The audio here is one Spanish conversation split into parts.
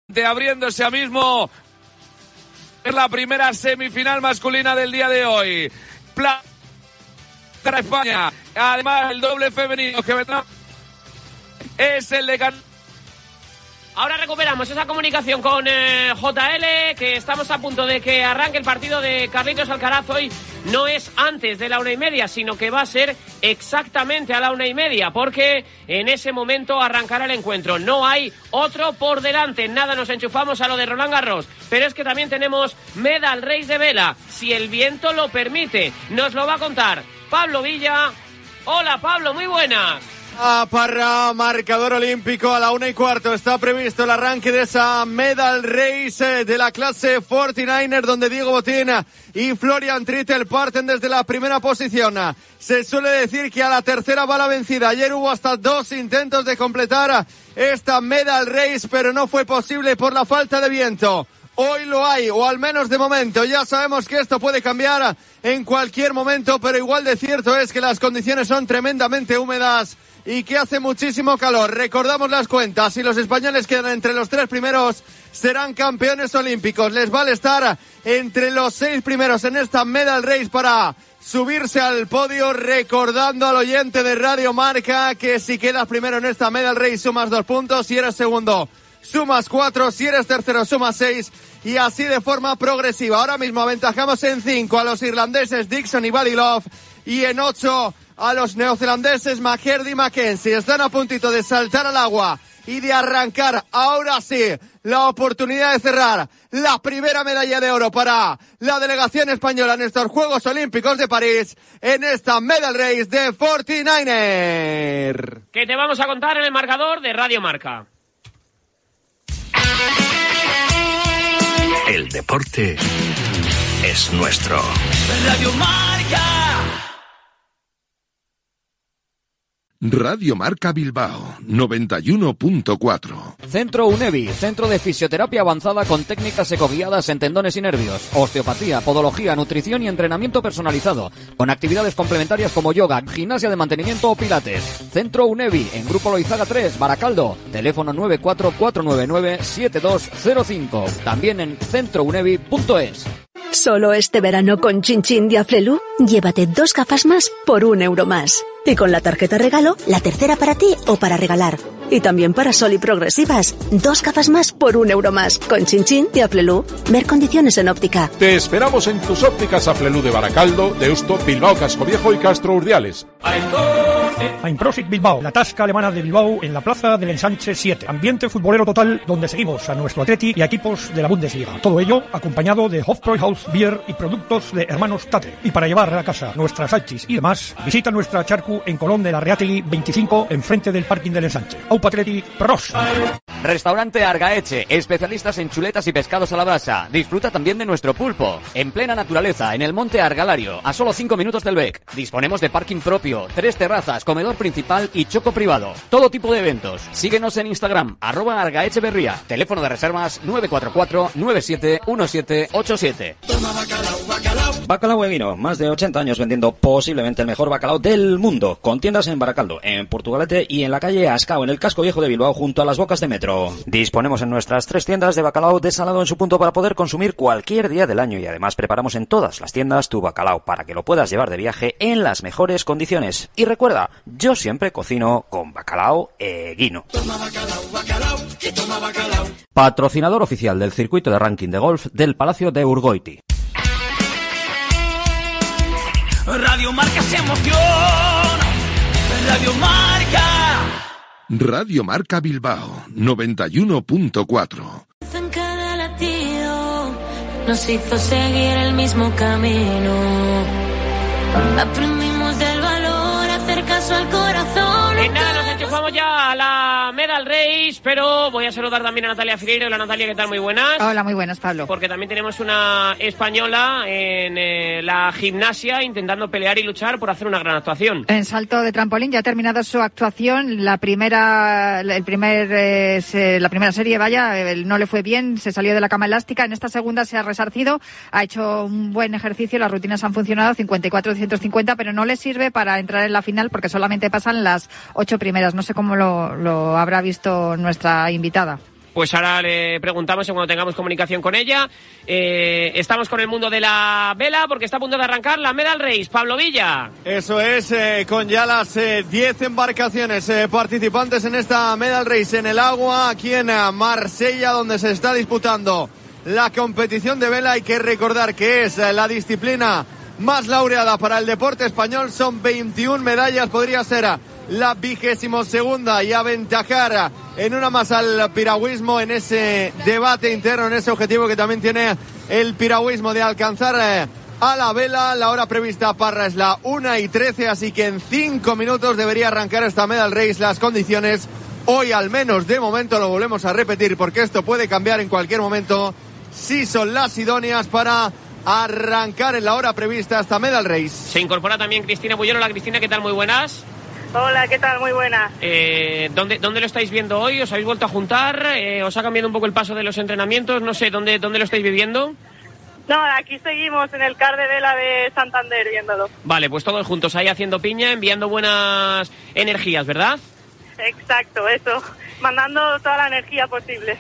abriéndose a mismo es la primera semifinal masculina del día de hoy. Para España, además el doble femenino que vendrá es el de Ahora recuperamos esa comunicación con JL, que estamos a punto de que arranque el partido de Carlitos Alcaraz. Hoy no es antes de la 1:30, sino que va a ser exactamente a la 1:30, porque en ese momento arrancará el encuentro. No hay otro por delante, nada, nos enchufamos a lo de Roland Garros. Pero es que también tenemos Medal Race de vela, si el viento lo permite. Nos lo va a contar Pablo Villa. Hola Pablo, muy buenas. Para marcador olímpico a la 1:15 está previsto el arranque de esa Medal Race de la clase 49er, donde Diego Botín y Florian Trittel parten desde la primera posición. Se suele decir que a la tercera va la vencida. Ayer hubo hasta 2 intentos de completar esta Medal Race, pero no fue posible por la falta de viento. Hoy lo hay, o al menos de momento. Ya sabemos que esto puede cambiar en cualquier momento, pero igual de cierto es que las condiciones son tremendamente húmedas y que hace muchísimo calor. Recordamos las cuentas: si los españoles quedan entre los 3 primeros, serán campeones olímpicos. Les vale estar entre los 6 primeros en esta Medal Race para subirse al podio. Recordando al oyente de Radio Marca que si quedas primero en esta Medal Race sumas 2 puntos, si eres segundo sumas 4, si eres tercero sumas 6, y así de forma progresiva. Ahora mismo aventajamos en 5 a los irlandeses Dixon y Badilov, y en 8 a los neozelandeses McKerdy y Mackenzie. Están a puntito de saltar al agua y de arrancar, ahora sí, la oportunidad de cerrar la primera medalla de oro para la delegación española en estos Juegos Olímpicos de París, en esta Medal Race de 49er. Que te vamos a contar en el marcador de Radio Marca. El deporte es nuestro. Radio Marca. Radio Marca Bilbao 91.4. Centro UNEVI, centro de fisioterapia avanzada con técnicas ecoguiadas en tendones y nervios, osteopatía, podología, nutrición y entrenamiento personalizado, con actividades complementarias como yoga, gimnasia de mantenimiento o pilates. Centro UNEVI, en Grupo Loizaga 3, Baracaldo, teléfono 944997205. También en centrounevi.es. Solo este verano con Chin Chin de Aflelu, llévate 2 gafas más por €1 más. Y con la tarjeta regalo, la tercera para ti o para regalar. Y también para Sol y Progresivas, 2 gafas más por €1 más. Con Chin Chin de Aflelu. Ver condiciones en óptica. Te esperamos en tus ópticas Aflelu de Baracaldo, Deusto, Bilbao, Cascoviejo y Castro Urdiales. Einprosit Bilbao, la tasca alemana de Bilbao en la plaza del Ensanche 7. Ambiente futbolero total donde seguimos a nuestro Atleti y a equipos de la Bundesliga. Todo ello acompañado de Hofbräuhaus Beer y productos de hermanos Tate. Y para llevar a casa nuestras salchis y demás, visita nuestra charcu en Colón de la Reategui 25, enfrente del parking del Ensanche. Aupa Atleti, pros. Restaurante Argaeche, especialistas en chuletas y pescados a la brasa. Disfruta también de nuestro pulpo, en plena naturaleza, en el monte Argalario, a solo 5 minutos del Bec. Disponemos de parking propio, 3 terrazas, comedor principal y choco privado. Todo tipo de eventos. Síguenos en Instagram, @argaecheberría. Teléfono de reservas 944-971787. Bacalao Eguino, más de 80 años vendiendo posiblemente el mejor bacalao del mundo, con tiendas en Baracaldo, en Portugalete y en la calle Ascao, en el casco viejo de Bilbao, junto a las bocas de metro. Disponemos en nuestras 3 tiendas de bacalao desalado en su punto para poder consumir cualquier día del año, y además preparamos en todas las tiendas tu bacalao para que lo puedas llevar de viaje en las mejores condiciones. Y recuerda, yo siempre cocino con Bacalao Eguino. Patrocinador oficial del circuito de ranking de golf del Palacio de Urgoiti. Radio Marca se emociona. Radio Marca. Radio Marca Bilbao 91.4. En cada latido nos hizo seguir el mismo camino. Aprendimos del valor, hacer caso al corazón. En nada, nos enchufamos ya a la Medal Race, pero voy a saludar también a Natalia Fireiro. Hola Natalia, ¿qué tal? Muy buenas. Hola, muy buenas, Pablo. Porque también tenemos una española en la gimnasia intentando pelear y luchar por hacer una gran actuación. En salto de trampolín ya ha terminado su actuación. La primera serie, no le fue bien, se salió de la cama elástica. En esta segunda se ha resarcido, ha hecho un buen ejercicio, las rutinas han funcionado, 54 de 150, pero no le sirve para entrar en la final porque solamente pasan las 8 primeras. No sé cómo lo habrá visto nuestra invitada. Pues ahora le preguntamos cuando tengamos comunicación con ella. Estamos con el mundo de la vela porque está a punto de arrancar la Medal Race. Pablo Villa. Eso es, con ya las 10 embarcaciones participantes en esta Medal Race en el agua, aquí en Marsella, donde se está disputando la competición de vela. Hay que recordar que es la disciplina más laureada para el deporte español. Son 21 medallas, podría ser la 22ª y aventajar en una más al piragüismo en ese debate interno, en ese objetivo que también tiene el piragüismo de alcanzar a la vela. La hora prevista, Parra, es la 1:13, así que en 5 minutos debería arrancar esta Medal Race. Las condiciones hoy, al menos de momento, lo volvemos a repetir porque esto puede cambiar en cualquier momento, sí son las idóneas para arrancar en la hora prevista esta Medal Race. Se incorpora también Cristina Bullero. Hola, Cristina, ¿qué tal? Muy buenas. Hola, ¿qué tal? Muy buena. ¿Dónde lo estáis viendo hoy? ¿Os habéis vuelto a juntar? ¿Os ha cambiado un poco el paso de los entrenamientos? No sé, ¿dónde lo estáis viviendo? No, aquí seguimos en el CAR de Vela de Santander viéndolo. Vale, pues todos juntos ahí haciendo piña, enviando buenas energías, ¿verdad? Exacto, eso. Mandando toda la energía posible.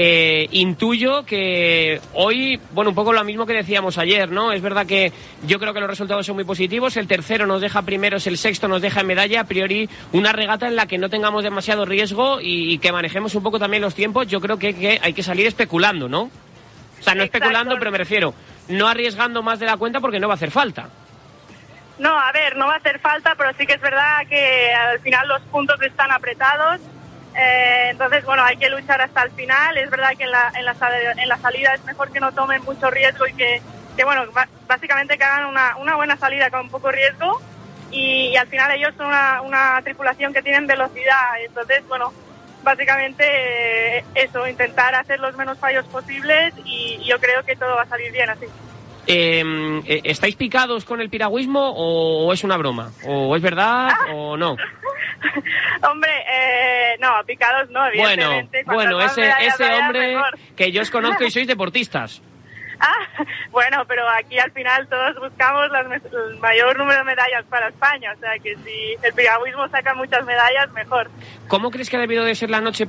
Intuyo que hoy, bueno, un poco lo mismo que decíamos ayer, ¿no? Es verdad que yo creo que los resultados son muy positivos. El tercero nos deja primeros, el sexto nos deja en medalla. A priori, una regata en la que no tengamos demasiado riesgo y que manejemos un poco también los tiempos. Yo creo que hay que salir especulando, ¿no? O sea, no especulando, pero me refiero, no arriesgando más de la cuenta porque no va a hacer falta. No, a ver, no va a hacer falta, pero sí que es verdad que al final los puntos están apretados. Entonces, bueno, hay que luchar hasta el final. Es verdad que en la salida es mejor que no tomen mucho riesgo y que bueno, básicamente que hagan una buena salida con poco riesgo. Y al final ellos son una tripulación que tienen velocidad. Entonces, bueno, básicamente eso, intentar hacer los menos fallos posibles y yo creo que todo va a salir bien así. ¿Estáis picados con el piragüismo o es una broma? ¿O es verdad o no? Hombre, no, picados no, evidentemente. Bueno, ese hombre mejor. Que yo os conozco y sois deportistas. Bueno, pero aquí al final todos buscamos el mayor número de medallas para España, o sea que si el piragüismo saca muchas medallas, mejor. ¿Cómo crees que ha debido de ser la noche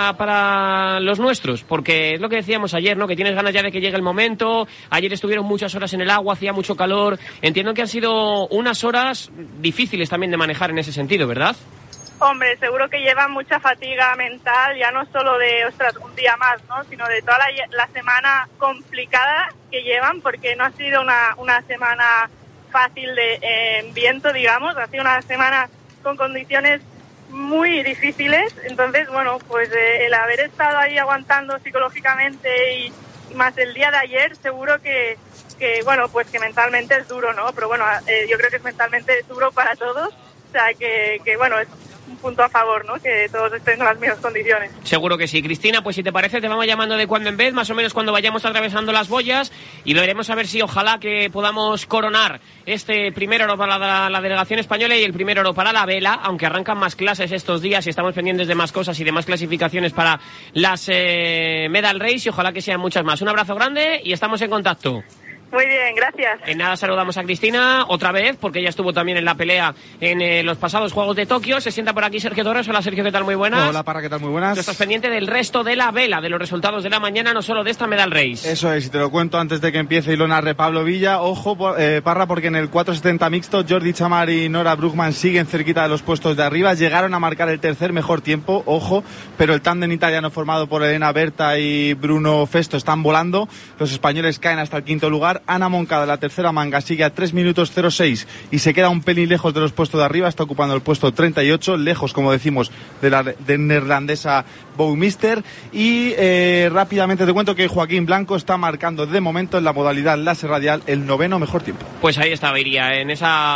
para los nuestros? Porque es lo que decíamos ayer, ¿no? Que tienes ganas ya de que llegue el momento. Ayer estuvieron muchas horas en el agua, hacía mucho calor. Entiendo que han sido unas horas difíciles también de manejar en ese sentido, ¿verdad? Hombre, seguro que llevan mucha fatiga mental, ya no solo de, un día más, ¿no? Sino de toda la semana complicada que llevan, porque no ha sido una semana fácil de viento, digamos, ha sido una semana con condiciones muy difíciles. Entonces, bueno, pues el haber estado ahí aguantando psicológicamente y más el día de ayer, seguro que bueno, pues que mentalmente es duro, ¿no? Pero bueno, yo creo que mentalmente es duro para todos, o sea que bueno, es un punto a favor, ¿no? Que todos estén en las mismas condiciones. Seguro que sí. Cristina, pues si te parece, te vamos llamando de cuando en vez, más o menos cuando vayamos atravesando las boyas, y lo veremos a ver si ojalá que podamos coronar este primer oro para la delegación española y el primer oro para la vela, aunque arrancan más clases estos días y estamos pendientes de más cosas y de más clasificaciones para las Medal Race, y ojalá que sean muchas más. Un abrazo grande y estamos en contacto. Muy bien, gracias. En nada, saludamos a Cristina otra vez, porque ella estuvo también en la pelea en los pasados Juegos de Tokio. Se sienta por aquí Sergio Torres. Hola, Sergio, ¿qué tal? Muy buenas. Hola, Parra, ¿qué tal? Muy buenas. Tú estás pendiente del resto de la vela, de los resultados de la mañana, no solo de esta Medal Race. Eso es, y te lo cuento antes de que empiece y lo narre Pablo Villa. Ojo, Parra, porque en el 470 mixto, Jordi Chamar y Nora Brugman siguen cerquita de los puestos de arriba. Llegaron a marcar el tercer mejor tiempo, ojo, pero el tándem italiano formado por Elena Berta y Bruno Festo están volando. Los españoles caen hasta el quinto lugar. Ana Moncada, la tercera manga, sigue a 3 minutos 06 y se queda un pelín lejos de los puestos de arriba, está ocupando el puesto 38, lejos, como decimos, de la neerlandesa Bouwmeester. Y rápidamente te cuento que Joaquín Blanco está marcando de momento en la modalidad láser radial el 9º mejor tiempo. Pues ahí estaba, iría en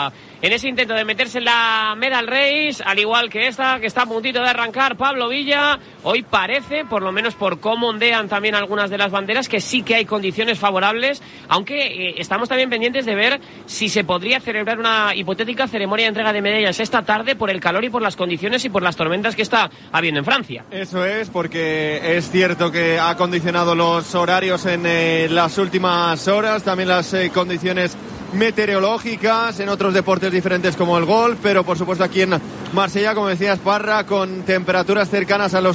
ese intento de meterse en la Medal Race, al igual que esta, que está a puntito de arrancar Pablo Villa. Hoy parece, por lo menos por cómo ondean también algunas de las banderas, que sí que hay condiciones favorables, aunque estamos también pendientes de ver si se podría celebrar una hipotética ceremonia de entrega de medallas esta tarde por el calor y por las condiciones y por las tormentas que está habiendo en Francia. Eso es, porque es cierto que ha condicionado los horarios en las últimas horas, también las condiciones meteorológicas en otros deportes diferentes como el golf, pero por supuesto aquí en Marsella, como decías, Parra, con temperaturas cercanas a los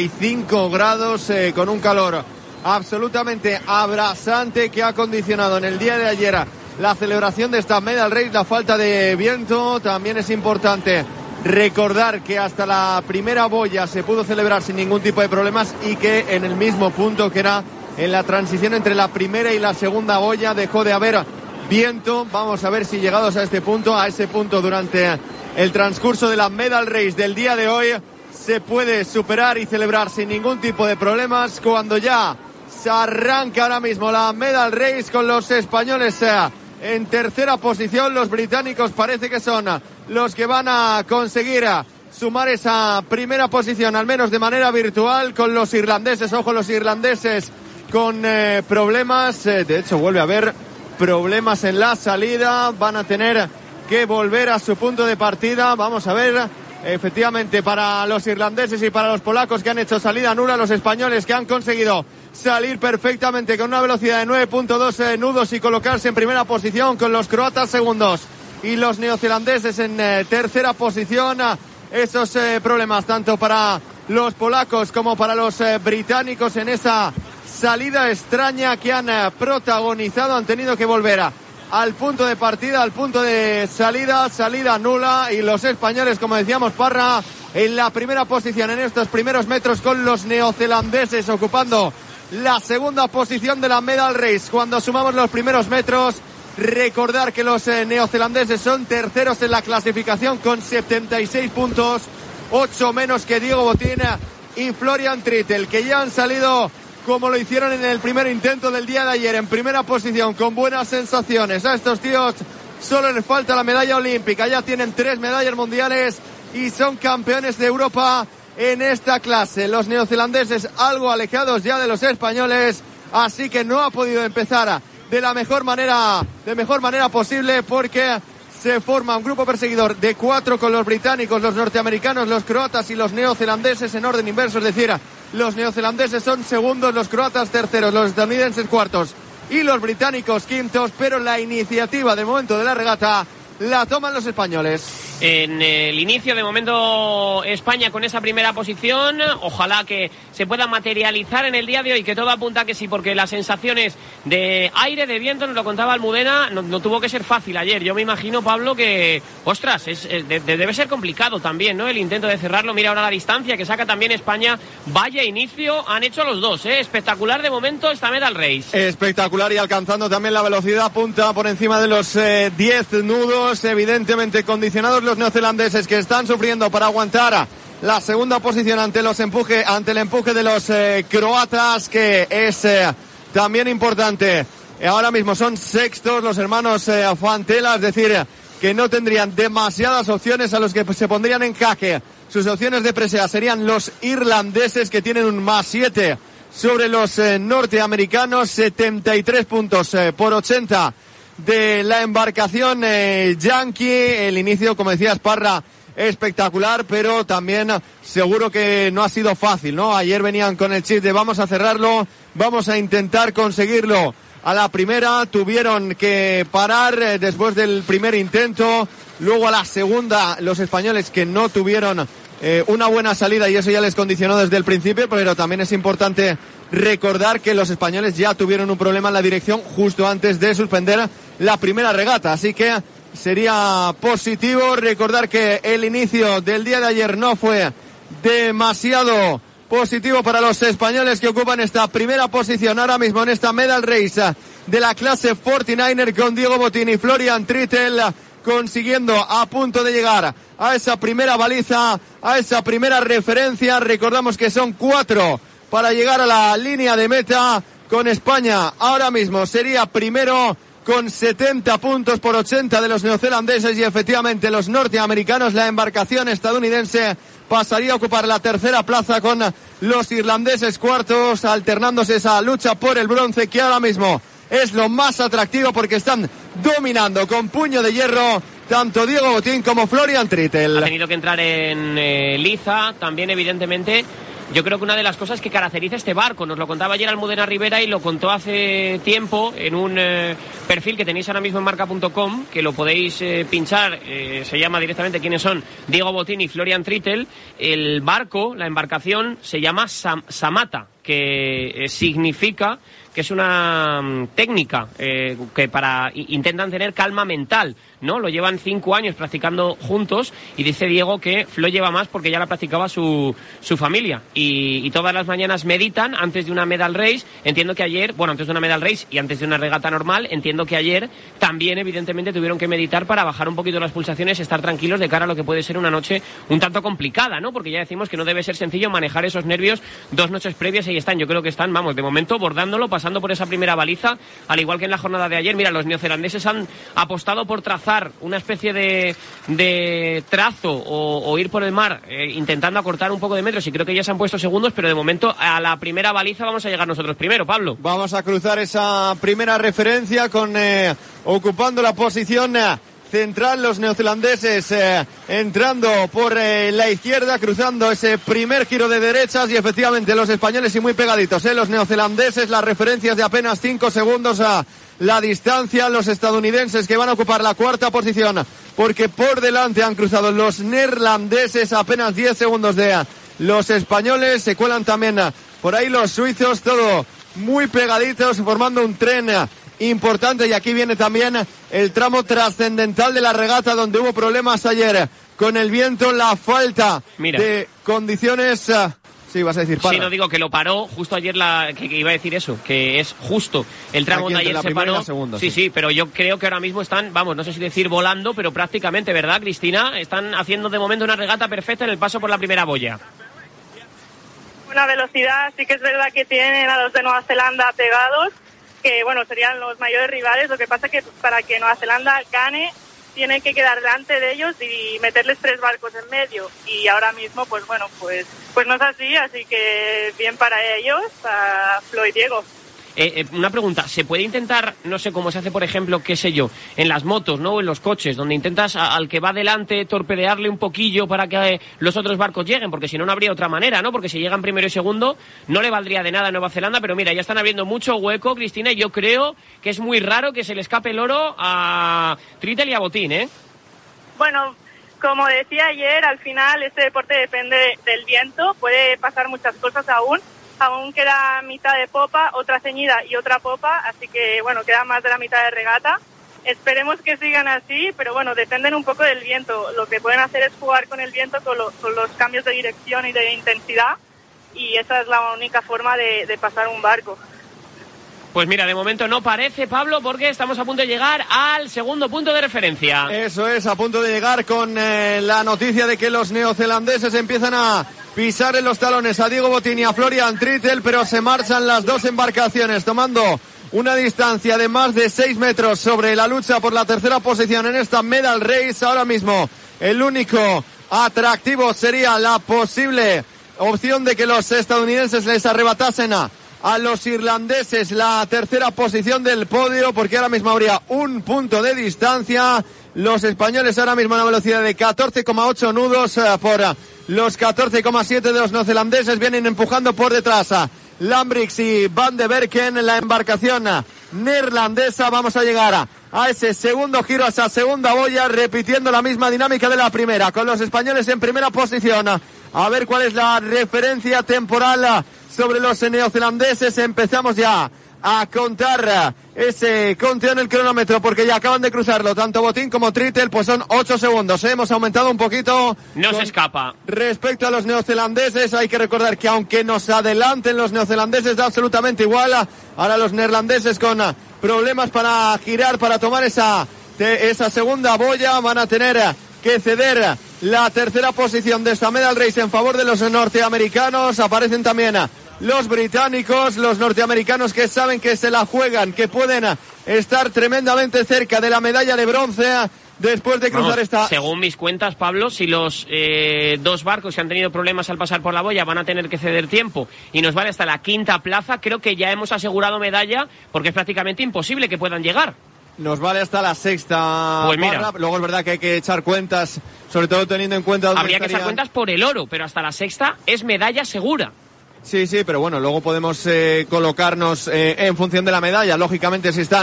35 grados, con un calor absolutamente abrasante que ha condicionado en el día de ayer la celebración de esta Medal Race. La falta de viento también es importante. Recordar que hasta la primera boya se pudo celebrar sin ningún tipo de problemas y que en el mismo punto que era en la transición entre la primera y la segunda boya dejó de haber viento. Vamos a ver si llegados a ese punto durante el transcurso de la Medal Race del día de hoy se puede superar y celebrar sin ningún tipo de problemas, cuando ya se arranca ahora mismo la Medal Race con los españoles en tercera posición. Los británicos parece que son los que van a conseguir sumar esa primera posición, al menos de manera virtual, con los irlandeses. Ojo, los irlandeses con problemas. De hecho, vuelve a haber problemas en la salida. Van a tener que volver a su punto de partida. Vamos a ver. Efectivamente, para los irlandeses y para los polacos que han hecho salida nula, los españoles que han conseguido salir perfectamente con una velocidad de 9.2 nudos y colocarse en primera posición, con los croatas segundos y los neozelandeses en tercera posición. Esos problemas tanto para los polacos como para los británicos en esa salida extraña que han protagonizado. Han tenido que volver al punto de partida, al punto de salida nula, y los españoles, como decíamos, Parra, en la primera posición en estos primeros metros, con los neozelandeses ocupando la segunda posición de la Medal Race. Cuando sumamos los primeros metros, recordar que los neozelandeses son terceros en la clasificación con 76 puntos, 8 menos que Diego Botín y Florian Trittel, que ya han salido como lo hicieron en el primer intento del día de ayer, en primera posición, con buenas sensaciones. A estos tíos solo les falta la medalla olímpica. Ya tienen 3 medallas mundiales y son campeones de Europa en esta clase. Los neozelandeses algo alejados ya de los españoles, así que no ha podido empezar de mejor manera posible, porque se forma un grupo perseguidor de 4 con los británicos, los norteamericanos, los croatas y los neozelandeses en orden inverso. Es decir, los neozelandeses son segundos, los croatas terceros, los estadounidenses cuartos y los británicos quintos, pero la iniciativa de momento de la regata la toman los españoles. En el inicio, de momento, España con esa primera posición. Ojalá que se pueda materializar en el día de hoy, que todo apunta que sí, porque las sensaciones de aire, de viento, nos lo contaba Almudena, no tuvo que ser fácil ayer. Yo me imagino, Pablo, que, ostras, debe ser complicado también, ¿no?, el intento de cerrarlo. Mira ahora la distancia que saca también España. Vaya inicio han hecho los dos, espectacular de momento esta Medal Race. Espectacular, y alcanzando también la velocidad punta por encima de los 10 nudos, evidentemente condicionados los neozelandeses, que están sufriendo para aguantar la segunda posición ante el empuje de los croatas, que es también importante. Ahora mismo son sextos los hermanos Fantela, es decir, que no tendrían demasiadas opciones. A los que se pondrían en jaque sus opciones de presea serían los irlandeses, que tienen un +7 sobre los norteamericanos, 73 puntos por 80 de la embarcación yankee. El inicio, como decías, Parra, espectacular, pero también seguro que no ha sido fácil, ¿no? Ayer venían con el chip de vamos a cerrarlo, vamos a intentar conseguirlo a la primera. Tuvieron que parar después del primer intento. Luego a la segunda, los españoles, que no tuvieron una buena salida, y eso ya les condicionó desde el principio. Pero también es importante recordar que los españoles ya tuvieron un problema en la dirección justo antes de suspender la primera regata, así que sería positivo. Recordar que el inicio del día de ayer no fue demasiado positivo para los españoles, que ocupan esta primera posición ahora mismo en esta Medal Race de la clase 49er, con Diego Botín y Florian Trittel consiguiendo, a punto de llegar a esa primera baliza, a esa primera referencia. Recordamos que son 4 para llegar a la línea de meta. Con España ahora mismo sería primero con 70 puntos por 80 de los neozelandeses, y efectivamente los norteamericanos, la embarcación estadounidense, pasaría a ocupar la tercera plaza, con los irlandeses cuartos, alternándose esa lucha por el bronce, que ahora mismo es lo más atractivo, porque están dominando con puño de hierro tanto Diego Botín como Florian Trittel. Ha tenido que entrar en liza también, evidentemente. Yo creo que una de las cosas que caracteriza este barco, nos lo contaba ayer Almudena Rivera y lo contó hace tiempo en un perfil que tenéis ahora mismo en marca.com, que lo podéis pinchar, se llama directamente quiénes son Diego Botín y Florian Trittel. El barco, la embarcación, se llama Samata, que significa que es una técnica que intentan tener calma mental, ¿no? Lo llevan 5 años practicando juntos y dice Diego que Flo lleva más porque ya la practicaba su familia y todas las mañanas meditan antes de una medal race. Entiendo que ayer, antes de una medal race y antes de una regata normal, entiendo que ayer también evidentemente tuvieron que meditar para bajar un poquito las pulsaciones, estar tranquilos de cara a lo que puede ser una noche un tanto complicada, ¿no? Porque ya decimos que no debe ser sencillo manejar esos nervios 2 noches previas y están, yo creo que están, de momento bordándolo, pasando por esa primera baliza, al igual que en la jornada de ayer. Mira, los neozelandeses han apostado por trazar una especie de trazo o ir por el mar intentando acortar un poco de metros, y creo que ya se han puesto segundos, pero de momento a la primera baliza vamos a llegar nosotros primero, Pablo. Vamos a cruzar esa primera referencia con ocupando la posición central los neozelandeses, entrando por la izquierda, cruzando ese primer giro de derechas, y efectivamente los españoles y muy pegaditos, los neozelandeses, las referencias de apenas 5 segundos a la distancia, los estadounidenses que van a ocupar la cuarta posición, porque por delante han cruzado los neerlandeses, apenas 10 segundos de los españoles, se cuelan también por ahí los suizos, todo muy pegaditos, formando un tren importante. Y aquí viene también el tramo trascendental de la regata, donde hubo problemas ayer con el viento, la falta de condiciones. Sí, vas a decir, para. Sí, no digo que lo paró justo ayer, que iba a decir eso, que es justo el tramo donde ayer se paró. Sí, pero yo creo que ahora mismo están, no sé si decir volando, pero prácticamente, ¿verdad, Cristina? Están haciendo de momento una regata perfecta en el paso por la primera boya. Una velocidad, sí que es verdad que tienen a los de Nueva Zelanda pegados, que serían los mayores rivales. Lo que pasa es que para que Nueva Zelanda gane tiene que quedar delante de ellos y meterles 3 barcos en medio, y ahora mismo pues no es así que bien para ellos, a Flo y Diego. Una pregunta, ¿se puede intentar, no sé cómo se hace, por ejemplo, qué sé yo, en las motos, ¿no? O en los coches, donde intentas al que va delante torpedearle un poquillo para que los otros barcos lleguen? Porque si no, no habría otra manera, ¿no? Porque si llegan primero y segundo, no le valdría de nada a Nueva Zelanda. Pero mira, ya están abriendo mucho hueco, Cristina, y yo creo que es muy raro que se le escape el oro a Trittel y a Botín, ¿eh? Bueno, como decía ayer, al final este deporte depende del viento, puede pasar muchas cosas aún queda mitad de popa, otra ceñida y otra popa, así que queda más de la mitad de regata. Esperemos que sigan así, pero dependen un poco del viento. Lo que pueden hacer es jugar con el viento, con los cambios de dirección y de intensidad, y esa es la única forma de pasar un barco. Pues mira, de momento no parece, Pablo, porque estamos a punto de llegar al segundo punto de referencia. Eso es, a punto de llegar con la noticia de que los neozelandeses empiezan a pisar en los talones a Diego Botín y a Florian Trittel, pero se marchan las dos embarcaciones tomando una distancia de más de 6 metros sobre la lucha por la tercera posición en esta medal race. Ahora mismo el único atractivo sería la posible opción de que los estadounidenses les arrebatasen a los irlandeses la tercera posición del podio, porque ahora mismo habría un punto de distancia. Los españoles ahora mismo a una velocidad de 14,8 nudos por los 14,7 de los neozelandeses. Vienen empujando por detrás a Lambrix y Van de Berken, la embarcación neerlandesa. Vamos a llegar a ese segundo giro, a esa segunda boya, repitiendo la misma dinámica de la primera, con los españoles en primera posición. A ver cuál es la referencia temporal sobre los neozelandeses. Empezamos ya a contar ese conteo en el cronómetro, porque ya acaban de cruzarlo tanto Botín como Trittel, pues son 8 segundos. Hemos aumentado un poquito. No se escapa. Respecto a los neozelandeses, hay que recordar que aunque nos adelanten los neozelandeses, da absolutamente igual. Ahora los neerlandeses con problemas para girar, para tomar esa segunda boya, van a tener que ceder la tercera posición de esta medal race en favor de los norteamericanos. Aparecen también los británicos, los norteamericanos, que saben que se la juegan, que pueden estar tremendamente cerca de la medalla de bronce después de cruzar esta. Según mis cuentas, Pablo, si los dos barcos que han tenido problemas al pasar por la boya van a tener que ceder tiempo y nos vale hasta la quinta plaza, creo que ya hemos asegurado medalla, porque es prácticamente imposible que puedan llegar. Nos vale hasta la sexta. Pues mira. Barra. Luego es verdad que hay que echar cuentas, sobre todo teniendo en cuenta dónde habría que echar cuentas por el oro, pero hasta la sexta es medalla segura. Sí, pero bueno, luego podemos colocarnos en función de la medalla. Lógicamente, si están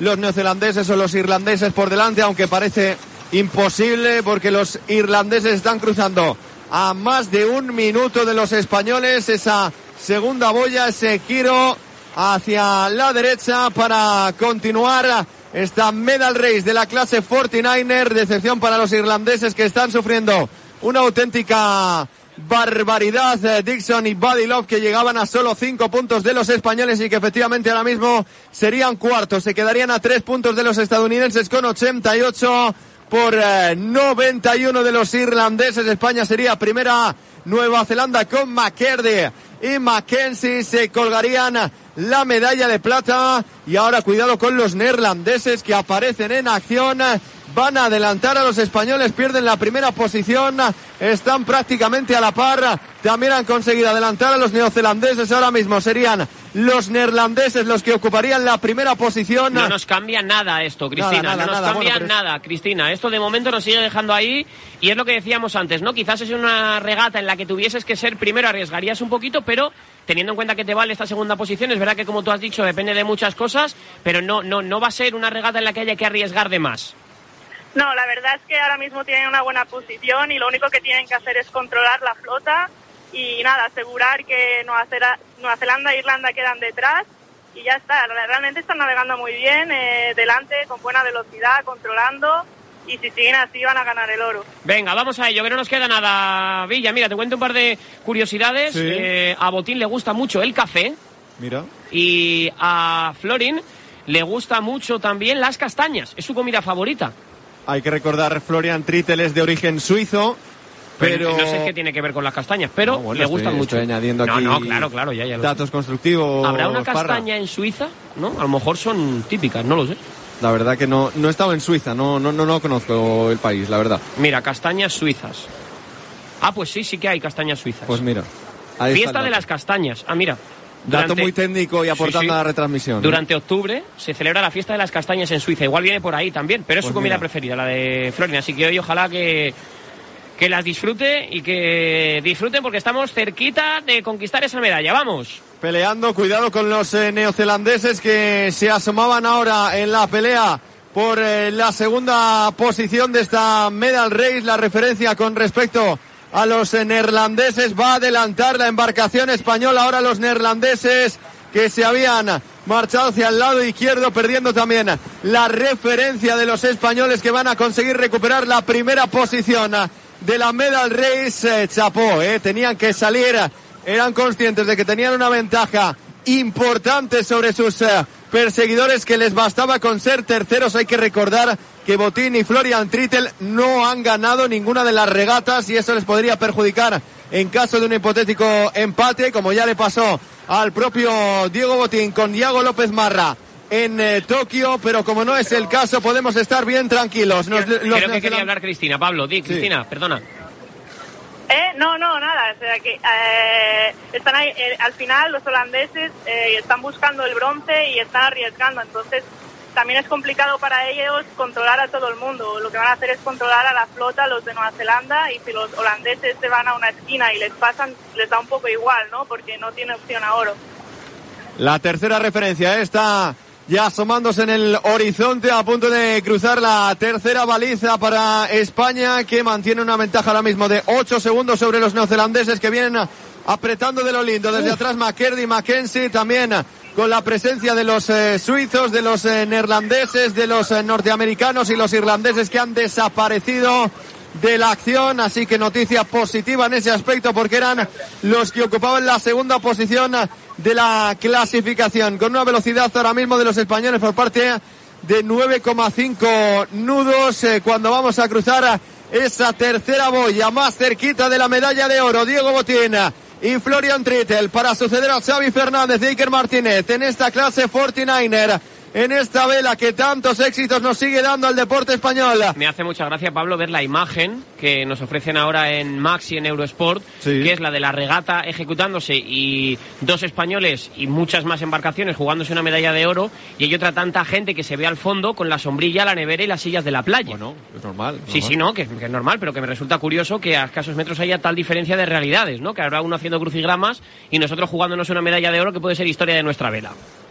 los neozelandeses o los irlandeses por delante, aunque parece imposible porque los irlandeses están cruzando a más de 1 minuto de los españoles. Esa segunda boya, ese giro hacia la derecha para continuar esta medal race de la clase 49er. Decepción para los irlandeses, que están sufriendo una auténtica barbaridad. Dixon y Buddy Love, que llegaban a solo 5 puntos de los españoles y que efectivamente ahora mismo serían cuartos. Se quedarían a 3 puntos de los estadounidenses con 88 por 91 de los irlandeses. España sería primera, Nueva Zelanda con McKirdy y Mackenzie se colgarían la medalla de plata. Y ahora cuidado con los neerlandeses, que aparecen en acción. Van a adelantar a los españoles, pierden la primera posición, están prácticamente a la par. También han conseguido adelantar a los neozelandeses. Ahora mismo serían los neerlandeses los que ocuparían la primera posición. No nos cambia nada esto, Cristina. Nada, no nos nada. cambia Bueno, nada, Cristina. Esto de momento nos sigue dejando ahí. Y es lo que decíamos antes, ¿no? Quizás es una regata en la que tuvieses que ser primero, arriesgarías un poquito, pero teniendo en cuenta que te vale esta segunda posición, es verdad que, como tú has dicho, depende de muchas cosas, pero no va a ser una regata en la que haya que arriesgar de más. No, la verdad es que ahora mismo tienen una buena posición y lo único que tienen que hacer es controlar la flota y nada, asegurar que Nueva Zelanda e Irlanda quedan detrás y ya está. Realmente están navegando muy bien, delante, con buena velocidad, controlando, y si siguen así van a ganar el oro. Venga, vamos a ello, que no nos queda nada, Villa. Mira, te cuento un par de curiosidades. Sí. A Botín le gusta mucho el café. Mira. Y a Florin le gusta mucho también las castañas. Es su comida favorita. Hay que recordar, Florian Trittel es de origen suizo, pero no sé qué tiene que ver con las castañas, pero le gustan mucho. Estoy añadiendo aquí claro, ya lo datos constructivos. ¿Habrá una Parra? castaña en Suiza? ¿No? A lo mejor son típicas, no lo sé. La verdad que no he estado en Suiza, no conozco el país, la verdad. Mira, castañas suizas. Ah, pues sí que hay castañas suizas. Pues mira, ahí Fiesta está el de dato. las castañas. Ah, mira. Dato muy técnico y aportando a la retransmisión. Durante octubre se celebra la fiesta de las castañas en Suiza. Igual viene por ahí también, pero es Pues su comida mira. preferida, la de Florin. Así que hoy ojalá que las disfrute y que disfruten, porque estamos cerquita de conquistar esa medalla. ¡Vamos! Peleando, cuidado con los neozelandeses que se asomaban ahora en la pelea por la segunda posición de esta medal race. La referencia con respecto a los neerlandeses va a adelantar la embarcación española. Ahora los neerlandeses, que se habían marchado hacia el lado izquierdo, perdiendo también la referencia de los españoles, que van a conseguir recuperar la primera posición de la medal race. Chapó, tenían que salir, eran conscientes de que tenían una ventaja importante sobre sus perseguidores, que les bastaba con ser terceros. Hay que recordar que Botín y Florian Trittel no han ganado ninguna de las regatas y eso les podría perjudicar en caso de un hipotético empate, como ya le pasó al propio Diego Botín con Iago López Marra en Tokio, pero como no es el caso, podemos estar bien tranquilos. Creo que quería hablar Cristina. Pablo, Cristina, perdona. No, nada, o sea que están ahí, al final los holandeses están buscando el bronce y están arriesgando, entonces también es complicado para ellos controlar a todo el mundo. Lo que van a hacer es controlar a la flota, los de Nueva Zelanda, y si los holandeses se van a una esquina y les pasan, les da un poco igual, ¿no? Porque no tiene opción a oro. La tercera referencia está ya asomándose en el horizonte, a punto de cruzar la tercera baliza para España, que mantiene una ventaja ahora mismo de 8 segundos sobre los neozelandeses, que vienen apretando de lo lindo. Desde atrás McKirdy, Mackenzie, también con la presencia de los suizos, de los neerlandeses, de los norteamericanos y los irlandeses, que han desaparecido de la acción. Así que noticia positiva en ese aspecto, porque eran los que ocupaban la segunda posición de la clasificación, con una velocidad ahora mismo de los españoles por parte de 9,5 nudos. Cuando vamos a cruzar esa tercera boya, más cerquita de la medalla de oro, Diego Botín y Florian Trittel, para suceder a Xavi Fernández y Iker Martínez en esta clase 49er, en esta vela que tantos éxitos nos sigue dando al deporte español. Me hace mucha gracia, Pablo, ver la imagen que nos ofrecen ahora en Max y en Eurosport, que es la de la regata ejecutándose y dos españoles y muchas más embarcaciones jugándose una medalla de oro, y hay otra tanta gente que se ve al fondo con la sombrilla, la nevera y las sillas de la playa. Bueno, es normal. Sí, no, que es normal, pero que me resulta curioso que a escasos metros haya tal diferencia de realidades, ¿no? Que habrá uno haciendo crucigramas y nosotros jugándonos una medalla de oro que puede ser historia de nuestra vela.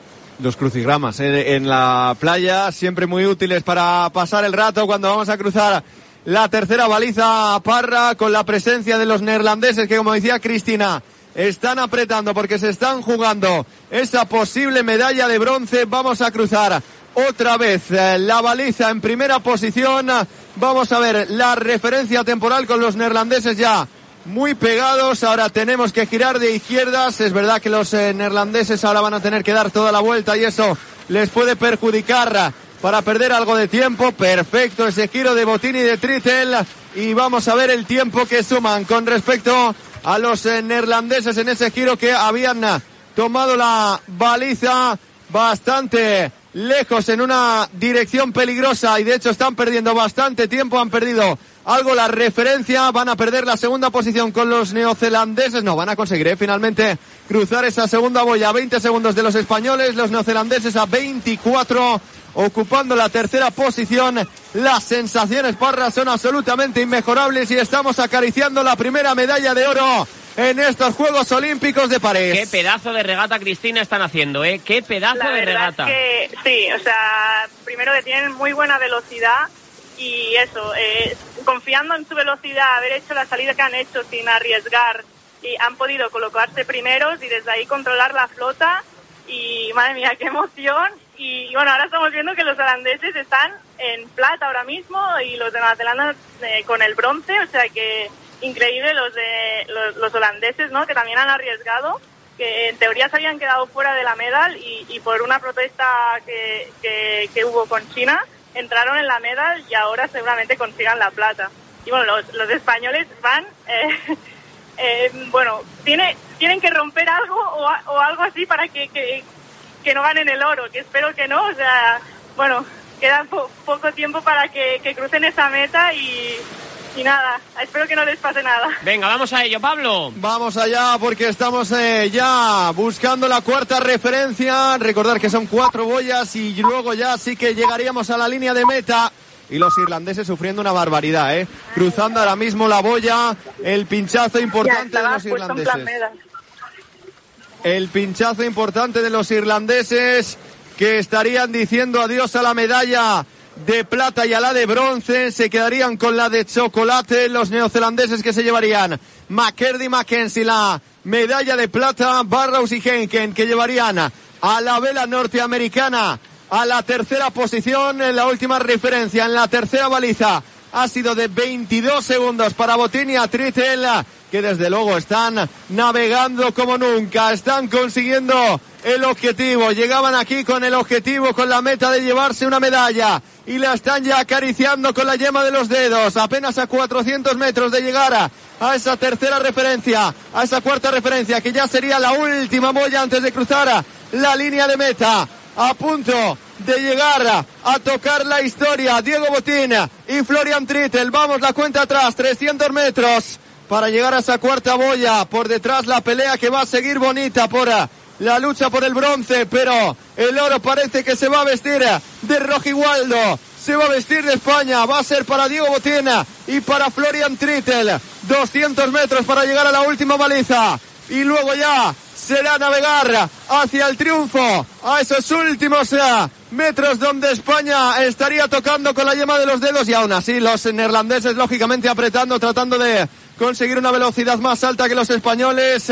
los crucigramas en la playa, siempre muy útiles para pasar el rato cuando vamos a cruzar la tercera baliza, Parra, con la presencia de los neerlandeses que, como decía Cristina, están apretando porque se están jugando esa posible medalla de bronce. Vamos a cruzar otra vez la baliza en primera posición. Vamos a ver la referencia temporal con los neerlandeses ya muy pegados. Ahora tenemos que girar de izquierdas. Es verdad que los neerlandeses ahora van a tener que dar toda la vuelta y eso les puede perjudicar para perder algo de tiempo. Perfecto ese giro de Bottini y de Trittel. Y vamos a ver el tiempo que suman con respecto a los neerlandeses en ese giro, que habían tomado la baliza bastante lejos en una dirección peligrosa y de hecho están perdiendo bastante tiempo. Han perdido algo la referencia, van a perder la segunda posición con los neozelandeses. No, van a conseguir finalmente cruzar esa segunda boya a 20 segundos de los españoles, los neozelandeses a 24, ocupando la tercera posición. Las sensaciones, Parra, son absolutamente inmejorables y estamos acariciando la primera medalla de oro en estos Juegos Olímpicos de París. Qué pedazo de regata, Cristina, están haciendo, ¿eh? Qué pedazo de regata. Es que, sí, o sea, primero que tienen muy buena velocidad y eso, confiando en su velocidad, haber hecho la salida que han hecho sin arriesgar, y han podido colocarse primeros y desde ahí controlar la flota. Y madre mía, qué emoción. Y bueno, ahora estamos viendo que los holandeses están en plata ahora mismo y los de Nueva Zelanda con el bronce, o sea que increíble los holandeses, ¿no? Que también han arriesgado, que en teoría se habían quedado fuera de la medal y por una protesta que hubo con China entraron en la medal y ahora seguramente consigan la plata. Y bueno, los españoles van, bueno, tienen que romper algo o algo así para que no ganen el oro, que espero que no. O sea, bueno, queda poco tiempo para que crucen esa meta y nada, espero que no les pase nada. Venga, vamos a ello, Pablo. Vamos allá porque estamos ya buscando la cuarta referencia. Recordar que son 4 boyas y luego ya sí que llegaríamos a la línea de meta. Y los irlandeses sufriendo una barbaridad, cruzando ahora mismo la boya. El pinchazo importante de los irlandeses. El pinchazo importante de los irlandeses, que estarían diciendo adiós a la medalla de plata y a la de bronce. Se quedarían con la de chocolate los neozelandeses, que se llevarían McKenzie, Mackenzie la medalla de plata, Barrows y Henken, que llevarían a la vela norteamericana a la tercera posición. En la última referencia, en la tercera baliza, ha sido de 22 segundos para Bottini y Trittel, que desde luego están navegando como nunca, están consiguiendo el objetivo. Llegaban aquí con el objetivo, con la meta de llevarse una medalla, y la están ya acariciando con la yema de los dedos, apenas a 400 metros de llegar a esa tercera referencia, a esa cuarta referencia, que ya sería la última boya antes de cruzar la línea de meta. A punto de llegar a tocar la historia, Diego Botín y Florian Trittel. Vamos, la cuenta atrás, 300 metros para llegar a esa cuarta boya. Por detrás la pelea, que va a seguir bonita por la lucha por el bronce, pero el oro parece que se va a vestir de Rojigualdo, se va a vestir de España. Va a ser para Diego Botín y para Florian Trittel. 200 metros para llegar a la última baliza y luego ya será navegar hacia el triunfo, a esos últimos metros donde España estaría tocando con la yema de los dedos. Y aún así los neerlandeses lógicamente apretando, tratando de conseguir una velocidad más alta que los españoles.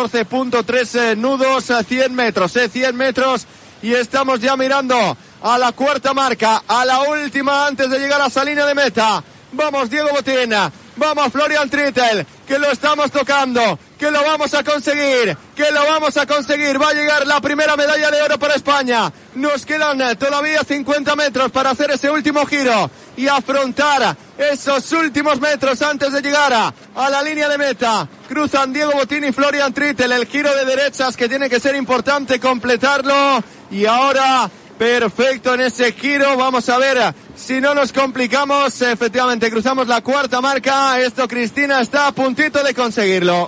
14.3 nudos, 100 metros, 100 metros, y estamos ya mirando a la cuarta marca, a la última antes de llegar a esa línea de meta. Vamos, Diego Botín, vamos, Florian Trittel, que lo estamos tocando, que lo vamos a conseguir, va a llegar la primera medalla de oro para España. Nos quedan todavía 50 metros para hacer ese último giro y afrontar esos últimos metros antes de llegar a la línea de meta. Cruzan Diego Botín y Florian Trittel, el giro de derechas, que tiene que ser importante completarlo, y ahora perfecto en ese giro. Vamos a ver si no nos complicamos. Efectivamente, cruzamos la cuarta marca. Esto, Cristina, está a puntito de conseguirlo.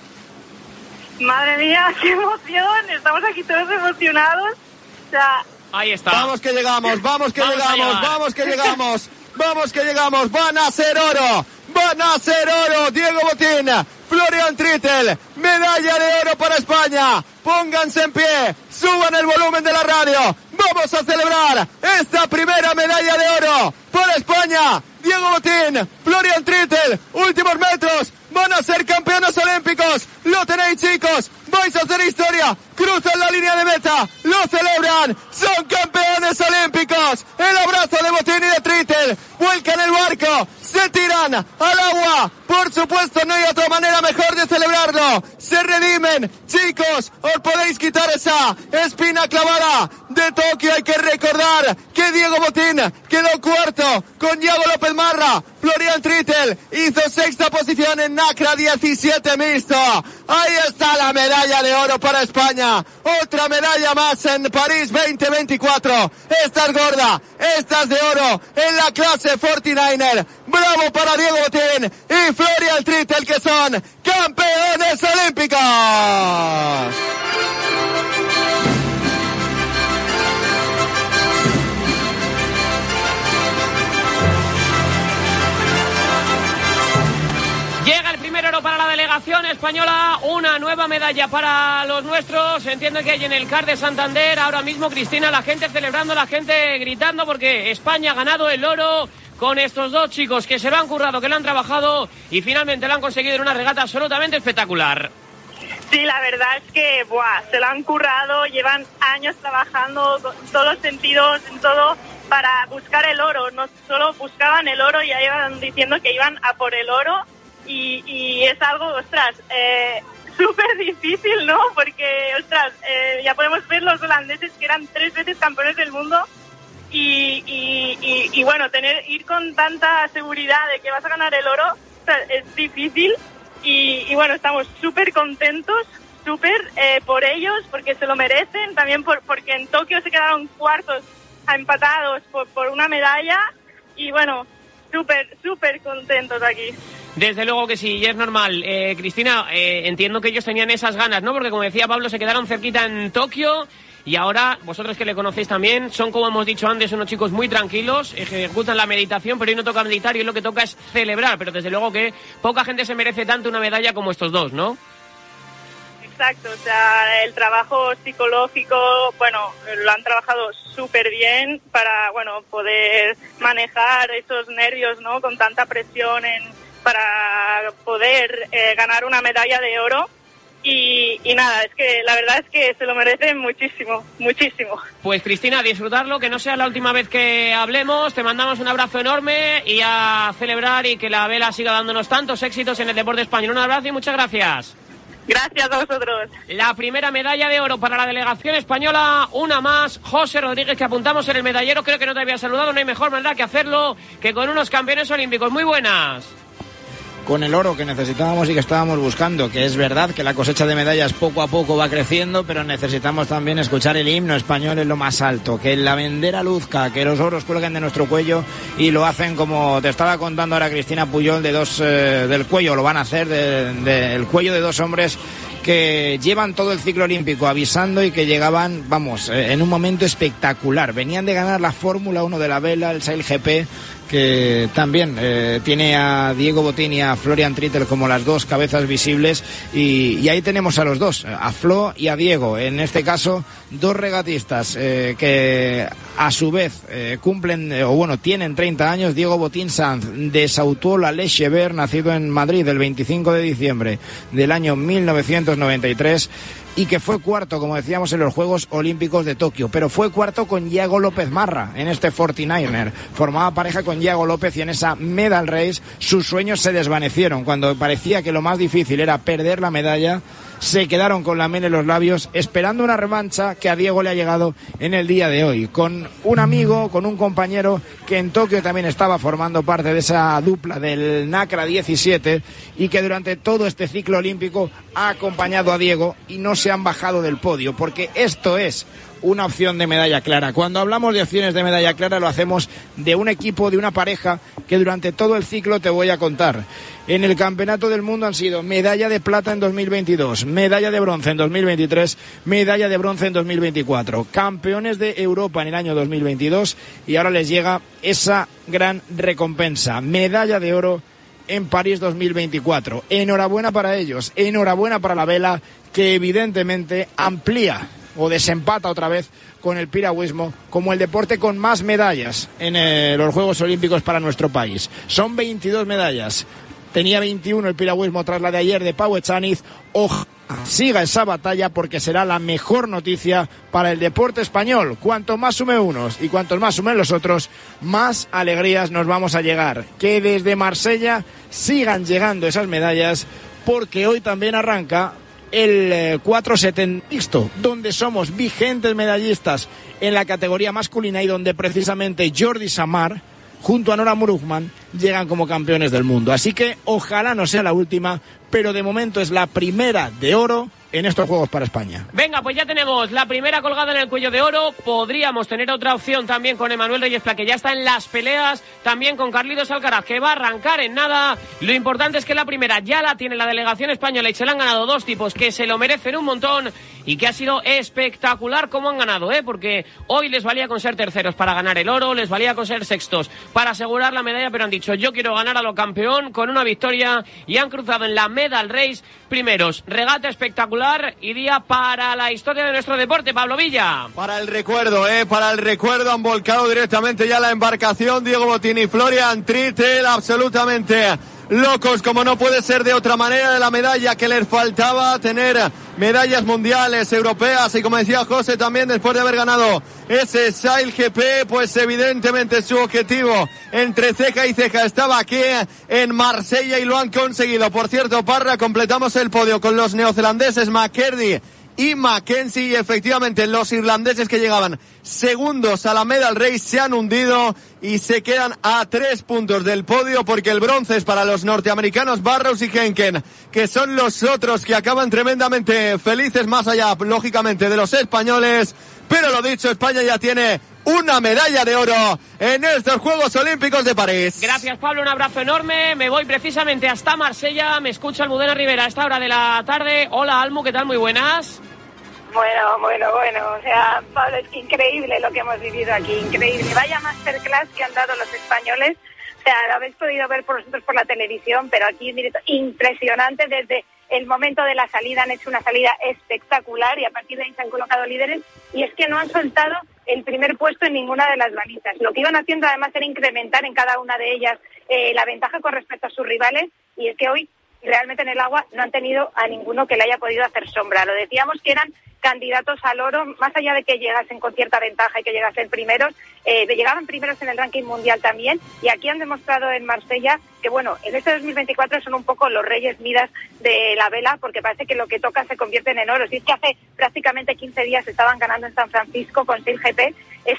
Madre mía, qué emoción. Estamos aquí todos emocionados. O sea, ahí está. Vamos que llegamos, vamos que llegamos, vamos que llegamos, vamos que llegamos. Van a ser oro, van a ser oro. Diego Botín, Florian Trittel, medalla de oro para España. Pónganse en pie, suban el volumen de la radio. Vamos a celebrar esta primera medalla de oro por España. Diego Botín, Florian Trittel, últimos metros, van a ser campeones olímpicos. Lo tenéis, chicos, vais a hacer historia. Cruzan la línea de meta, lo celebran, son campeones olímpicos. El abrazo de Botín y de Trittel, vuelcan el barco, se tiran al agua. Por supuesto, no hay otra manera mejor de celebrarlo. Se redimen, chicos, os podéis quitar esa espina clavada de Tokio. Hay que recordar que Diego Botín quedó cuarto con Yago López Marra. Florian Trittel hizo sexta posición en NACRA 17 mixto. Ahí está la medalla de oro para España. Otra medalla más en París 2024. Esta es gorda, esta es de oro en la clase 49er. Bravo para Diego Botín y Florian Trittel, que son campeones olímpicos. Llega el primer oro para la delegación española, una nueva medalla para los nuestros. Entiendo que hay en el CAR de Santander ahora mismo, Cristina, la gente celebrando, la gente gritando porque España ha ganado el oro con estos dos chicos que se lo han currado, que lo han trabajado y finalmente lo han conseguido en una regata absolutamente espectacular. Sí, la verdad es que se lo han currado, llevan años trabajando en todos los sentidos, en todo, para buscar el oro. No solo buscaban el oro, ya iban diciendo que iban a por el oro. Y es algo, ostras, súper difícil, ¿no? Porque, ostras, ya podemos ver los holandeses que eran 3 veces campeones del mundo y bueno, ir con tanta seguridad de que vas a ganar el oro, ostras, es difícil y bueno, estamos súper contentos, por ellos, porque se lo merecen, también porque en Tokio se quedaron cuartos empatados por una medalla y bueno, súper contentos aquí. Desde luego que sí, y es normal. Cristina, entiendo que ellos tenían esas ganas, ¿no? Porque como decía Pablo, se quedaron cerquita en Tokio y ahora, vosotros que le conocéis también, son, como hemos dicho antes, unos chicos muy tranquilos, ejecutan la meditación, pero hoy no toca meditar y hoy lo que toca es celebrar. Pero desde luego que poca gente se merece tanto una medalla como estos dos, ¿no? Exacto, o sea, el trabajo psicológico, bueno, lo han trabajado súper bien para, bueno, poder manejar esos nervios, ¿no? Con tanta presión para poder ganar una medalla de oro y nada, es que la verdad es que se lo merecen muchísimo. Pues Cristina, disfrutarlo, que no sea la última vez que hablemos, te mandamos un abrazo enorme y a celebrar y que la vela siga dándonos tantos éxitos en el deporte español. Un abrazo y muchas gracias. Gracias a vosotros. La primera medalla de oro para la delegación española, una más. José Rodríguez, que apuntamos en el medallero, creo que no te había saludado, no hay mejor manera que hacerlo que con unos campeones olímpicos. Muy buenas. Con el oro que necesitábamos y que estábamos buscando, que es verdad que la cosecha de medallas poco a poco va creciendo, pero necesitamos también escuchar el himno español en lo más alto, que la bandera luzca, que los oros cuelguen de nuestro cuello y lo hacen como te estaba contando ahora Cristina Puyol, del cuello, lo van a hacer del cuello de dos hombres que llevan todo el ciclo olímpico avisando y que llegaban, en un momento espectacular. Venían de ganar la Fórmula 1 de la vela, el Sail GP, que también tiene a Diego Botín y a Florian Trittel como las dos cabezas visibles y ahí tenemos a los dos, a Flo y a Diego, en este caso dos regatistas que a su vez tienen 30 años. Diego Botín Sanz, de Sautuola-l'Écheverre, nacido en Madrid el 25 de diciembre del año 1993 y que fue cuarto, como decíamos, en los Juegos Olímpicos de Tokio, pero fue cuarto con Yago López Marra en este 49er. Formaba pareja con Yago López y en esa medal race sus sueños se desvanecieron. Cuando parecía que lo más difícil era perder la medalla, se quedaron con la miel en los labios, esperando una revancha que a Diego le ha llegado en el día de hoy, con un amigo, con un compañero que en Tokio también estaba formando parte de esa dupla del NACRA 17 y que durante todo este ciclo olímpico ha acompañado a Diego y no se han bajado del podio, porque esto es una opción de medalla clara. Cuando hablamos de opciones de medalla clara lo hacemos de un equipo, de una pareja que durante todo el ciclo te voy a contar. En el Campeonato del Mundo han sido medalla de plata en 2022, medalla de bronce en 2023, medalla de bronce en 2024, campeones de Europa en el año 2022 y ahora les llega esa gran recompensa, medalla de oro en París 2024. Enhorabuena para ellos, enhorabuena para la vela, que evidentemente amplía o desempata otra vez con el piragüismo como el deporte con más medallas en los Juegos Olímpicos para nuestro país. Son 22 medallas. Tenía 21 el piragüismo tras la de ayer de Pau Echaniz. Ojalá siga esa batalla porque será la mejor noticia para el deporte español. Cuanto más sume unos y cuantos más sumen los otros, más alegrías nos vamos a llegar. Que desde Marsella sigan llegando esas medallas, porque hoy también arranca el 470 mixto, donde somos vigentes medallistas en la categoría masculina y donde precisamente Jordi Samar junto a Nora Brugman llegan como campeones del mundo. Así que ojalá no sea la última, pero de momento es la primera de oro en estos Juegos para España. Venga, pues ya tenemos la primera colgada en el cuello de oro. Podríamos tener otra opción también con Emanuel Reyes Pla, que ya está en las peleas, también con Carlitos Alcaraz, que va a arrancar en nada. Lo importante es que la primera ya la tiene la delegación española y se la han ganado dos tipos que se lo merecen un montón y que ha sido espectacular cómo han ganado, porque hoy les valía con ser terceros para ganar el oro, les valía con ser sextos para asegurar la medalla, pero han dicho yo quiero ganar a lo campeón con una victoria y han cruzado en la medal race primeros. Regata espectacular y día para la historia de nuestro deporte, Pablo Villa. Para el recuerdo, han volcado directamente ya la embarcación Diego Botín y Florian Trittel, absolutamente locos, como no puede ser de otra manera, de la medalla que les faltaba, tener medallas mundiales, europeas, y como decía José también, después de haber ganado ese Sail GP, pues evidentemente su objetivo entre ceja y ceja estaba aquí en Marsella y lo han conseguido. Por cierto, Parra, completamos el podio con los neozelandeses McKirdy y Mackenzie, y efectivamente los irlandeses que llegaban segundos a la medal race se han hundido y se quedan a 3 puntos del podio, porque el bronce es para los norteamericanos Barrows y Henken, que son los otros que acaban tremendamente felices, más allá lógicamente de los españoles. Pero lo dicho, España ya tiene una medalla de oro en estos Juegos Olímpicos de París. Gracias, Pablo, un abrazo enorme. Me voy precisamente hasta Marsella. Me escucha Almudena Rivera a esta hora de la tarde. Hola, Almu, ¿qué tal? Muy buenas. Bueno. O sea, Pablo, es increíble lo que hemos vivido aquí, increíble. Vaya masterclass que han dado los españoles. O sea, lo habéis podido ver por vosotros por la televisión, pero aquí en directo, impresionante. Desde el momento de la salida han hecho una salida espectacular y a partir de ahí se han colocado líderes. Y es que no han soltado el primer puesto en ninguna de las balizas. Lo que iban haciendo además era incrementar en cada una de ellas la ventaja con respecto a sus rivales, y es que hoy realmente en el agua no han tenido a ninguno que le haya podido hacer sombra. Lo decíamos que eran candidatos al oro, más allá de que llegasen con cierta ventaja y que llegasen primeros, llegaban primeros en el ranking mundial también, y aquí han demostrado en Marsella que, bueno, en este 2024 son un poco los reyes Midas de la vela, porque parece que lo que toca se convierte en oro. Si es que hace prácticamente 15 días estaban ganando en San Francisco con Sail GP,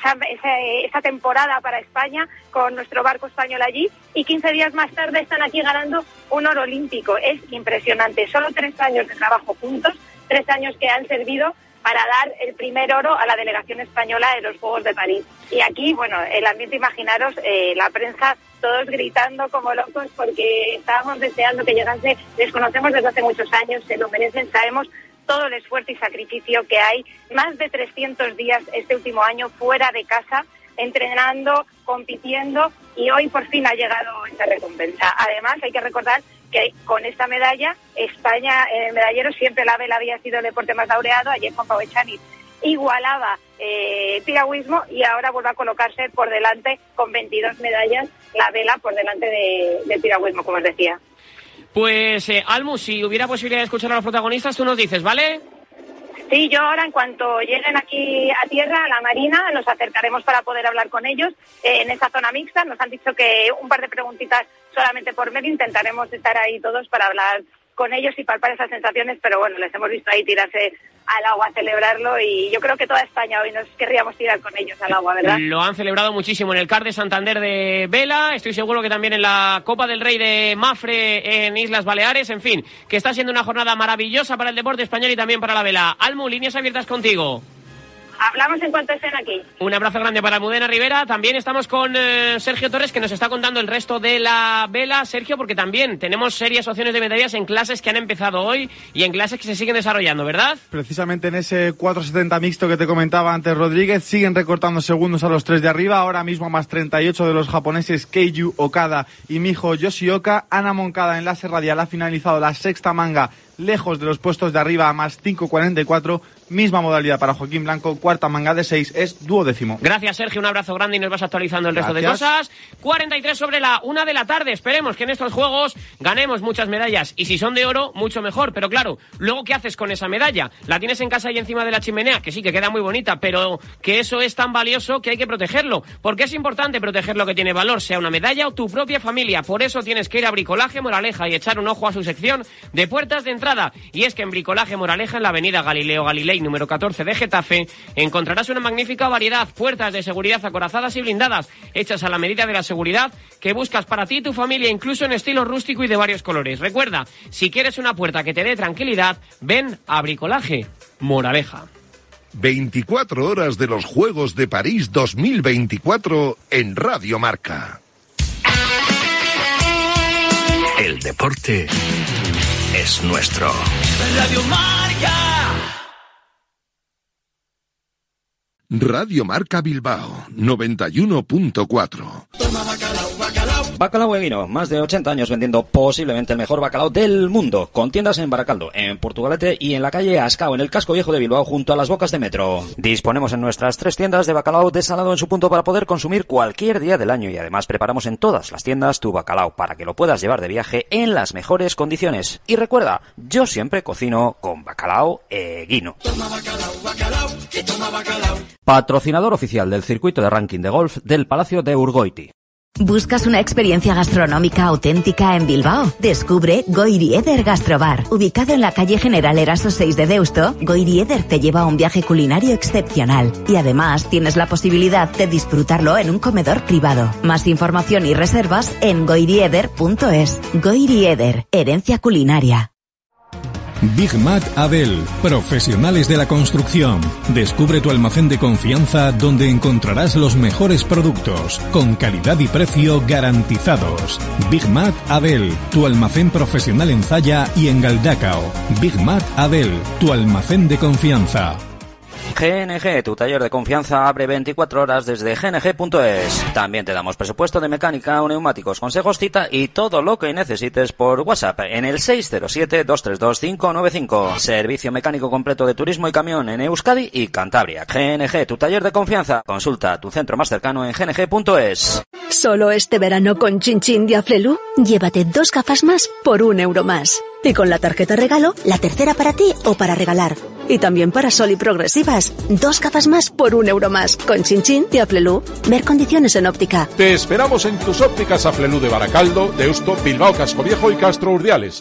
esa temporada para España con nuestro barco español allí, y 15 días más tarde están aquí ganando un oro olímpico. Es impresionante. Solo 3 años de trabajo juntos, 3 años que han servido para dar el primer oro a la delegación española de los Juegos de París. Y aquí, bueno, el ambiente, imaginaros, la prensa, todos gritando como locos porque estábamos deseando que llegase. Les conocemos desde hace muchos años, se lo merecen, sabemos todo el esfuerzo y sacrificio que hay. Más de 300 días este último año fuera de casa, entrenando, compitiendo, y hoy por fin ha llegado esta recompensa. Además, hay que recordar que con esta medalla, España en el medallero, siempre la vela había sido el deporte más laureado. Ayer con Pau Echaniz igualaba piragüismo y ahora vuelve a colocarse por delante con 22 medallas, la vela por delante de piragüismo, como os decía. Pues, Almu, si hubiera posibilidad de escuchar a los protagonistas, tú nos dices, ¿vale? Sí, yo ahora, en cuanto lleguen aquí a tierra, a la Marina, nos acercaremos para poder hablar con ellos en esa zona mixta. Nos han dicho que un par de preguntitas solamente por medio. Intentaremos estar ahí todos para hablar con ellos y palpar esas sensaciones, pero bueno, les hemos visto ahí tirarse al agua a celebrarlo, y yo creo que toda España hoy nos querríamos tirar con ellos al agua, ¿verdad? Lo han celebrado muchísimo en el CAR de Santander de vela, estoy seguro que también en la Copa del Rey de Mafre en Islas Baleares, en fin, que está siendo una jornada maravillosa para el deporte español y también para la vela. Almu, líneas abiertas contigo. Hablamos en cuanto estén aquí. Un abrazo grande para Almudena Rivera. También estamos con Sergio Torres, que nos está contando el resto de la vela. Sergio, porque también tenemos serias opciones de medallas en clases que han empezado hoy y en clases que se siguen desarrollando, ¿verdad? Precisamente en ese 470 mixto que te comentaba antes, Rodríguez, siguen recortando segundos a los 3 de arriba. Ahora mismo más 38 de los japoneses Keiju Okada y Miho Yoshioka. Ana Moncada en láser radial ha finalizado la sexta manga lejos de los puestos de arriba a más 5,44. Misma modalidad para Joaquín Blanco, cuarta manga de 6, es 12º. Gracias, Sergio, un abrazo grande y nos vas actualizando el resto de cosas. 43 sobre la 1 de la tarde. Esperemos que en estos juegos ganemos muchas medallas y si son de oro, mucho mejor. Pero claro, luego ¿qué haces con esa medalla? La tienes en casa y encima de la chimenea, que sí, que queda muy bonita, pero que eso es tan valioso que hay que protegerlo. Porque es importante proteger lo que tiene valor, sea una medalla o tu propia familia. Por eso tienes que ir a Bricolaje Moraleja y echar un ojo a su sección de puertas de entrada. Y es que en Bricolaje Moraleja, en la avenida Galileo Galilei, número 14 de Getafe, encontrarás una magnífica variedad, puertas de seguridad acorazadas y blindadas, hechas a la medida de la seguridad que buscas para ti y tu familia, incluso en estilo rústico y de varios colores. Recuerda, si quieres una puerta que te dé tranquilidad, ven a Bricolaje Moraleja. 24 horas de los Juegos de París 2024 en Radio Marca. El deporte es nuestro. Radio Marca. Radio Marca Bilbao 91.4. Bacalao Eguino, más de 80 años vendiendo posiblemente el mejor bacalao del mundo, con tiendas en Baracaldo, en Portugalete y en la calle Ascao, en el casco viejo de Bilbao, junto a las bocas de metro. Disponemos en nuestras 3 tiendas de bacalao desalado en su punto para poder consumir cualquier día del año y además preparamos en todas las tiendas tu bacalao para que lo puedas llevar de viaje en las mejores condiciones. Y recuerda, yo siempre cocino con Bacalao Eguino. Toma bacalao, bacalao, que toma bacalao. Patrocinador oficial del circuito de ranking de golf del Palacio de Urgoiti. ¿Buscas una experiencia gastronómica auténtica en Bilbao? Descubre Goirieder Gastrobar. Ubicado en la calle General Eraso 6 de Deusto, Goirieder te lleva a un viaje culinario excepcional. Y además tienes la posibilidad de disfrutarlo en un comedor privado. Más información y reservas en goirieder.es. Goirieder, herencia culinaria. Big Mac Abel, profesionales de la construcción. Descubre tu almacén de confianza donde encontrarás los mejores productos, con calidad y precio garantizados. Big Mac Abel, tu almacén profesional en Zalla y en Galdacao. Big Mac Abel, tu almacén de confianza. GNG, tu taller de confianza, abre 24 horas desde gng.es. También te damos presupuesto de mecánica o neumáticos, consejos, cita y todo lo que necesites por WhatsApp en el 607-232-595. Servicio mecánico completo de turismo y camión en Euskadi y Cantabria. GNG, tu taller de confianza. Consulta tu centro más cercano en gng.es. Solo este verano con Chin Chin de Aflelu, llévate 2 gafas más por €1 más. Y con la tarjeta regalo, la tercera para ti o para regalar. Y también para Sol y Progresivas, 2 gafas más por €1 más. Con Chin Chin de Aflelu. Ver condiciones en óptica. Te esperamos en tus ópticas Aflelu de Baracaldo, Deusto, Bilbao, Casco Viejo y Castro Urdiales.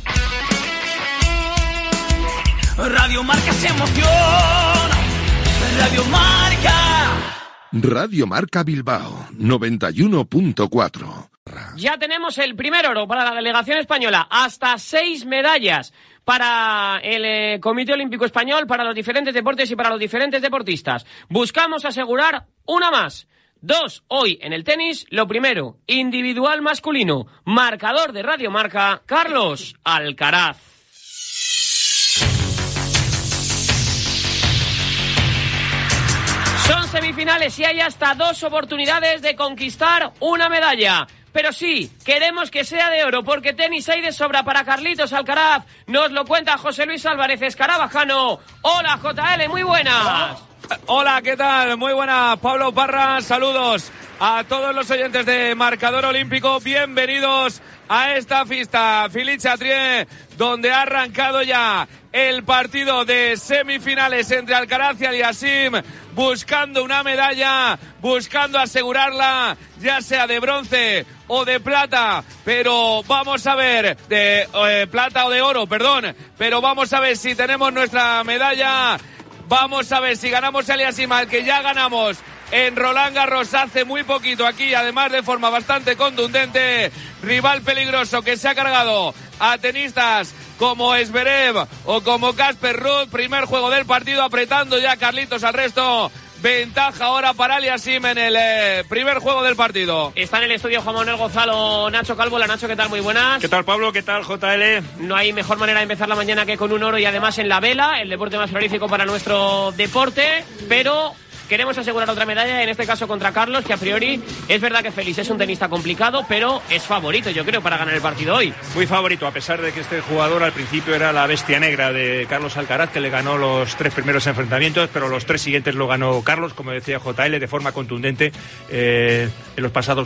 Radio Marca se emociona. Radio Marca. Radio Marca Bilbao 91.4. Ya tenemos el primer oro para la delegación española, hasta 6 medallas para el Comité Olímpico Español, para los diferentes deportes y para los diferentes deportistas. Buscamos asegurar una más. 2 hoy en el tenis. Lo primero, individual masculino, marcador de Radio Marca, Carlos Alcaraz. Son semifinales y hay hasta 2 oportunidades de conquistar una medalla. Pero sí, queremos que sea de oro, porque tenis hay de sobra para Carlitos Alcaraz. Nos lo cuenta José Luis Álvarez Escarabajano. Hola, JL, muy buenas. Hola, ¿qué tal? Muy buenas, Pablo Parra. Saludos a todos los oyentes de Marcador Olímpico. Bienvenidos a esta fiesta Philippe Chatrier, donde ha arrancado ya el partido de semifinales entre Alcaraz y Aliassime, buscando una medalla, buscando asegurarla, ya sea de bronce o de plata, pero vamos a ver, de plata o de oro, perdón, pero vamos a ver si tenemos nuestra medalla, vamos a ver si ganamos a Aliassime, al que ya ganamos en Roland Garros hace muy poquito aquí, además de forma bastante contundente. Rival peligroso que se ha cargado a tenistas como Zverev o como Casper Ruud. Primer juego del partido, apretando ya Carlitos al resto. Ventaja ahora para Aliassime en el primer juego del partido. Está en el estudio Juan Manuel Gonzalo, Nacho Calvo. La Nacho, ¿qué tal? Muy buenas. ¿Qué tal, Pablo? ¿Qué tal, JL? No hay mejor manera de empezar la mañana que con un oro y además en la vela, el deporte más prolífico para nuestro deporte, pero queremos asegurar otra medalla, en este caso contra Carlos, que a priori es verdad que Félix es un tenista complicado, pero es favorito, yo creo, para ganar el partido hoy. Muy favorito, a pesar de que este jugador al principio era la bestia negra de Carlos Alcaraz, que le ganó los 3 primeros enfrentamientos, pero los 3 siguientes lo ganó Carlos, como decía JL, de forma contundente en los pasados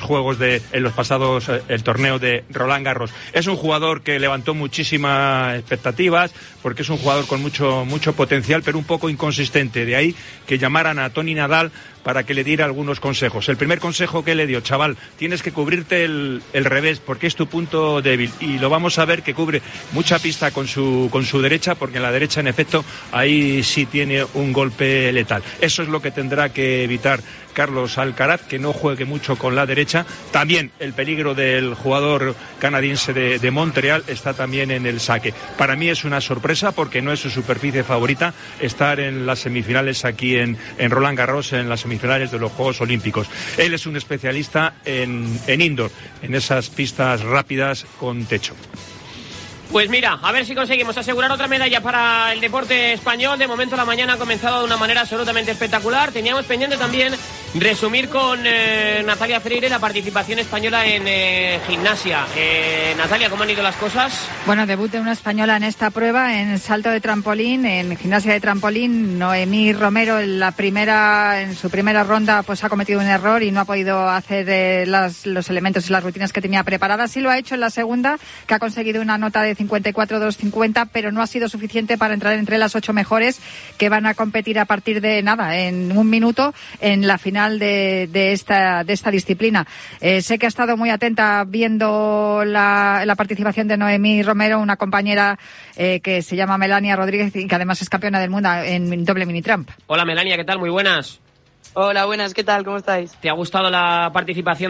el torneo de Roland Garros. Es un jugador que levantó muchísimas expectativas, porque es un jugador con mucho potencial, pero un poco inconsistente. De ahí que llamaran a Toni Nadal para que le diera algunos consejos. El primer consejo que le dio: chaval, tienes que cubrirte el revés, porque es tu punto débil. Y lo vamos a ver que cubre mucha pista con su derecha, porque en la derecha, en efecto, ahí sí tiene un golpe letal. Eso es lo que tendrá que evitar Carlos Alcaraz, que no juegue mucho con la derecha. También el peligro del jugador canadiense de Montreal está también en el saque. Para mí es una sorpresa, porque no es su superficie favorita estar en las semifinales aquí en Roland Garros, en las semifinales de los Juegos Olímpicos. Él es un especialista en indoor, en esas pistas rápidas con techo. Pues mira, a ver si conseguimos asegurar otra medalla para el deporte español. De momento la mañana ha comenzado de una manera absolutamente espectacular. Teníamos pendiente también resumir con Natalia Freire la participación española en gimnasia. Natalia, ¿cómo han ido las cosas? Bueno, debut de una española en esta prueba, en salto de trampolín, en gimnasia de trampolín. Noemí Romero en su primera ronda pues ha cometido un error y no ha podido hacer los elementos y las rutinas que tenía preparadas. Sí lo ha hecho en la segunda, que ha conseguido una nota de 54-250, pero no ha sido suficiente para entrar entre las 8 mejores que van a competir a partir de en un minuto en la final de esta disciplina. Sé que ha estado muy atenta viendo la participación de Noemí Romero, una compañera que se llama Melania Rodríguez y que además es campeona del mundo en doble mini tramp. Hola Melania, ¿qué tal? Muy buenas. Hola, buenas, ¿qué tal? ¿Cómo estáis? ¿Te ha gustado la participación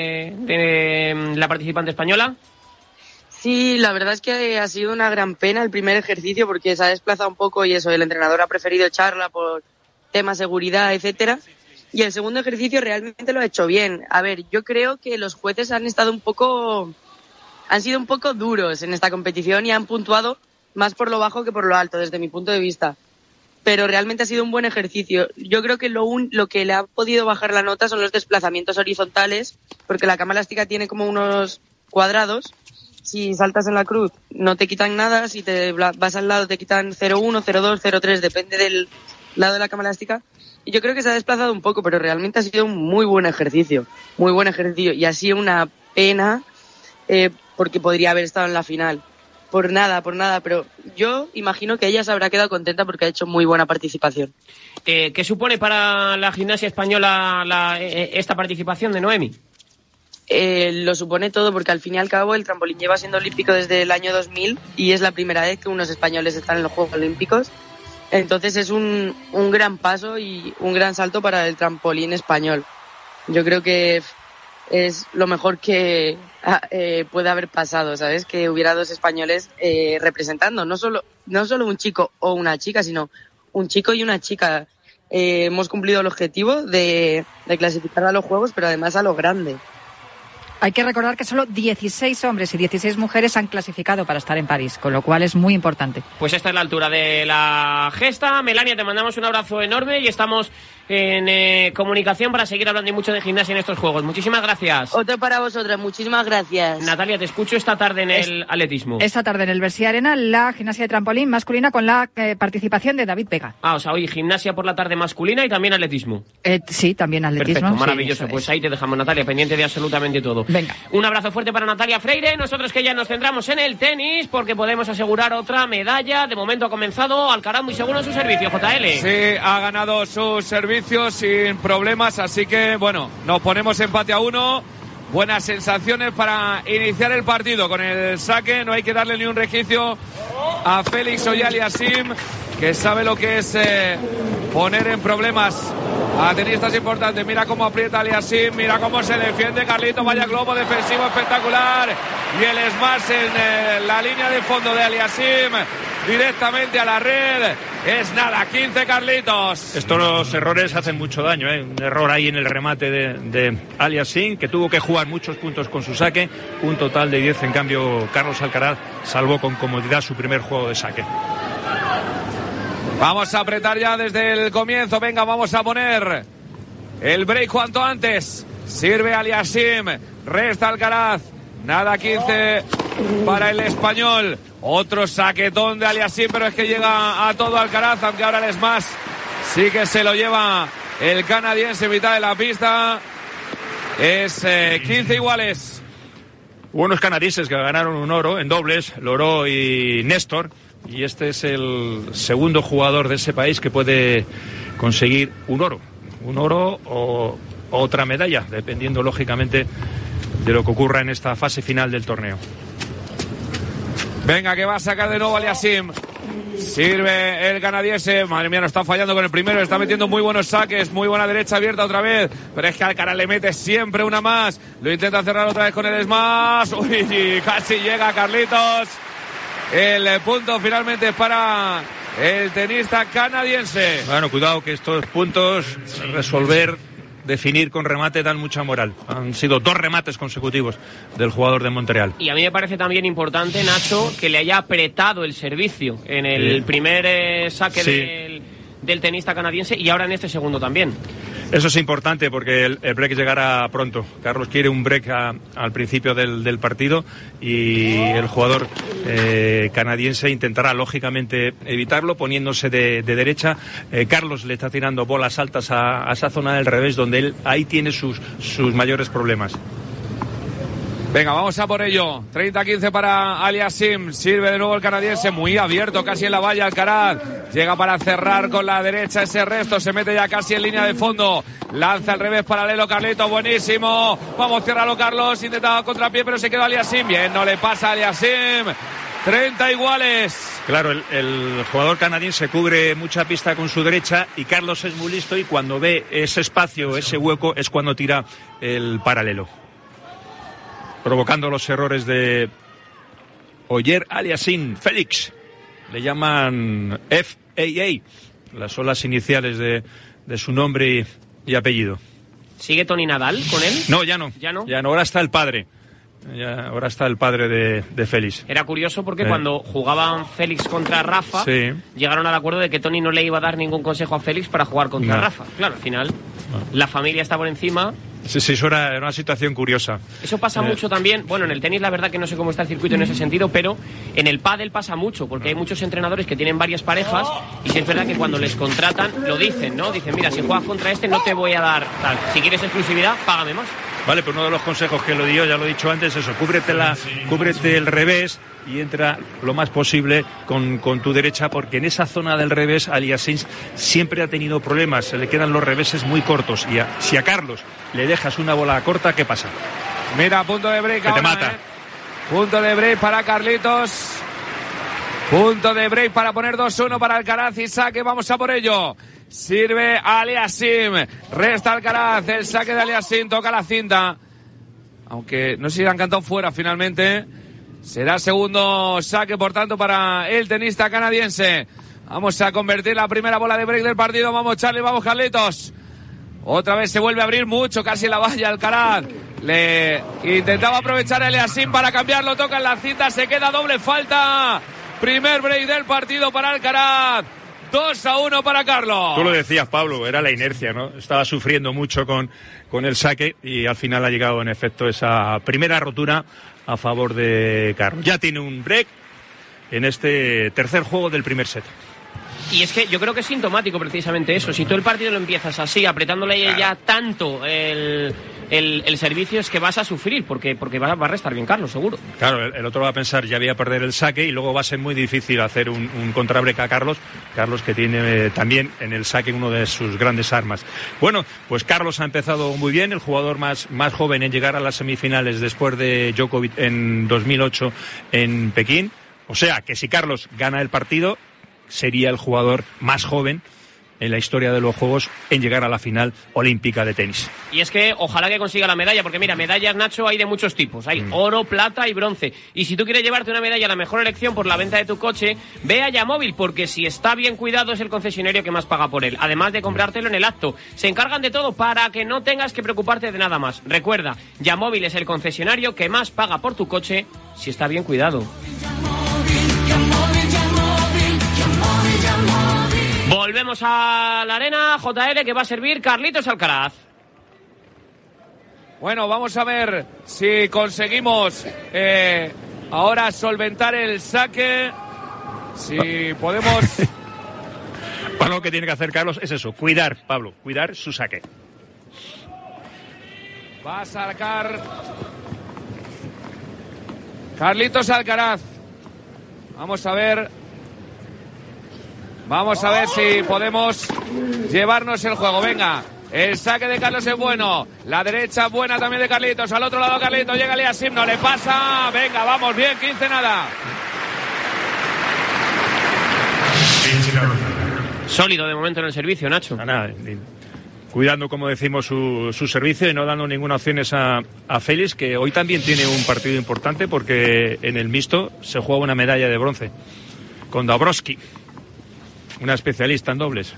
de la participante española? Sí, la verdad es que ha sido una gran pena el primer ejercicio, porque se ha desplazado un poco y eso, el entrenador ha preferido echarla por tema seguridad, etcétera. Y el segundo ejercicio realmente lo ha hecho bien. A ver, yo creo que los jueces han sido un poco duros en esta competición y han puntuado más por lo bajo que por lo alto, desde mi punto de vista. Pero realmente ha sido un buen ejercicio. Yo creo que lo que le ha podido bajar la nota son los desplazamientos horizontales, porque la cama elástica tiene como unos cuadrados. Si saltas en la cruz no te quitan nada, si te vas al lado te quitan 0,1, 0,2, 0,3, depende del lado de la cama elástica. Y yo creo que se ha desplazado un poco, pero realmente ha sido un muy buen ejercicio. Y ha sido una pena porque podría haber estado en la final. Por nada, pero yo imagino que ella se habrá quedado contenta porque ha hecho muy buena participación. ¿Qué supone para la gimnasia española esta participación de Noemi? Lo supone todo, porque al fin y al cabo el trampolín lleva siendo olímpico desde el año 2000 y es la primera vez que unos españoles están en los Juegos Olímpicos. Entonces es un gran paso y un gran salto para el trampolín español. Yo creo que es lo mejor que puede haber pasado, ¿sabes? Que hubiera 2 españoles representando, no solo un chico o una chica, sino un chico y una chica. Hemos cumplido el objetivo de clasificar a los Juegos, pero además a lo grande. Hay que recordar que solo 16 hombres y 16 mujeres han clasificado para estar en París, con lo cual es muy importante. Pues esta es la altura de la gesta. Melania, te mandamos un abrazo enorme y estamos en comunicación para seguir hablando y mucho de gimnasia en estos Juegos. Muchísimas gracias. Otro para vosotras, muchísimas gracias. Natalia, te escucho esta tarde en el atletismo. Esta tarde en el Bercy Arena, la gimnasia de trampolín masculina con la participación de David Vega. O sea, hoy gimnasia por la tarde masculina y también atletismo. Sí, también atletismo. Perfecto, maravilloso. Sí, pues ahí te dejamos, Natalia, pendiente de absolutamente todo. Venga. Un abrazo fuerte para Natalia Freire. Nosotros que ya nos centramos en el tenis porque podemos asegurar otra medalla. De momento ha comenzado Alcaraz muy seguro en su servicio, JL. Sí, ha ganado su servicio sin problemas, así que bueno, nos ponemos empate a 1. Buenas sensaciones para iniciar el partido con el saque. No hay que darle ni un requicio a Félix Auger-Aliassime, que sabe lo que es poner en problemas a tenistas importantes. Mira cómo aprieta Aliassime, mira cómo se defiende Carlito, vaya globo defensivo espectacular, y el smash en la línea de fondo de Aliassime directamente a la red. Es nada, 15 Carlitos. Estos errores hacen mucho daño, ¿eh? Un error ahí en el remate de Aliassime, que tuvo que jugar muchos puntos con su saque, un total de 10. En cambio, Carlos Alcaraz salvó con comodidad su primer juego de saque. Vamos a apretar ya desde el comienzo. Venga, vamos a poner el break cuanto antes. Sirve Aliasim. Resta Alcaraz. Nada 15 para el español. Otro saquetón de Aliasim, pero es que llega a todo Alcaraz, aunque ahora el smash sí que se lo lleva el canadiense en mitad de la pista. Es 15 iguales. Buenos canadienses que ganaron un oro en dobles, Loró y Néstor. Y este es el segundo jugador de ese país que puede conseguir un oro. Un oro o otra medalla, dependiendo lógicamente de lo que ocurra en esta fase final del torneo. Venga, que va a sacar de nuevo Aliasim. Sirve el canadiense. Madre mía, no está fallando con el primero. Está metiendo muy buenos saques. Muy buena derecha abierta otra vez. Pero es que Alcaraz le mete siempre una más. Lo intenta cerrar otra vez con el smash. Uy, casi llega Carlitos. El punto finalmente es para el tenista canadiense. Bueno, cuidado que estos puntos, definir con remate, dan mucha moral. Han sido 2 remates consecutivos del jugador de Montreal. Y a mí me parece también importante, Nacho, que le haya apretado el servicio en el primer saque del tenista canadiense y ahora en este segundo también. Eso es importante porque el break llegará pronto. Carlos quiere un break al principio del partido y el jugador canadiense intentará lógicamente evitarlo poniéndose de derecha. Carlos le está tirando bolas altas a esa zona del revés donde él ahí tiene sus mayores problemas. Venga, vamos a por ello. 30-15 para Aliasim. Sirve de nuevo el canadiense. Muy abierto, casi en la valla Alcaraz. Llega para cerrar con la derecha ese resto. Se mete ya casi en línea de fondo. Lanza al revés paralelo Carlito. Buenísimo. Vamos, ciérralo Carlos. Intentaba contrapié, pero se queda Aliasim. Bien, no le pasa a Aliasim. 30 iguales. Claro, el jugador canadiense cubre mucha pista con su derecha y Carlos es muy listo y cuando ve ese espacio, ese hueco, es cuando tira el paralelo, provocando los errores de Oyer Aliasim Félix. Le llaman FAA, son las iniciales de su nombre y apellido. ¿Sigue Toni Nadal con él? No, ya no. ¿Ya no? Ya no, ahora está el padre. Ahora está el padre de Félix. Era curioso porque cuando jugaban Félix contra Rafa, llegaron al acuerdo de que Toni no le iba a dar ningún consejo a Félix para jugar contra Rafa. Claro, al final la familia está por encima. Sí, eso era una situación curiosa. Eso pasa mucho también. Bueno, en el tenis la verdad que no sé cómo está el circuito en ese sentido, pero en el pádel pasa mucho, porque hay muchos entrenadores que tienen varias parejas y sí es verdad que cuando les contratan lo dicen, ¿no? Dicen, mira, si juegas contra este no te voy a dar tal. Si quieres exclusividad, págame más. Vale, pero uno de los consejos que lo dio, ya lo he dicho antes, eso, cúbrete el revés y entra lo más posible con tu derecha, porque en esa zona del revés Aliasim siempre ha tenido problemas, se le quedan los reveses muy cortos y si a Carlos le dejas una bola corta, ¿qué pasa? Mira, punto de break que ahora, te mata. Punto de break para Carlitos. Punto de break para poner 2-1 para Alcaraz y saque, vamos a por ello. Sirve Aliasim, resta Alcaraz, el saque de Aliasim, toca la cinta. Aunque no sé si han cantado fuera finalmente. Será segundo saque, por tanto, para el tenista canadiense. Vamos a convertir la primera bola de break del partido. Vamos, Charlie, vamos, Carlitos. Otra vez se vuelve a abrir mucho, casi en la valla Alcaraz. Le intentaba aprovechar a Aliasim para cambiarlo, toca en la cinta, se queda doble falta. Primer break del partido para Alcaraz. 2-1 para Carlos. Tú lo decías, Pablo, era la inercia, ¿no? Estaba sufriendo mucho con el saque y al final ha llegado en efecto esa primera rotura a favor de Carlos. Ya tiene un break en este tercer juego del primer set. Y es que yo creo que es sintomático precisamente eso. Si tú el partido lo empiezas así, apretándole ya tanto el servicio, es que vas a sufrir, porque va a restar bien Carlos, seguro. Claro, el otro va a pensar, ya voy a perder el saque, y luego va a ser muy difícil hacer un contrabreak a Carlos. Carlos, que tiene también en el saque uno de sus grandes armas. Bueno, pues Carlos ha empezado muy bien, el jugador más joven en llegar a las semifinales después de Djokovic en 2008 en Pekín. O sea, que si Carlos gana el partido, sería el jugador más joven en la historia de los Juegos en llegar a la final olímpica de tenis. Y es que ojalá que consiga la medalla, porque mira, medallas, Nacho, hay de muchos tipos. Hay oro, plata y bronce. Y si tú quieres llevarte una medalla, la mejor elección por la venta de tu coche, ve a Yamóvil, porque si está bien cuidado es el concesionario que más paga por él. Además de comprártelo en el acto. Se encargan de todo para que no tengas que preocuparte de nada más. Recuerda, Yamóvil es el concesionario que más paga por tu coche si está bien cuidado. Volvemos a la arena, JL, que va a servir Carlitos Alcaraz. Bueno, vamos a ver si conseguimos ahora solventar el saque. Si podemos... Lo que tiene que hacer Carlos es eso, cuidar, Pablo, cuidar su saque. Va a sacar Carlitos Alcaraz. Vamos a ver si podemos llevarnos el juego. Venga, el saque de Carlos es bueno. La derecha buena también de Carlitos. Al otro lado Carlitos, llega Aliasim, no le pasa. Venga, vamos bien, 15 nada. Sólido de momento en el servicio, Nacho. Nada, cuidando, como decimos, su servicio y no dando ninguna opciones a Félix, que hoy también tiene un partido importante porque en el mixto se juega una medalla de bronce con Dabrowski, una especialista en dobles.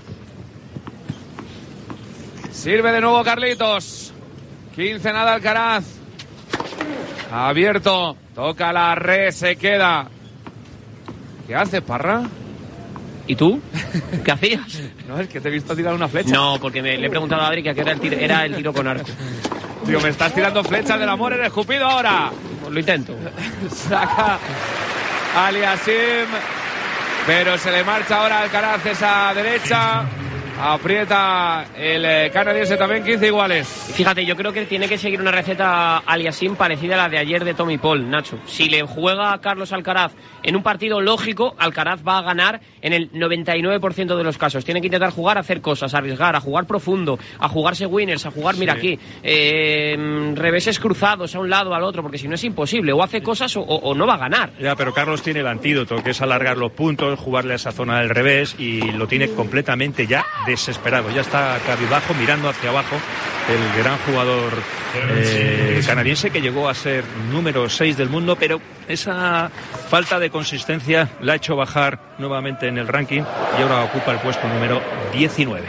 Sirve de nuevo Carlitos. 15 nada Alcaraz. Abierto. Toca la red, se queda. ¿Qué hace, Parra? ¿Y tú? ¿Qué hacías? No, es que te he visto tirar una flecha. No, porque le he preguntado a Adri que era el tiro con arco. Tío, me estás tirando flechas del amor, eres escupido ahora. Pues lo intento. Saca Aliasim, pero se le marcha ahora Alcaraz esa derecha. Aprieta el canadiense también, 15 iguales. Fíjate, yo creo que tiene que seguir una receta Aliasim parecida a la de ayer de Tommy Paul, Nacho. Si le juega a Carlos Alcaraz en un partido lógico, Alcaraz va a ganar en el 99% de los casos. Tiene que intentar jugar, a hacer cosas, a arriesgar, a jugar profundo, a jugarse winners, a jugar, mira aquí, reveses cruzados a un lado, al otro, porque si no es imposible. O hace cosas o no va a ganar. Ya, pero Carlos tiene el antídoto, que es alargar los puntos, jugarle a esa zona del revés, y lo tiene completamente ya desesperado. Ya está cabizbajo, mirando hacia abajo, el gran jugador canadiense, que llegó a ser número 6 del mundo, pero esa falta de consistencia la ha hecho bajar nuevamente en el ranking y ahora ocupa el puesto número 19.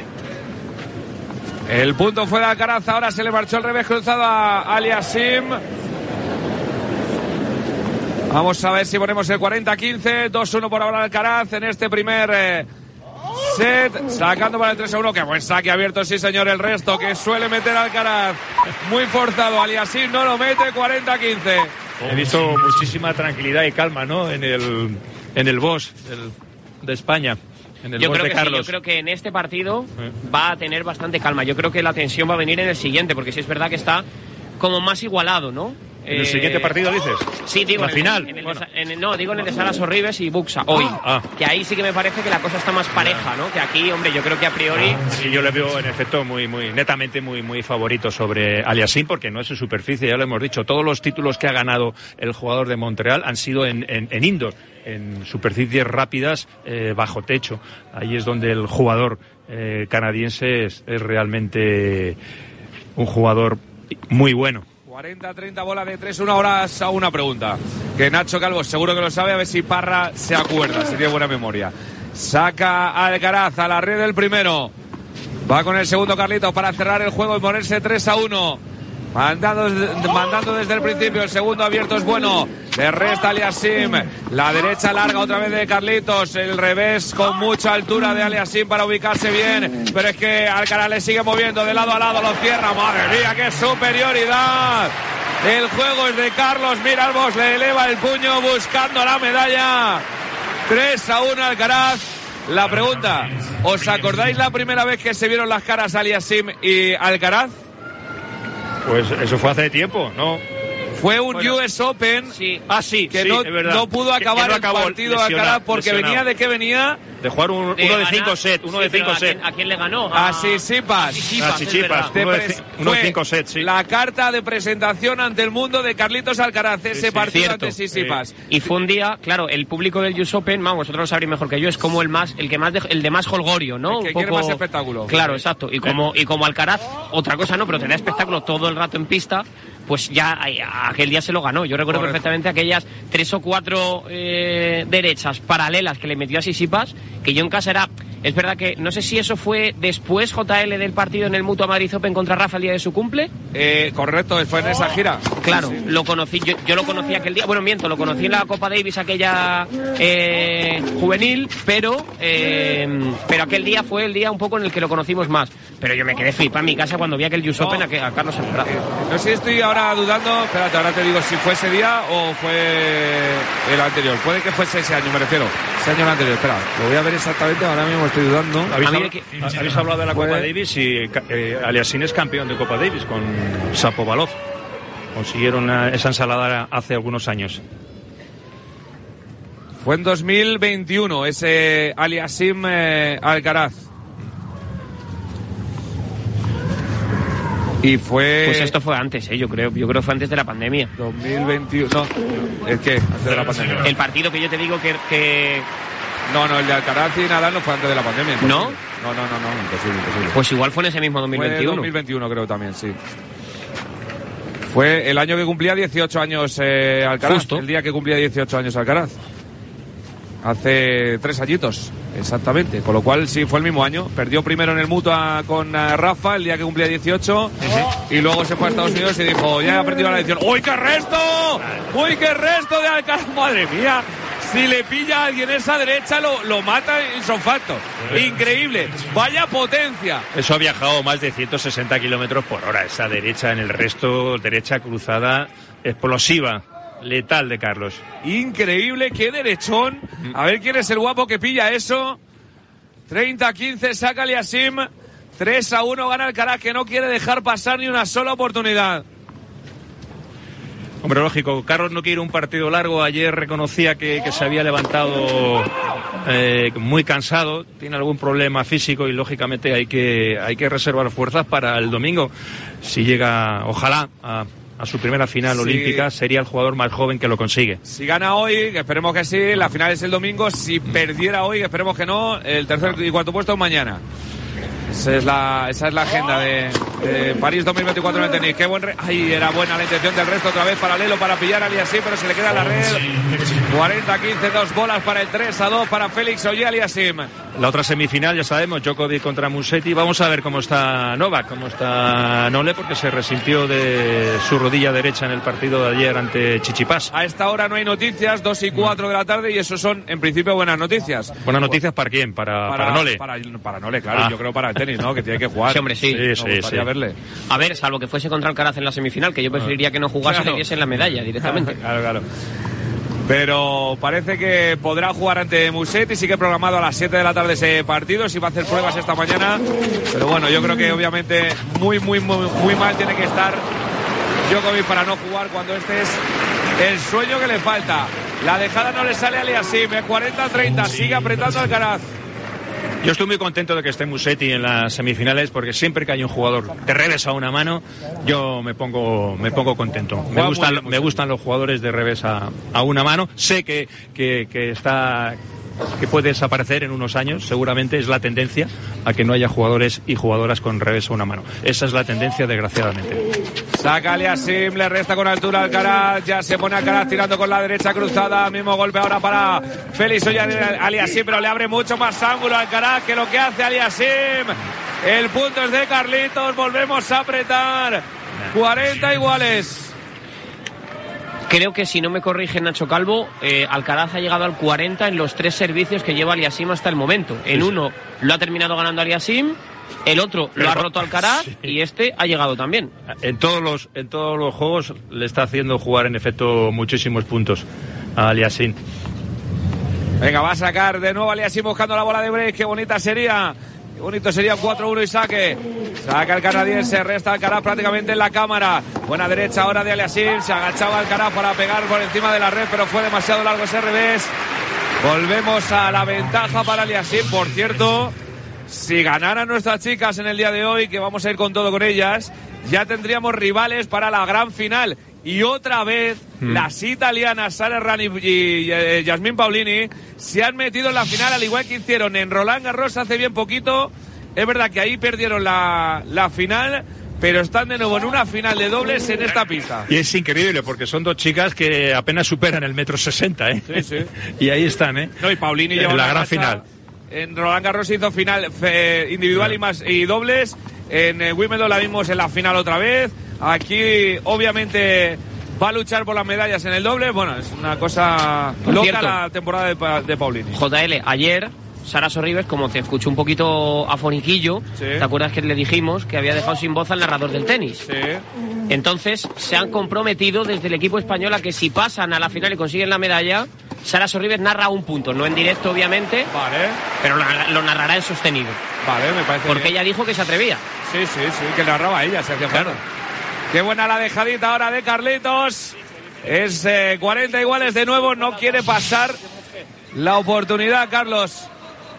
El punto fue de Alcaraz, ahora se le marchó el revés cruzado a Aliasim. Vamos a ver si ponemos el 40-15, 2-1 por ahora Alcaraz en este primer set, sacando para el 3-1, que buen saque abierto, sí señor, el resto que suele meter Alcaraz, muy forzado, Aliasim no lo mete, 40-15. He visto muchísima tranquilidad y calma, ¿no? En el boss de España, en el boss de Carlos. Sí, yo creo que en este partido va a tener bastante calma. Yo creo que la tensión va a venir en el siguiente, porque sí es verdad que está como más igualado, ¿no? ¿En el siguiente partido dices? Sí, digo. ¿La final? Digo en el de Salas Sorribes y Buxa, hoy. Que ahí sí que me parece que la cosa está más pareja, ¿no? Que aquí, hombre, yo creo que a priori... Sí, yo le veo, en efecto, netamente muy favorito sobre Aliasim, porque no es en superficie, ya lo hemos dicho. Todos los títulos que ha ganado el jugador de Montreal han sido en indoor, en superficies rápidas, bajo techo. Ahí es donde el jugador canadiense es realmente un jugador muy bueno. 40-30, bola de 3-1. Ahora a una pregunta que Nacho Calvo seguro que lo sabe, a ver si Parra se acuerda, si tiene buena memoria. Saca Alcaraz a la red del primero, va con el segundo Carlitos para cerrar el juego y ponerse 3-1. Mandando desde el principio, el segundo abierto es bueno, le resta Aliasim, la derecha larga otra vez de Carlitos, el revés con mucha altura de Aliasim para ubicarse bien, pero es que Alcaraz le sigue moviendo de lado a lado, lo cierra, madre mía, qué superioridad. El juego es de Carlos, mira el boss, le eleva el puño buscando la medalla. 3-1 Alcaraz. La pregunta, ¿os acordáis la primera vez que se vieron las caras Aliasim y Alcaraz? Pues eso fue hace tiempo, ¿no? Fue un US Open que no pudo acabar el partido Alcaraz porque venía de qué venía. De jugar uno de 5 sets. ¿A quién le ganó? A Tsitsipas. Uno de 5 sets, sí. La carta de presentación ante el mundo de Carlitos Alcaraz, ese partido ante Tsitsipas. Y fue un día, claro, el público del US Open, vamos, vosotros lo sabréis mejor que yo, es como el de más holgorio, ¿no? El que quiere más espectáculo. Claro, exacto. Y como Alcaraz, otra cosa no, pero tenía espectáculo todo el rato en pista, pues ya aquel día se lo ganó. Yo recuerdo perfectamente aquellas 3 o 4 derechas paralelas que le metió a Tsitsipas, que yo en casa es verdad que no sé si eso fue después, JL, del partido en el Mutua Madrid Open contra Rafa el día de su cumple. Correcto, fue en esa gira. Claro, lo conocí, yo lo conocí aquel día, bueno, miento, lo conocí en la Copa Davis aquella juvenil, pero aquel día fue el día un poco en el que lo conocimos más. Pero yo me quedé flipado en mi casa cuando vi aquel US Open a Carlos Alcaraz. No sé si estoy ahora dudando, espérate, ahora te digo si fue ese día o fue el anterior. Puede que fuese ese año, me refiero. Ese año anterior, espera, lo voy a ver exactamente, ahora mismo estoy dudando. Habéis hablado de la Copa Davis y Aliassime es campeón de Copa Davis con Shapovalov. Consiguieron esa ensalada hace algunos años. Fue en 2021 ese Aliassime Alcaraz. Y fue... Pues esto fue antes, yo creo que fue antes de la pandemia. 2021, no, ¿es qué? Antes de la pandemia. El partido que yo te digo que... No, el de Alcaraz y Nadal no fue antes de la pandemia. ¿No? No, imposible. Pues igual fue en ese mismo 2021. Fue 2021 creo también, sí. Fue el año que cumplía 18 años Alcaraz. Justo. El día que cumplía 18 años Alcaraz. Hace 3 añitos, exactamente. Con lo cual sí, fue el mismo año. Perdió primero en el Mutua con Rafa el día que cumplía 18. Y luego se fue a Estados Unidos y dijo, ya he aprendido la lección. ¡Uy, qué resto! ¡Uy, qué resto de Alcaraz! ¡Madre mía! Si le pilla a alguien esa derecha, lo mata en sofacto. Increíble. Vaya potencia. Eso ha viajado más de 160 kilómetros por hora. Esa derecha en el resto, derecha cruzada, explosiva, letal de Carlos. Increíble, qué derechón. A ver quién es el guapo que pilla eso. 30-15, saca Aliassime. 3-1 gana Alcaraz, que no quiere dejar pasar ni una sola oportunidad. Hombre, lógico, Carlos no quiere un partido largo. Ayer reconocía que se había levantado muy cansado, tiene algún problema físico y lógicamente hay que reservar fuerzas para el domingo. Si llega, ojalá, a su primera final olímpica, sería el jugador más joven que lo consigue. Si gana hoy, que esperemos que sí, la final es el domingo. Si perdiera hoy, que esperemos que no, el tercer y cuarto puesto mañana. Esa es la agenda de París 2024 en el tenis. Qué buen Ay, era buena la intención del resto, otra vez paralelo para pillar a Aliassime, pero se le queda la red. 40-15, 2 bolas para el 3-2 para Félix Auger-Aliassime. La otra semifinal, ya sabemos, Djokovic contra Musetti. Vamos a ver cómo está Novak, cómo está Nole, porque se resintió de su rodilla derecha en el partido de ayer ante Tsitsipas. A esta hora no hay noticias, 2 y 4 de la tarde, y eso son, en principio, buenas noticias. ¿Buenas noticias para quién? Para Nole. Para Nole, claro, yo creo para el tenis, ¿no? Que tiene que jugar. Sí, hombre, sí. Sí. Verle. A ver, salvo que fuese contra Alcaraz en la semifinal, que yo preferiría que no jugase y le diesen la medalla directamente. Claro. Pero parece que podrá jugar ante Musetti, sigue programado a las 7 de la tarde ese partido, si va a hacer pruebas esta mañana. Pero bueno, yo creo que obviamente muy mal tiene que estar Djokovic para no jugar cuando este es el sueño que le falta. La dejada no le sale a Aliassime, 40-30, sigue apretando Alcaraz. Yo estoy muy contento de que esté Musetti en las semifinales, porque siempre que hay un jugador de revés a una mano, yo me pongo contento. Me gustan los jugadores de revés a una mano. Sé que puede desaparecer en unos años, seguramente es la tendencia a que no haya jugadores y jugadoras con revés a una mano. Esa es la tendencia, desgraciadamente. Saca Aliassime, le resta con altura Alcaraz, ya se pone Alcaraz tirando con la derecha cruzada, mismo golpe ahora para Félix Auger-Aliassime, pero le abre mucho más ángulo a Alcaraz que lo que hace Aliassime. El punto es de Carlitos, volvemos a apretar, 40 iguales. Creo que, si no me corrige Nacho Calvo, Alcaraz ha llegado al 40 en los 3 servicios que lleva Aliassime hasta el momento. En uno lo ha terminado ganando Aliassime, el otro lo ha roto Alcaraz y este ha llegado también. En todos los juegos le está haciendo jugar en efecto muchísimos puntos a Aliassime. Venga, va a sacar de nuevo Aliassime buscando la bola de break, qué bonita sería. Qué bonito sería un 4-1 y saque. Saca el canadiense, resta Alcaraz prácticamente en la cámara. Buena derecha ahora de Aliassime. Se agachaba Alcaraz para pegar por encima de la red, pero fue demasiado largo ese revés. Volvemos a la ventaja para Aliassime. Por cierto, si ganaran nuestras chicas en el día de hoy, que vamos a ir con todo con ellas, ya tendríamos rivales para la gran final. Y otra vez, las italianas Sara Errani y Yasmin Paolini se han metido en la final, al igual que hicieron en Roland Garros hace bien poquito. Es verdad que ahí perdieron la final, pero están de nuevo en una final de dobles en esta pista. Y es increíble, porque son dos chicas que apenas superan el 1,60 m, ¿eh? Sí. Y ahí están, ¿eh? No, y Paolini lleva la gran final. En Roland Garros hizo final individual y dobles. En Wimbledon la vimos en la final otra vez. Aquí, obviamente, va a luchar por las medallas en el doble. Bueno, es una cosa loca cierto, la temporada de Paulini. JL, ayer Sara Sorribes, como te escuchó un poquito afoniquillo, sí. ¿Te acuerdas que le dijimos que había dejado sin voz al narrador del tenis? Sí. Entonces, se han comprometido desde el equipo español a que si pasan a la final y consiguen la medalla, Sara Sorribes narra un punto, no en directo obviamente, vale, pero lo narrará en sostenido. Vale, me parece porque bien. Ella dijo que se atrevía. Sí, que narraba ella, se hacía claro. Qué buena la dejadita ahora de Carlitos. Es 40 iguales de nuevo, no quiere pasar la oportunidad, Carlos,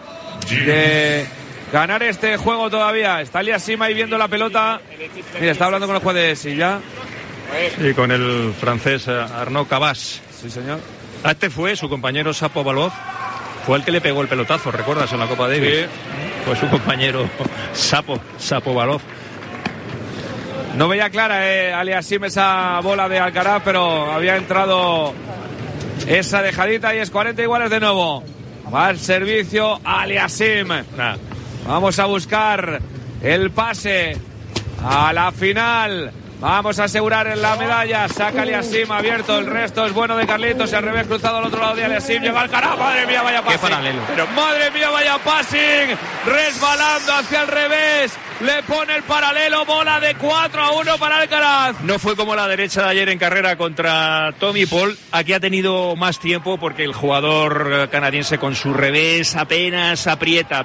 de ganar este juego todavía. Está Aliassime ahí viendo la pelota. Mira, está hablando con el juez de silla. Y con el francés Arnaud Cabas. Sí, señor. Este fue su compañero Shapovalov. Fue el que le pegó el pelotazo, ¿recuerdas? En la Copa Davis. Sí. Fue su compañero Shapovalov. No veía clara Aliassime esa bola de Alcaraz, pero había entrado esa dejadita y es 40 iguales de nuevo. Va al servicio Aliassime. Vamos a buscar el pase a la final. Vamos a asegurar la medalla. Saca Aliassime abierto. El resto es bueno de Carlitos. Al revés cruzado al otro lado de Aliassime. Llega Alcaraz. Madre mía, vaya passing. Qué paralelo. Pero madre mía, vaya passing. Resbalando hacia el revés. Le pone el paralelo. Bola de 4-1 para Alcaraz. No fue como la derecha de ayer en carrera contra Tommy Paul. Aquí ha tenido más tiempo porque el jugador canadiense con su revés apenas aprieta.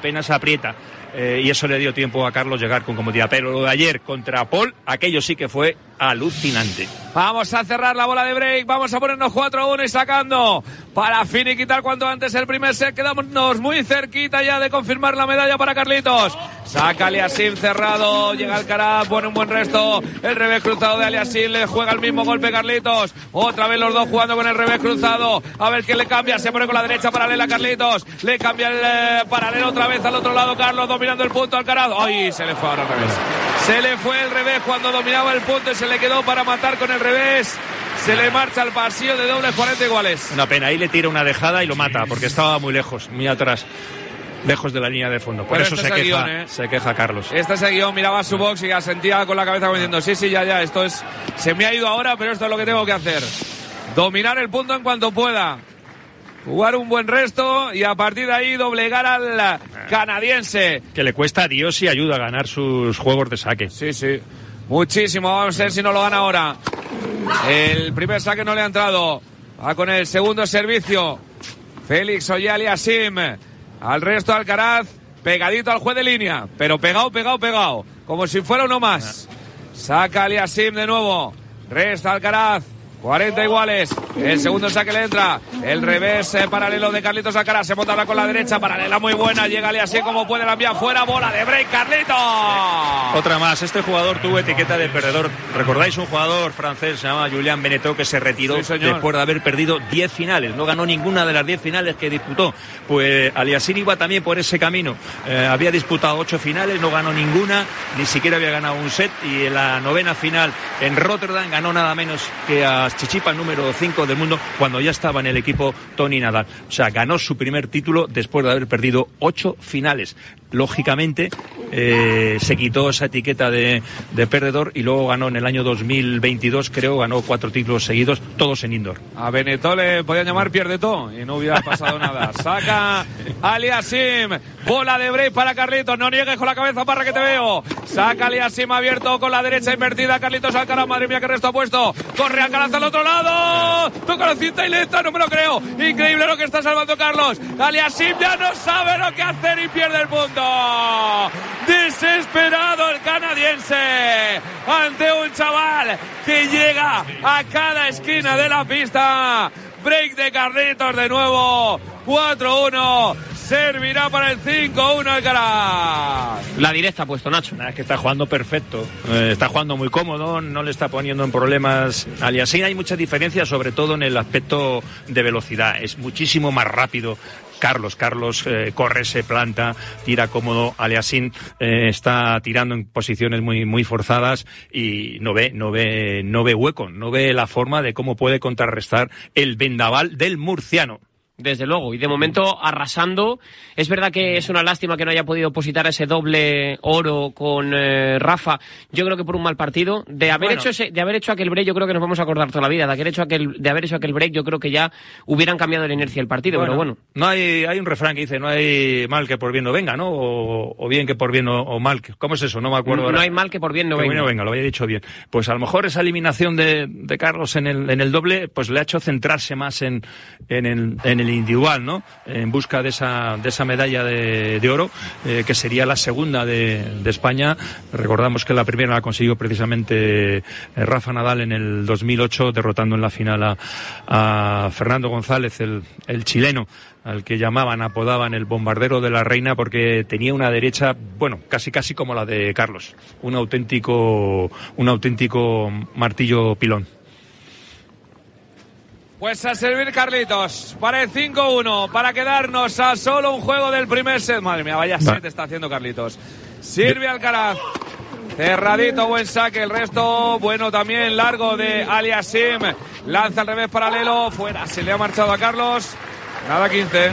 Y eso le dio tiempo a Carlos llegar con comodidad. Pero lo de ayer contra Paul, aquello sí que fue alucinante. Vamos a cerrar la bola de break. Vamos a ponernos 4-1 y sacando para finiquitar cuanto antes el primer set. Quedamos muy cerquita ya de confirmar la medalla para Carlitos. Saca Aliassime cerrado. Llega Alcaraz. Pone un buen resto. El revés cruzado de Aliassime. Le juega el mismo golpe Carlitos. Otra vez los dos jugando con el revés cruzado. A ver quién le cambia. Se pone con la derecha paralela a Carlitos. Le cambia el paralelo otra vez al otro lado. Carlos dominando el punto. Alcaraz. ¡Ay! Se le fue ahora al revés. Se le fue el revés cuando dominaba el punto y se le quedó para matar con el revés. Se le marcha al pasillo de dobles 40 iguales. Una pena, ahí le tira una dejada y lo mata porque estaba muy lejos, muy atrás, lejos de la línea de fondo. Por eso se queja Carlos. Este es el guión, miraba su box y asentía con la cabeza como diciendo sí, ya, esto es, se me ha ido ahora, pero esto es lo que tengo que hacer. Dominar el punto en cuanto pueda. Jugar un buen resto y a partir de ahí doblegar al canadiense. Que le cuesta a Dios y ayuda a ganar sus juegos de saque. Sí. Muchísimo. Vamos a ver si no lo gana ahora. El primer saque no le ha entrado. Va con el segundo servicio. Félix Auger-Aliassime. Al resto Alcaraz. Pegadito al juez de línea. Pero pegado. Como si fuera uno más. Saca Aliassime de nuevo. Resta Alcaraz. 40 iguales. El segundo saque le entra. El revés paralelo de Carlitos Alcaraz. Se monta ahora con la derecha. Paralela muy buena. Llega así como puede. La envía fuera. Bola de break. Carlitos. Otra más. Este jugador tuvo etiqueta de perdedor. ¿Recordáis un jugador francés? Se llama Julien Benneteau, que se retiró después de haber perdido 10 finales. No ganó ninguna de las 10 finales que disputó. Pues Aliassime iba también por ese camino. Había disputado 8 finales. No ganó ninguna. Ni siquiera había ganado un set. Y en la novena final en Rotterdam ganó nada menos que a Tsitsipas, número 5 del mundo, cuando ya estaba en el equipo Tony Nadal. O sea, ganó su primer título después de haber perdido 8 finales. Lógicamente, se quitó esa etiqueta de perdedor y luego ganó en el año 2022, creo, ganó 4 títulos seguidos, todos en indoor. A Benneteau le podían llamar pierde todo y no hubiera pasado nada. Saca Aliassime, bola de break para Carlitos, no niegues con la cabeza, Parra, que te veo. Saca Aliassime abierto con la derecha invertida, Carlitos Alcaraz, madre mía, qué resto ha puesto. Corre Alcaraz al otro lado, toca la cinta y le entra, no me lo creo. Increíble lo que está salvando Carlos. Aliassime ya no sabe lo que hacer y pierde el punto. Desesperado el canadiense ante un chaval que llega a cada esquina de la pista. Break de Carlitos de nuevo. 4-1. Servirá para el 5-1 Alcaraz. La directa ha puesto Nacho. Es que está jugando perfecto. Está jugando muy cómodo. No le está poniendo en problemas a Aliassime. Hay mucha diferencia, sobre todo en el aspecto de velocidad. Es muchísimo más rápido. Carlos corre, se planta, tira cómodo. Aliassime está tirando en posiciones muy forzadas y no ve hueco, no ve la forma de cómo puede contrarrestar el vendaval del murciano. Desde luego, y de momento arrasando. Es verdad que es una lástima que no haya podido positar ese doble oro con Rafa. Yo creo que por un mal partido. De haber hecho aquel break, yo creo que nos vamos a acordar toda la vida. De haber hecho aquel break, yo creo que ya hubieran cambiado la inercia del partido. Pero bueno. No hay un refrán que dice, no hay mal que por bien no venga, ¿no? O bien que por bien o mal. ¿Cómo es eso? No me acuerdo. No hay mal que por bien no venga. Lo había dicho bien. Pues a lo mejor esa eliminación de Carlos en el doble, pues le ha hecho centrarse más en el individual, ¿no? En busca de esa medalla de oro, que sería la segunda de España. Recordamos que la primera la consiguió precisamente Rafa Nadal en el 2008, derrotando en la final a Fernando González, el chileno, al que apodaban el bombardero de la reina, porque tenía una derecha, bueno, casi como la de Carlos. Un auténtico martillo pilón. Pues a servir Carlitos para el 5-1, para quedarnos a solo un juego del primer set. Madre mía, vaya set está haciendo Carlitos. Sirve Alcaraz. Cerradito, buen saque. El resto, bueno también, largo de Aliasim. Lanza al revés paralelo. Fuera, se le ha marchado a Carlos. Nada 15.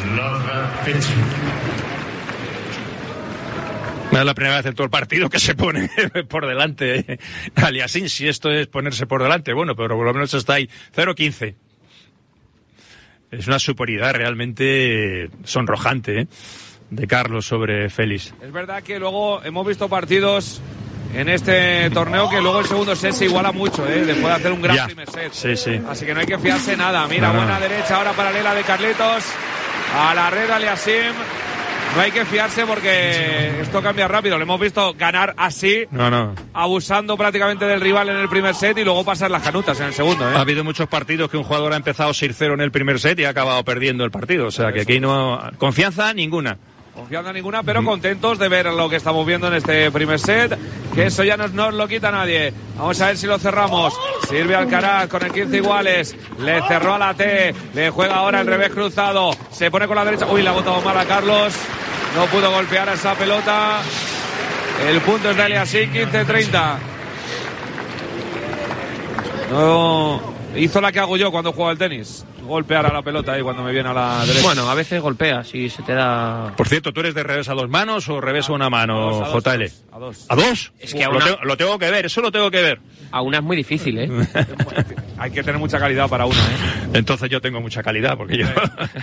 Es la primera vez en todo el partido que se pone por delante Aliasim. Si esto es ponerse por delante, bueno, pero por lo menos está ahí. 0-15. Es una superioridad realmente sonrojante, de Carlos sobre Félix. Es verdad que luego hemos visto partidos en este torneo que luego el segundo set se iguala mucho, después de hacer un gran primer set. Sí. Así que no hay que fiarse nada. Mira, buena derecha ahora paralela de Carlitos a la red Aliasim. No hay que fiarse porque esto cambia rápido. Le hemos visto ganar así, abusando prácticamente del rival en el primer set y luego pasar las canutas en el segundo. Ha habido muchos partidos que un jugador ha empezado 6-0 en el primer set y ha acabado perdiendo el partido. O sea que aquí no... Confianza ninguna. Pero contentos de ver lo que estamos viendo en este primer set, que eso ya no nos lo quita nadie. Vamos a ver si lo cerramos. Sirve Alcaraz con el 15 iguales, le cerró a la T, le juega ahora el revés cruzado, se pone con la derecha. Uy, le ha botado mal a Carlos, no pudo golpear a esa pelota. El punto es de Aliasim, 15-30. No hizo la que hago yo cuando juego al tenis, golpear a la pelota ahí cuando me viene a la derecha. Bueno, a veces golpeas y se te da... Por cierto, ¿tú eres de revés a dos manos o revés a una mano, JL? A dos. ¿A dos? Es que lo tengo que ver, eso lo tengo que ver. A una es muy difícil, Hay que tener mucha calidad para una, Entonces yo tengo mucha calidad, porque yo...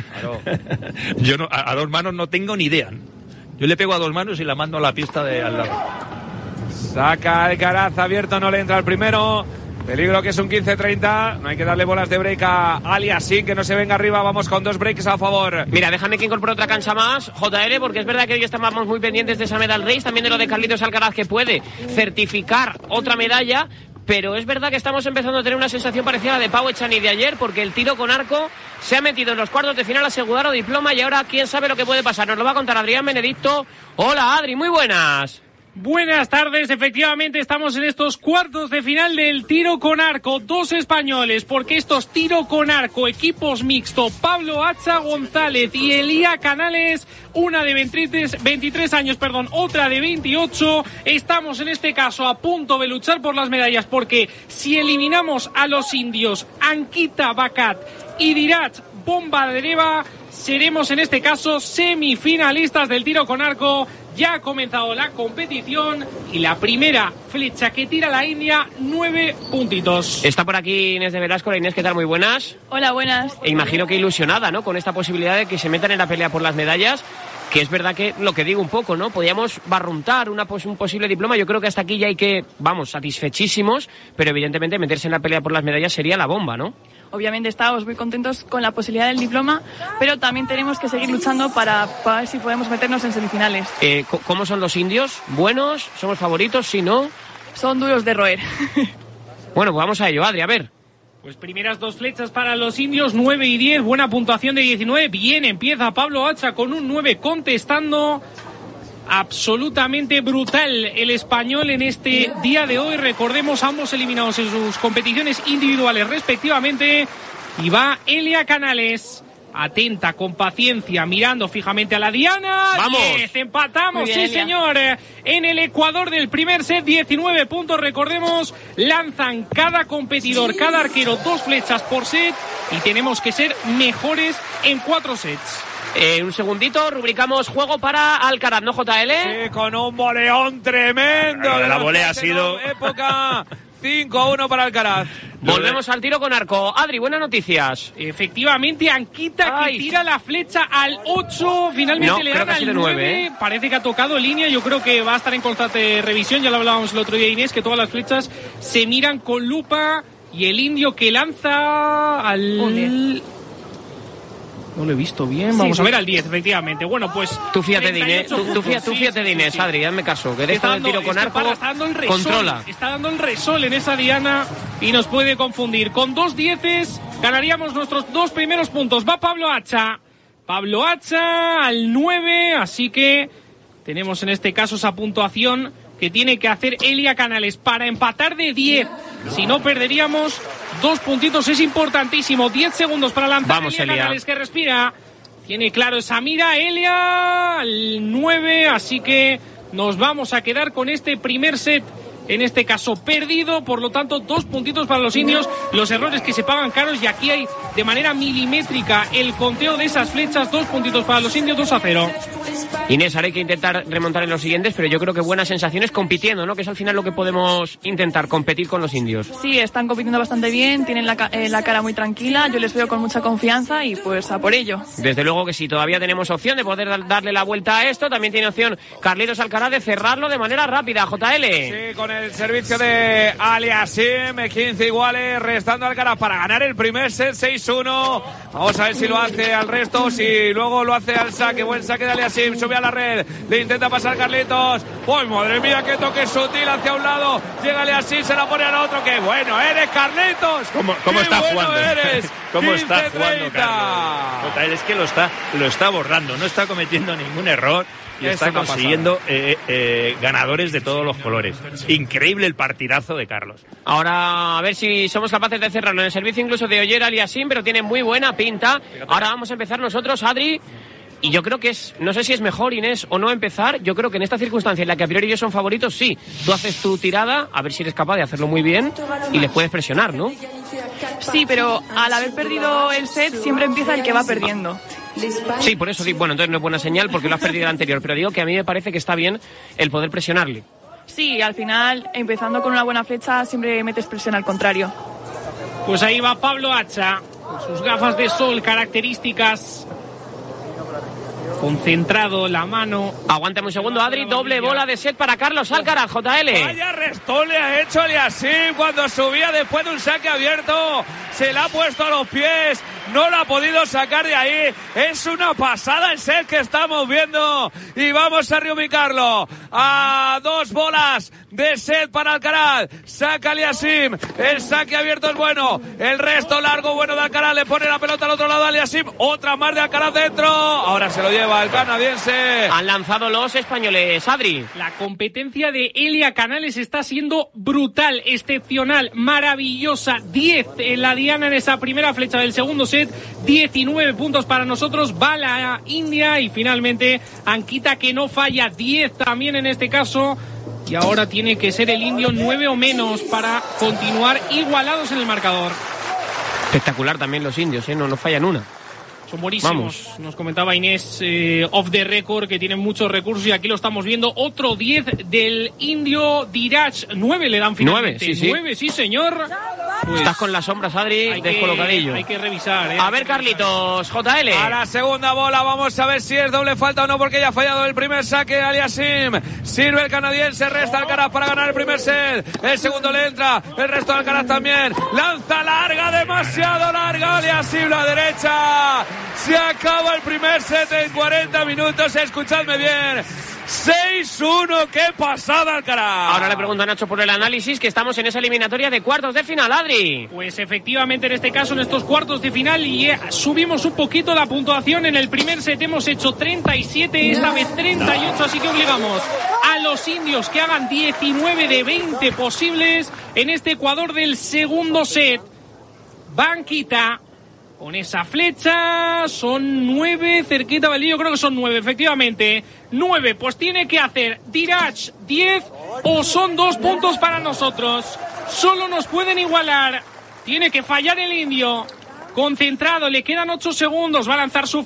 yo no, a dos manos no tengo ni idea. Yo le pego a dos manos y la mando a la pista de al lado. Saca Alcaraz abierto, no le entra el primero. Peligro que es un 15-30. No hay que darle bolas de break a Aliasim, que no se venga arriba. Vamos con 2 breaks a favor. Mira, déjame que incorpore otra cancha más, JL, porque es verdad que hoy estamos muy pendientes de esa medal race, también de lo de Carlitos Alcaraz, que puede certificar otra medalla. Pero es verdad que estamos empezando a tener una sensación parecida a la de Pau Echani de ayer, porque el tiro con arco se ha metido en los cuartos de final, asegurado diploma, y ahora quién sabe lo que puede pasar. Nos lo va a contar Adrián Benedicto. Hola, Adri, muy buenas. Buenas tardes, efectivamente estamos en estos cuartos de final del tiro con arco, 2 españoles, porque estos tiro con arco, equipos mixto, Pablo Hacha González y Elía Canales, una de 23 años, otra de 28, estamos en este caso a punto de luchar por las medallas, porque si eliminamos a los indios Ankita Bakat y Dirach Bombardereva, seremos en este caso semifinalistas del tiro con arco. Ya ha comenzado la competición y la primera flecha que tira la India, 9 puntitos. Está por aquí Inés de Velasco. Inés, ¿qué tal? Muy buenas. Hola, buenas. E imagino que ilusionada, ¿no?, con esta posibilidad de que se metan en la pelea por las medallas, que es verdad que lo que digo un poco, ¿no? Podíamos barruntar un posible diploma. Yo creo que hasta aquí ya hay que, satisfechísimos, pero evidentemente meterse en la pelea por las medallas sería la bomba, ¿no? Obviamente estábamos muy contentos con la posibilidad del diploma, pero también tenemos que seguir luchando para ver si podemos meternos en semifinales. ¿Cómo son los indios? ¿Buenos? ¿Somos favoritos? ¿Sí, no? Son duros de roer. Bueno, pues vamos a ello, Adri, a ver. Pues primeras 2 flechas para los indios, 9 y 10, buena puntuación de 19. Bien, empieza Pablo Hacha con un 9 contestando. Absolutamente brutal el español en este día de hoy. Recordemos, ambos eliminados en sus competiciones individuales respectivamente. Y va Elia Canales atenta, con paciencia, mirando fijamente a la diana. ¡Vamos! 10, empatamos, Muy sí bien, señor. En el Ecuador del primer set, 19 puntos. Recordemos, lanzan cada competidor, cada arquero 2 flechas por set y tenemos que ser mejores en 4 sets. Un segundito, rubricamos juego para Alcaraz, ¿no, JL? Sí, con un boleón tremendo. La volea ha sido... época 5-1 para Alcaraz. Volvemos al tiro con arco. Adri, buenas noticias. Efectivamente, Ankita que tira la flecha al 8, finalmente le dan al 9. Parece que ha tocado línea, yo creo que va a estar en constante revisión, ya lo hablábamos el otro día, Inés, que todas las flechas se miran con lupa y el indio que lanza al... No lo he visto bien. Vamos a ver al 10, efectivamente. Bueno, pues... Tú fíjate de Inés, tú fíjate de Inés, Adri, hazme caso. Que de esto del tiro con arco, controla. Está dando el resol en esa diana y nos puede confundir. Con 2 dieces ganaríamos nuestros 2 primeros puntos. Va Pablo Hacha. Pablo Hacha al 9, así que tenemos en este caso esa puntuación que tiene que hacer Elia Canales para empatar de 10. Si no, perderíamos 2 puntitos. Es importantísimo. 10 segundos para lanzar. Vamos, Elia Canales, que respira. Tiene claro esa mira. Elia al 9. Así que nos vamos a quedar con este primer set, en este caso perdido. Por lo tanto, 2 puntitos para los indios. Los errores que se pagan caros. Y aquí hay de manera milimétrica el conteo de esas flechas. 2 puntitos para los indios, 2-0. Inés, ahora hay que intentar remontar en los siguientes, pero yo creo que buenas sensaciones compitiendo, ¿no? Que es al final lo que podemos intentar, competir con los indios. Sí, están compitiendo bastante bien, tienen la cara muy tranquila, yo les veo con mucha confianza y pues a por ello. Desde luego que sí, todavía tenemos opción de poder darle la vuelta a esto. También tiene opción Carlitos Alcaraz de cerrarlo de manera rápida, JL. Sí, con el servicio de Aliasim, 15 iguales, restando Alcaraz para ganar el primer set, 6-1. Vamos a ver si lo hace al resto, si luego lo hace al saque. Buen saque de Aliasim, sube a la red, le intenta pasar Carlitos. ¡Uy, madre mía, qué toque sutil hacia un lado! Llega Aliasim, se la pone al otro. ¡Qué bueno eres, Carlitos! ¿Cómo está bueno jugando? Eres! ¿Cómo está 15-30. jugando Carlos? Es que lo está borrando, no está cometiendo ningún error y Es está una consiguiendo ganadores de todos los colores. Increíble el partidazo de Carlos. Ahora a ver si somos capaces de cerrarlo en el servicio incluso de Oyer Aliasim, pero tiene muy buena pinta. Ahora vamos a empezar nosotros, Adri. Y yo creo que no sé si es mejor, Inés, o no empezar. Yo creo que en esta circunstancia en la que a priori ellos son favoritos, sí. Tú haces tu tirada, a ver si eres capaz de hacerlo muy bien y les puedes presionar, ¿no? Sí, pero al haber perdido el set siempre empieza el que va perdiendo. Sí, por eso sí. Bueno, entonces no es buena señal porque lo has perdido el anterior. Pero digo que a mí me parece que está bien el poder presionarle. Sí, al final, empezando con una buena flecha, siempre metes presión al contrario. Pues ahí va Pablo Hacha, con sus gafas de sol características. Concentrado, la mano. Aguántame un segundo, Adri. Doble bola de set para Carlos Alcaraz, JL. Vaya restón le ha hecho Aliasim cuando subía después de un saque abierto. Se la ha puesto a los pies. No lo ha podido sacar de ahí. Es una pasada el set que estamos viendo. Y vamos a reubicarlo a 2 bolas de set para Alcaraz. Saca Aliasim. El saque abierto es bueno. El resto largo bueno de Alcaraz. Le pone la pelota al otro lado de Aliasim. Otra más de Alcaraz dentro. Ahora se lo lleva el canadiense. Han lanzado los españoles, Adri. La competencia de Elia Canales está siendo brutal, excepcional, maravillosa. 10 en la diana en esa primera flecha del segundo set. 19 puntos para nosotros. Va la India y finalmente Ankita, que no falla. 10 también en este caso. Y ahora tiene que ser el indio 9 o menos para continuar igualados en el marcador. Espectacular también los indios, ¿eh? No fallan una. Son buenísimos. Vamos. Nos comentaba Inés off the record que tienen muchos recursos y aquí lo estamos viendo. Otro 10 del indio Diraj. 9 le dan finalmente. 9, sí. 9, sí señor. Pues estás con las sombras, Adri, descolocadillo. Hay que revisar, A ver, Carlitos, JL. A la segunda bola, vamos a ver si es doble falta o no, porque ya ha fallado el primer saque Aliasim. Sirve el canadiense, resta Alcaraz para ganar el primer set. El segundo le entra, el resto de Alcaraz también. Lanza larga, demasiado larga Aliasim, la derecha. Se acaba el primer set en 40 minutos, escuchadme bien. 6-1, qué pasada Alcaraz. Ahora le pregunto a Nacho por el análisis, que estamos en esa eliminatoria de cuartos de final, Adri. Pues efectivamente en este caso en estos cuartos de final y subimos un poquito la puntuación. En el primer set hemos hecho 37, esta vez 38, así que obligamos a los indios que hagan 19 de 20 posibles en este Ecuador del segundo set. Banquita con esa flecha. Son 9, cerquita del lío, creo que son 9, efectivamente. 9, pues tiene que hacer Dirac 10 o son 2 puntos para nosotros. Solo nos pueden igualar. Tiene que fallar el indio. Concentrado, le quedan 8 segundos. Va a lanzar su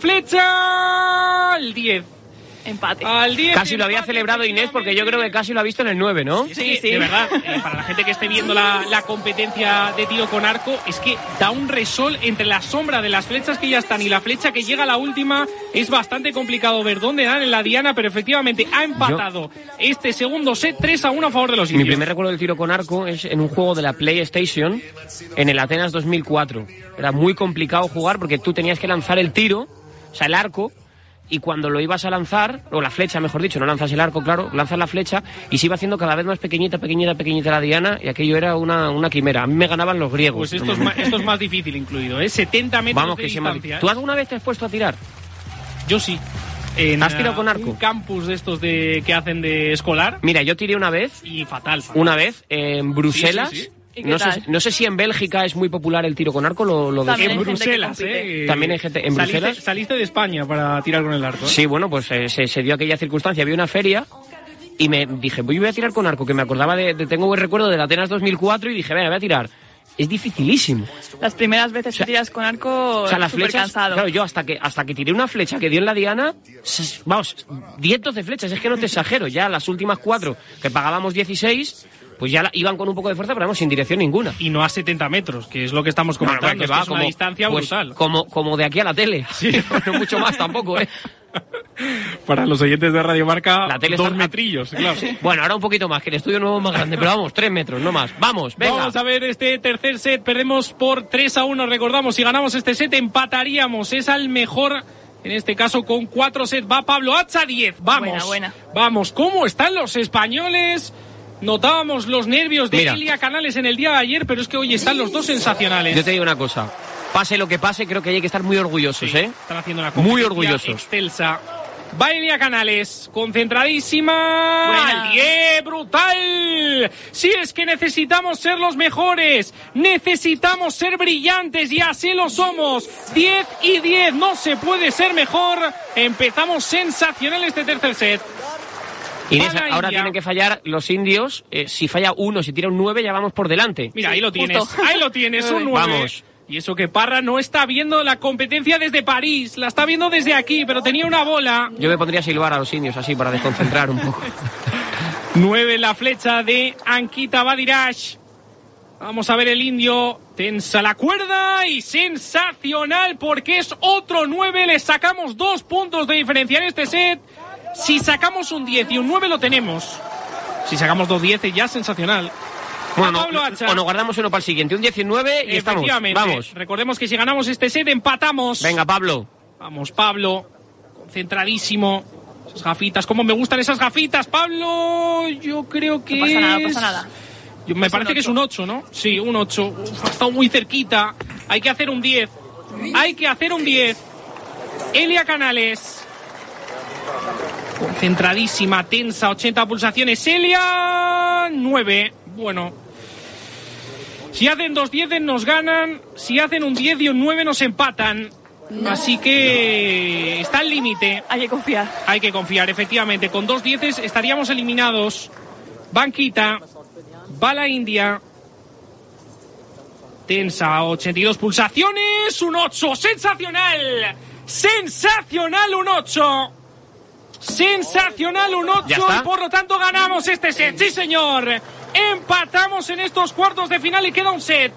flecha. El 10. Empate. Al 10, casi lo había celebrado Inés, porque yo creo que casi lo ha visto en el 9, ¿no? Sí. De verdad, para la gente que esté viendo la competencia de tiro con arco, es que da un resol entre la sombra de las flechas que ya están y la flecha que llega a la última. Es bastante complicado ver dónde dan en la diana, pero efectivamente ha empatado este segundo set 3-1 a favor de los indios. Mi primer recuerdo del tiro con arco es en un juego de la PlayStation en el Atenas 2004. Era muy complicado jugar porque tú tenías que lanzar el tiro, o sea, el arco, y cuando lo ibas a lanzar, o la flecha, mejor dicho, no lanzas el arco, claro, lanzas la flecha y se iba haciendo cada vez más pequeñita la diana, y aquello era una quimera. A mí me ganaban los griegos. Pues esto es más difícil incluido, ¿eh? 70 metros. Vamos, de distancia. ¿Tú alguna vez te has puesto a tirar? Yo sí. ¿Has tirado con arco? Un campus de estos que hacen de escolar. Mira, yo tiré una vez. Y fatal. Una vez en Bruselas. Sí. No sé si en Bélgica es muy popular el tiro con arco. En Bruselas, También hay gente en Bruselas. Saliste de España para tirar con el arco, ¿eh? Sí, bueno, pues se dio aquella circunstancia. Había una feria y me dije, voy a tirar con arco, que me acordaba tengo el recuerdo del Atenas 2004 y dije, venga, voy a tirar. Es dificilísimo. Las primeras veces que tiras con arco, las súper flechas, cansado. Claro, yo hasta que tiré una flecha que dio en la diana, vamos, 10, 12 flechas, es que no te exagero. Ya las últimas 4, que pagábamos 16... pues ya iban con un poco de fuerza, pero vamos, sin dirección ninguna. Y no a 70 metros, que es lo que estamos comentando. Es una distancia brutal. Como de aquí a la tele. Sí. No mucho más tampoco, ¿eh? Para los oyentes de Radio Marca, la tele 2 metrillos, claro. Bueno, ahora un poquito más, que el estudio nuevo es más grande, pero vamos, 3 metros, no más. Vamos, venga. Vamos a ver este tercer set. Perdemos por 3-1, recordamos. Si ganamos este set, empataríamos. Es al mejor... En este caso, con 4 sets. Va Pablo Hacha, 10. Vamos. Buena. Vamos. ¿Cómo están los españoles? Notábamos los nervios de Elia Canales en el día de ayer, pero es que hoy están los dos sensacionales. Yo te digo una cosa. Pase lo que pase, creo que hay que estar muy orgullosos, sí, Están haciendo una muy orgullosos. Excelsa. Va Elia Canales, concentradísima. Al 10, brutal. Sí, es que necesitamos ser los mejores. Necesitamos ser brillantes y así lo somos. 10 y 10, no se puede ser mejor. Empezamos sensacional este tercer set. Inés, ahora tienen que fallar los indios. Si falla uno, si tira un 9, ya vamos por delante. Mira, ahí lo tienes. Ahí lo tienes, un 9. Vamos. Y eso que Parra no está viendo la competencia desde París, la está viendo desde aquí, pero tenía una bola. Yo me pondría a silbar a los indios así para desconcentrar un poco. 9 la flecha de Ankita Badirac. Vamos a ver el indio. Tensa la cuerda y sensacional porque es otro 9. Le sacamos 2 puntos de diferencia en este set. Si sacamos un 10 y un 9 lo tenemos. Si sacamos 2 10 ya sensacional. Bueno, o nos guardamos uno para el siguiente, un 19 y estamos. Vamos. Recordemos que si ganamos este set empatamos. Venga, Pablo. Vamos, Pablo. Concentradísimo. Esas gafitas, cómo me gustan esas gafitas, Pablo. Yo creo que no pasa nada. Me parece que es un 8, ¿no? Sí, un 8. Ha estado muy cerquita. Hay que hacer un 10. Elia Canales. Concentradísima, tensa, 80 pulsaciones. Elia, 9. Bueno. Si hacen 2 10 nos ganan. Si hacen un 10 y un 9 nos empatan. No. Así que está al límite. Hay que confiar. Efectivamente. Con 2 10 estaríamos eliminados. Banquita. Va la India. Tensa, 82 pulsaciones. Un 8. Sensacional. Un 8. Sensacional, un 8. Y por lo tanto ganamos este set. Sí, señor. Empatamos en estos cuartos de final y queda un set.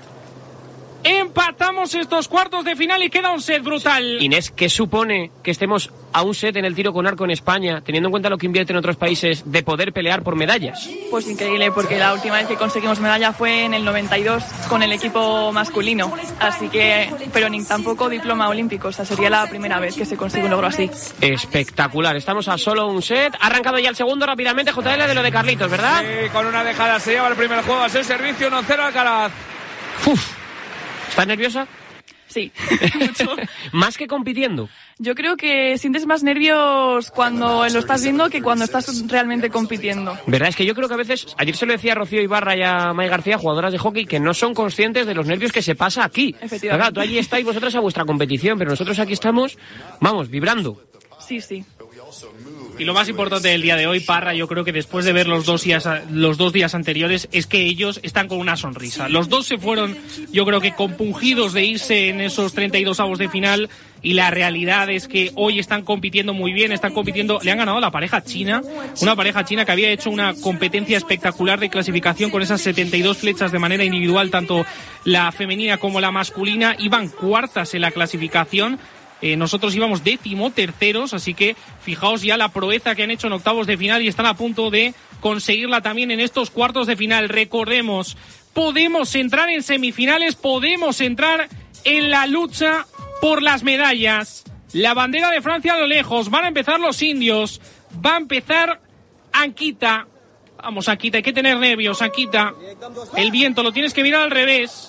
Brutal. Inés, ¿qué supone que estemos a un set en el tiro con arco en España, teniendo en cuenta lo que invierten otros países, de poder pelear por medallas? Pues increíble, porque la última vez que conseguimos medalla fue en el 92 con el equipo masculino. Así que, pero ni tampoco diploma olímpico. O sea, sería la primera vez que se consigue un logro así. Espectacular. Estamos a solo un set. Ha arrancado ya el segundo rápidamente, JL, de lo de Carlitos, ¿verdad? Sí, con una dejada se lleva el primer juego a ese servicio 1-0 Alcaraz. ¿Estás nerviosa? Sí, mucho. ¿Más que compitiendo? Yo creo que sientes más nervios cuando lo estás viendo que cuando estás realmente compitiendo. ¿Verdad? Es que yo creo que a veces, ayer se lo decía a Rocío Ibarra y a May García, jugadoras de hockey, que no son conscientes de los nervios que se pasa aquí. Efectivamente. Claro, tú allí estáis vosotros a vuestra competición, pero nosotros aquí estamos, vamos, vibrando. Sí, sí. Y lo más importante del día de hoy, Parra, yo creo que después de ver los dos días anteriores, es que ellos están con una sonrisa. Los dos se fueron, yo creo que compungidos de irse en esos 32avos de final, y la realidad es que hoy están compitiendo muy bien, le han ganado a la pareja china, una pareja china que había hecho una competencia espectacular de clasificación con esas 72 flechas de manera individual, tanto la femenina como la masculina, iban cuartas en la clasificación. Nosotros íbamos 13º, así que fijaos ya la proeza que han hecho en octavos de final y están a punto de conseguirla también en estos cuartos de final. Recordemos, podemos entrar en semifinales, podemos entrar en la lucha por las medallas. La bandera de Francia a lo lejos, van a empezar los indios, va a empezar Ankita. Vamos, Ankita, hay que tener nervios, Ankita. El viento lo tienes que mirar al revés.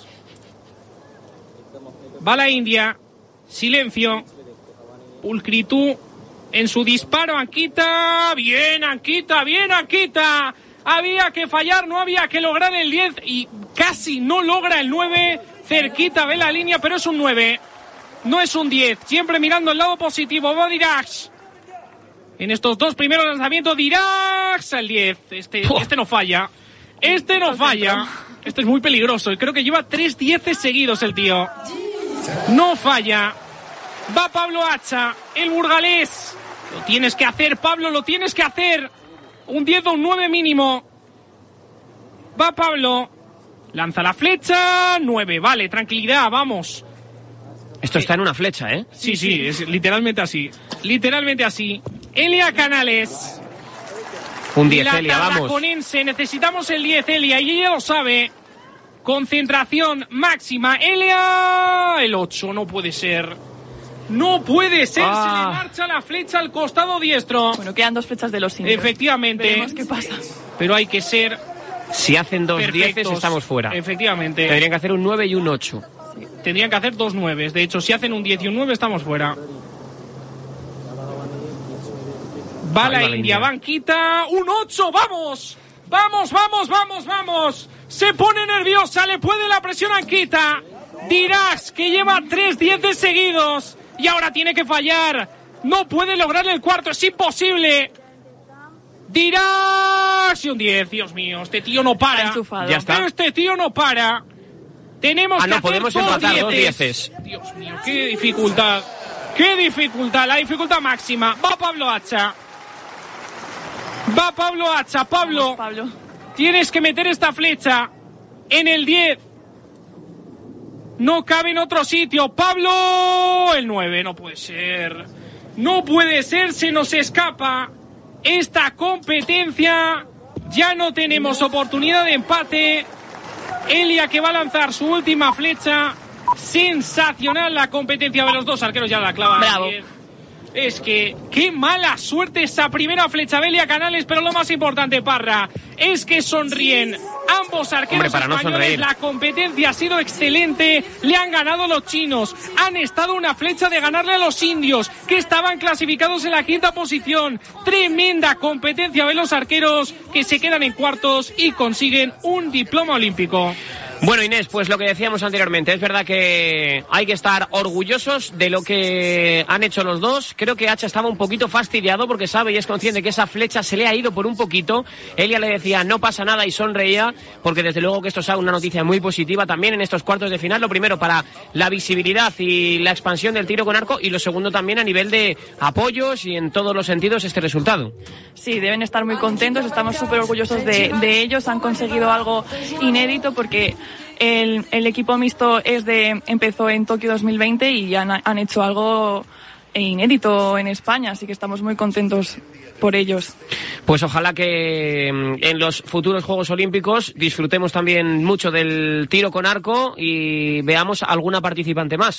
Va la India. Silencio. Pulcritud en su disparo. Ankita. Bien, Ankita, bien, Ankita. Había que fallar, no había que lograr el 10 y casi no logra el 9. Cerquita ve la línea, pero es un 9. No es un 10. Siempre mirando el lado positivo. Va Dirac. En estos dos primeros lanzamientos, Dirac al 10. Este no falla. Este no falla. Este es muy peligroso. Creo que lleva 3 dieces seguidos el tío. No falla. Va Pablo Hacha, el burgalés. Lo tienes que hacer, Pablo, lo tienes que hacer. Un 10 o un 9 mínimo. Va Pablo. Lanza la flecha. 9, vale, tranquilidad, vamos. Esto está en una flecha, ¿eh? Sí, es literalmente así. Literalmente así. Elia Canales. Un 10, Elia, vamos. Tarraconense, necesitamos el 10, Elia, y ella lo sabe. Concentración máxima. Elia. El 8, no puede ser. No puede ser, se le marcha la flecha al costado diestro. Bueno, quedan 2 flechas de los indios. Efectivamente. Veremos qué pasa. Pero hay que ser... Si hacen 2 perfectos. 10 estamos fuera. Efectivamente. Tendrían que hacer un 9 y un 8. Sí. Tendrían que hacer 2 9. De hecho, si hacen un 10 y un 9 estamos fuera. Va la India, Banquita. Un 8, ¡vamos! ¡Vamos, vamos, vamos, vamos! Se pone nerviosa, le puede la presión a Ankita. Dirac, que lleva 3 10 seguidos. Y ahora tiene que fallar. No puede lograr el cuarto, es imposible. Dirac y un 10, Dios mío, este tío no para. Ya está. Este tío no para. Tenemos que hacer podemos empatar 2 10. Dios mío, qué dificultad. Qué dificultad, la dificultad máxima. Va Pablo Hacha. Va Pablo Hacha, Pablo. Vamos, Pablo. Tienes que meter esta flecha en el 10. No cabe en otro sitio. Pablo, el 9, no puede ser. No puede ser, se nos escapa esta competencia. Ya no tenemos oportunidad de empate. Elia que va a lanzar su última flecha. Sensacional la competencia de los dos arqueros, ya la clava. Bravo. Es que qué mala suerte esa primera flecha de Elia Canales, pero lo más importante, Parra, es que sonríen ambos arqueros españoles. La competencia ha sido excelente, le han ganado los chinos, han estado una flecha de ganarle a los indios, que estaban clasificados en la 5ª posición. Tremenda competencia de los arqueros, que se quedan en cuartos y consiguen un diploma olímpico. Bueno, Inés, pues lo que decíamos anteriormente, es verdad que hay que estar orgullosos de lo que han hecho los dos. Creo que Hacha estaba un poquito fastidiado porque sabe y es consciente que esa flecha se le ha ido por un poquito. Elia le decía, no pasa nada, y sonreía, porque desde luego que esto es una noticia muy positiva también en estos cuartos de final. Lo primero, para la visibilidad y la expansión del tiro con arco, y lo segundo también a nivel de apoyos y en todos los sentidos este resultado. Sí, deben estar muy contentos, estamos súper orgullosos de ellos. Han conseguido algo inédito porque el equipo mixto empezó en Tokio 2020 y han hecho algo inédito en España, así que estamos muy contentos por ellos. Pues ojalá que en los futuros Juegos Olímpicos disfrutemos también mucho del tiro con arco y veamos alguna participante más.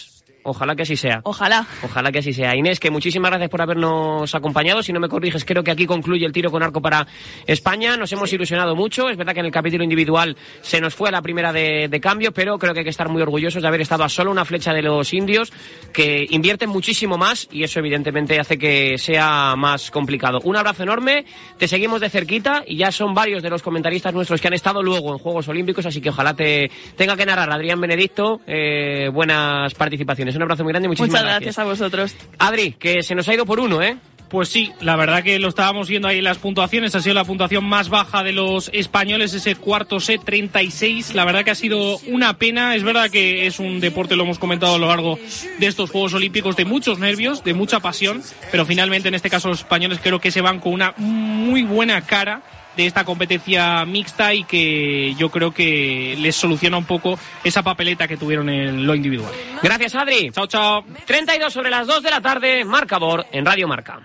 Ojalá que así sea. Ojalá que así sea. Inés, que muchísimas gracias por habernos acompañado. Si no me corriges, creo que aquí concluye el tiro con arco para España. Nos hemos ilusionado mucho. Es verdad que en el capítulo individual se nos fue a la primera de cambio, pero creo que hay que estar muy orgullosos de haber estado a solo una flecha de los indios, que invierten muchísimo más y eso evidentemente hace que sea más complicado. Un abrazo enorme, te seguimos de cerquita y ya son varios de los comentaristas nuestros que han estado luego en Juegos Olímpicos, así que ojalá te tenga que narrar Adrián Benedicto. Buenas participaciones. Un abrazo muy grande y muchísimas gracias. Muchas gracias a vosotros. Adri, que se nos ha ido por uno, ¿eh? Pues sí, la verdad que lo estábamos viendo ahí en las puntuaciones, ha sido la puntuación más baja de los españoles, ese cuarto set, 36, la verdad que ha sido una pena. Es verdad que es un deporte, lo hemos comentado a lo largo de estos Juegos Olímpicos, de muchos nervios, de mucha pasión, pero finalmente en este caso los españoles creo que se van con una muy buena cara de esta competencia mixta y que yo creo que les soluciona un poco esa papeleta que tuvieron en lo individual. Gracias, Adri. Chao, chao. 32 sobre las 2 de la tarde, marcador en Radio Marca.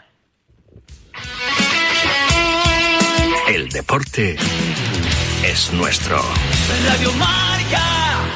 El deporte es nuestro. Radio Marca.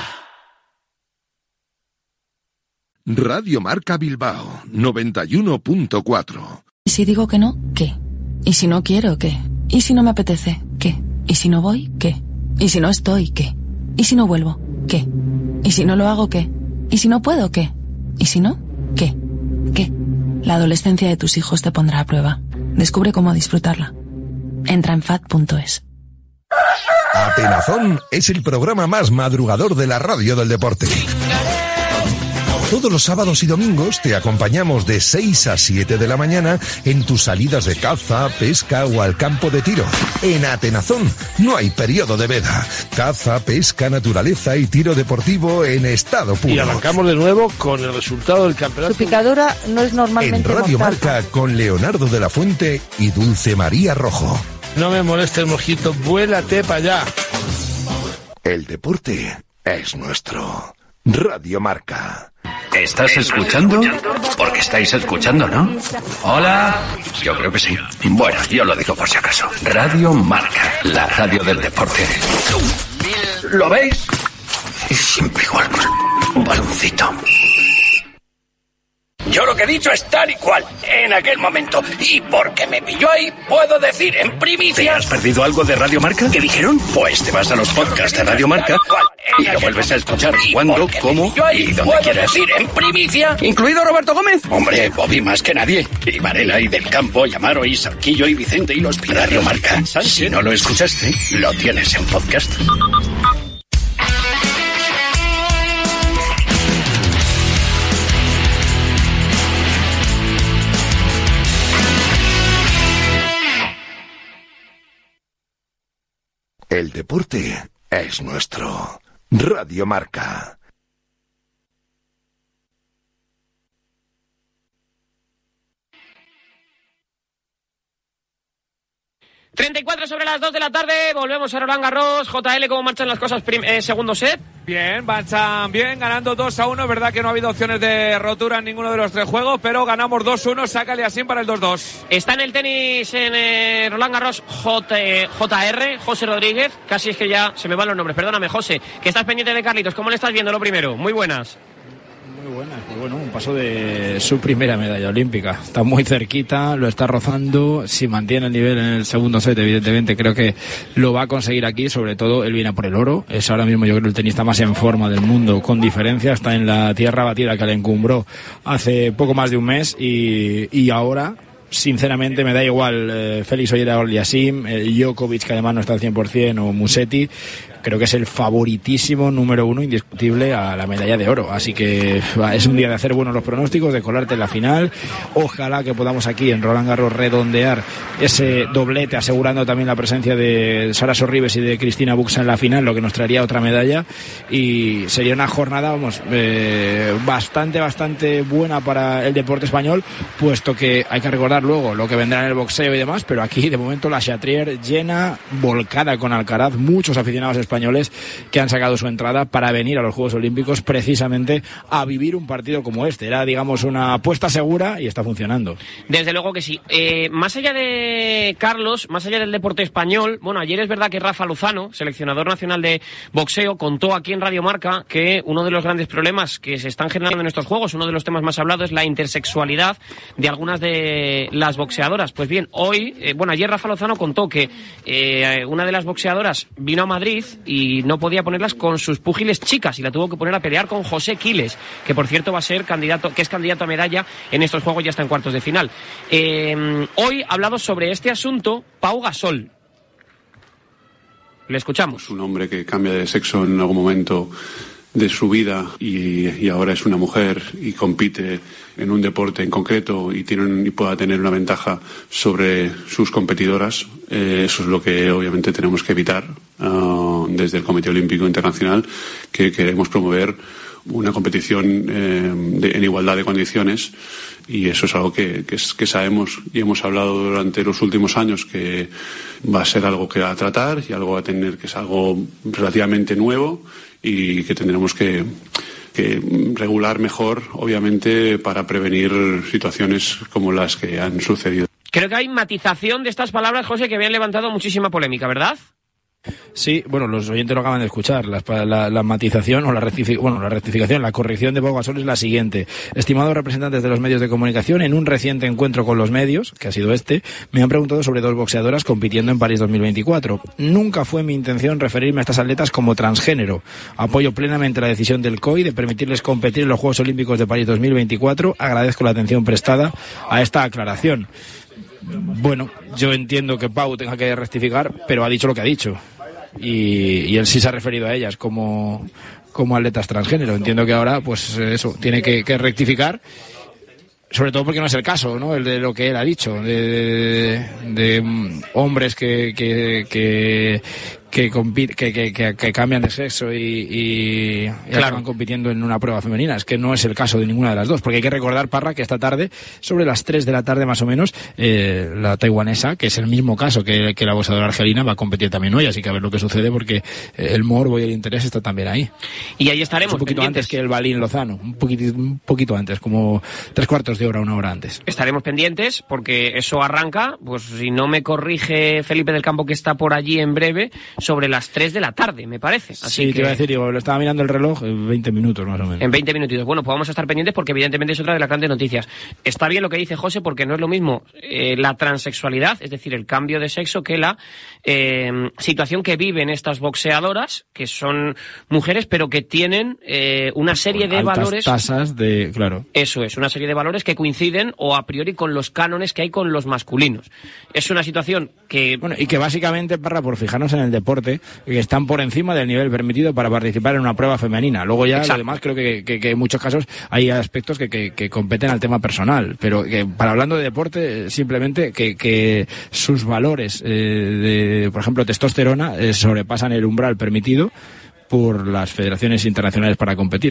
Radio Marca Bilbao 91.4. ¿Y si digo que no, qué? ¿Y si no quiero, qué? ¿Y si no me apetece, qué? ¿Y si no voy, qué? ¿Y si no estoy, qué? ¿Y si no vuelvo, qué? ¿Y si no lo hago, qué? ¿Y si no puedo, qué? ¿Y si no, qué? ¿Qué? La adolescencia de tus hijos te pondrá a prueba. Descubre cómo disfrutarla. Entra en fat.es. Atenazón es el programa más madrugador de la radio del deporte. Todos los sábados y domingos te acompañamos de 6 a 7 de la mañana en tus salidas de caza, pesca o al campo de tiro. En Atenazón no hay periodo de veda. Caza, pesca, naturaleza y tiro deportivo en estado puro. Y arrancamos de nuevo con el resultado del campeonato. Su picadura no es normalmente en Radio mortal. Marca con Leonardo de la Fuente y Dulce María Rojo. No me moleste el mosquito, vuélate para allá. El deporte es nuestro. Radio Marca. ¿Estás escuchando? Porque estáis escuchando, ¿no? Hola. Yo creo que sí. Bueno, yo lo digo por si acaso. Radio Marca, la radio del deporte. ¿Lo veis? Es siempre igual, un baloncito. Yo lo que he dicho es tal y cual, en aquel momento. Y porque me pilló ahí, puedo decir en primicia... ¿Te has perdido algo de Radio Marca? ¿Qué dijeron? Pues te vas a los podcasts de Radio Marca y lo vuelves a escuchar cuando, cómo y donde quieras. Decir en primicia, incluido Roberto Gómez. Hombre, Bobby más que nadie. Y Varela y Del Campo, y Amaro y Sarquillo y Vicente y los Radio Marca. Si no lo escuchaste, lo tienes en podcast. El deporte es nuestro. Radio Marca. ...34 sobre las 2 de la tarde... ...volvemos a Roland Garros. JL, ¿cómo marchan las cosas? Segundo set. Bien, marchan bien, ganando 2-1. Es verdad que no ha habido opciones de rotura en ninguno de los tres juegos, pero ganamos 2-1, sácale así para el 2-2. Está en el tenis en Roland Garros JR, José Rodríguez. Casi es que ya se me van los nombres, perdóname, José, que estás pendiente de Carlitos. ¿Cómo le estás viendo lo primero? Muy buenas. Muy buenas, pues bueno, un paso de su primera medalla olímpica. Está muy cerquita, lo está rozando. Si mantiene el nivel en el segundo set, evidentemente creo que lo va a conseguir aquí. Sobre todo, él viene a por el oro. Es ahora mismo, yo creo, el tenista más en forma del mundo, con diferencia. Está en la tierra batida que le encumbró hace poco más de un mes y ahora... Sinceramente me da igual Félix Auger-Aliassime, Djokovic, que además no está al 100%, o Musetti. Creo que es el favoritísimo número uno indiscutible a la medalla de oro. Así que es un día de hacer buenos los pronósticos, de colarte en la final. Ojalá que podamos aquí en Roland Garros redondear ese doblete, asegurando también la presencia de Sara Sorribes y de Cristina Buxa en la final, lo que nos traería otra medalla. Y sería una jornada, bastante buena para el deporte español, puesto que hay que recordar luego lo que vendrá en el boxeo y demás, pero aquí de momento la Chatrier llena, volcada con Alcaraz, muchos aficionados españoles españoles que han sacado su entrada para venir a los Juegos Olímpicos precisamente a vivir un partido como este. Era, digamos, una apuesta segura y está funcionando. Desde luego que sí. Más allá de Carlos, más allá del deporte español, bueno, ayer es verdad que Rafa Lozano, seleccionador nacional de boxeo, contó aquí en Radio Marca que uno de los grandes problemas que se están generando en estos Juegos, uno de los temas más hablados, es la intersexualidad de algunas de las boxeadoras. Pues bien, hoy, ayer Rafa Lozano contó que una de las boxeadoras vino a Madrid y no podía ponerlas con sus púgiles chicas y la tuvo que poner a pelear con José Quiles, que por cierto va a ser candidato a medalla en estos Juegos, ya está en cuartos de final. Hoy ha hablado sobre este asunto Pau Gasol. Le escuchamos. Un hombre que cambia de sexo en algún momento de su vida y ahora es una mujer y compite en un deporte en concreto y pueda tener una ventaja sobre sus competidoras. Eso es lo que obviamente tenemos que evitar desde el Comité Olímpico Internacional, que queremos promover una competición en igualdad de condiciones, y eso es algo que sabemos y hemos hablado durante los últimos años que va a ser algo que va a tratar y algo va a tener que es algo relativamente nuevo y que tendremos que regular mejor, obviamente, para prevenir situaciones como las que han sucedido. Creo que hay matización de estas palabras, José, que habían levantado muchísima polémica, ¿verdad? Sí, bueno, los oyentes lo acaban de escuchar. La matización o la rectificación, la corrección de Pau Gasol es la siguiente. Estimados representantes de los medios de comunicación, en un reciente encuentro con los medios, que ha sido me han preguntado sobre 2 boxeadoras compitiendo en París 2024. Nunca fue mi intención referirme a estas atletas como transgénero. Apoyo plenamente la decisión del COI de permitirles competir en los Juegos Olímpicos de París 2024. Agradezco la atención prestada a esta aclaración. Bueno, yo entiendo que Pau tenga que rectificar, pero ha dicho lo que ha dicho. Y él sí se ha referido a ellas como atletas transgénero. Entiendo que ahora, pues eso, tiene que rectificar, sobre todo porque no es el caso, ¿no? El de lo que él ha dicho, de hombres que cambian de sexo y acaban compitiendo en una prueba femenina. Es que no es el caso de ninguna de las dos, porque hay que recordar, Parra, que esta tarde, sobre las 3 de la tarde más o menos, la taiwanesa, que es el mismo caso que la boxeadora argelina, va a competir también hoy, así que a ver lo que sucede, porque el morbo y el interés está también ahí. Y ahí estaremos un poquito pendientes. Antes que el Balín Lozano, un poquito antes, como 3/4 de hora, 1 hora antes. Estaremos pendientes, porque eso arranca, pues si no me corrige Felipe del Campo, que está por allí en breve, sobre las 3 de la tarde, me parece. Así sí, te iba a decir, lo estaba mirando el reloj, 20 minutos más o menos. En 20 minutitos. Bueno, pues vamos a estar pendientes porque evidentemente es otra de las grandes noticias. Está bien lo que dice José, porque no es lo mismo la transexualidad, es decir, el cambio de sexo, que la situación que viven estas boxeadoras, que son mujeres, pero que tienen una serie de altas valores... tasas de... Claro. Eso es, una serie de valores que coinciden o a priori con los cánones que hay con los masculinos. Es una situación que... Bueno, y que básicamente, por fijarnos en el deporte, que están por encima del nivel permitido para participar en una prueba femenina. Luego ya, lo demás, creo que en muchos casos hay aspectos que competen al tema personal, pero que para hablando de deporte, simplemente que sus valores de, por ejemplo, testosterona sobrepasan el umbral permitido por las federaciones internacionales para competir.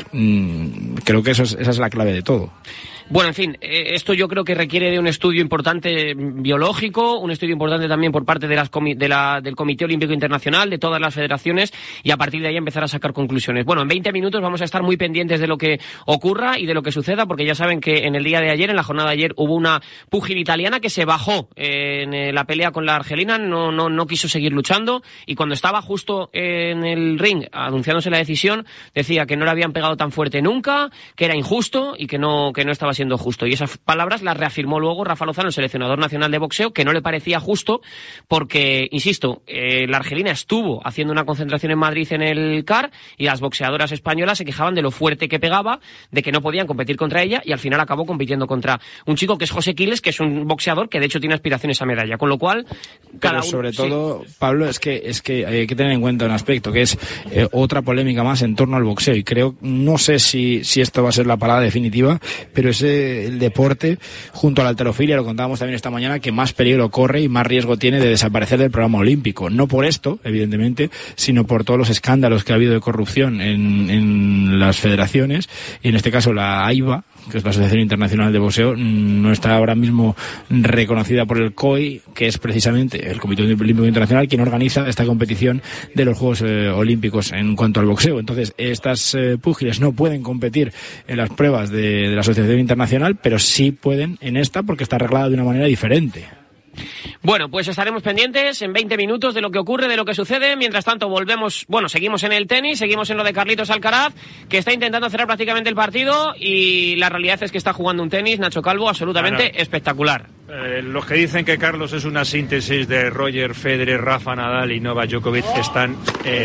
Creo que esa es la clave de todo. Bueno, en fin, esto yo creo que requiere de un estudio importante biológico, un estudio importante también por parte del Comité Olímpico Internacional, de todas las federaciones, y a partir de ahí empezar a sacar conclusiones. Bueno, en 20 minutos vamos a estar muy pendientes de lo que ocurra y de lo que suceda, porque ya saben que en el día de ayer, en la jornada de ayer, hubo una púgil italiana que se bajó en la pelea con la argelina, no quiso seguir luchando, y cuando estaba justo en el ring anunciándose la decisión, decía que no le habían pegado tan fuerte nunca, que era injusto y que no estaba siendo justo. Y esas palabras las reafirmó luego Rafa Lozano, el seleccionador nacional de boxeo, que no le parecía justo porque, insisto, la argelina estuvo haciendo una concentración en Madrid en el CAR y las boxeadoras españolas se quejaban de lo fuerte que pegaba, de que no podían competir contra ella, y al final acabó compitiendo contra un chico que es José Quiles, que es un boxeador que de hecho tiene aspiraciones a medalla, con lo cual cada uno... Sobre todo, sí. Pablo, es que hay que tener en cuenta un aspecto que es otra polémica más en torno al boxeo, y no sé si esto va a ser la palabra definitiva, pero es el deporte, junto a la halterofilia, lo contábamos también esta mañana, que más peligro corre y más riesgo tiene de desaparecer del programa olímpico. No por esto, evidentemente, sino por todos los escándalos que ha habido de corrupción en las federaciones, y en este caso la AIBA, que es la Asociación Internacional de Boxeo, no está ahora mismo reconocida por el COI, que es precisamente el Comité Olímpico Internacional quien organiza esta competición de los Juegos Olímpicos en cuanto al boxeo. Entonces, estas púgiles no pueden competir en las pruebas de la Asociación Internacional, pero sí pueden en esta porque está arreglada de una manera diferente. Bueno, pues estaremos pendientes en 20 minutos de lo que ocurre, de lo que sucede. Mientras tanto, seguimos en el tenis, seguimos en lo de Carlitos Alcaraz, que está intentando cerrar prácticamente el partido, y la realidad es que está jugando un tenis, Nacho Calvo, absolutamente espectacular. Los que dicen que Carlos es una síntesis de Roger Federer, Rafa Nadal y Novak Djokovic están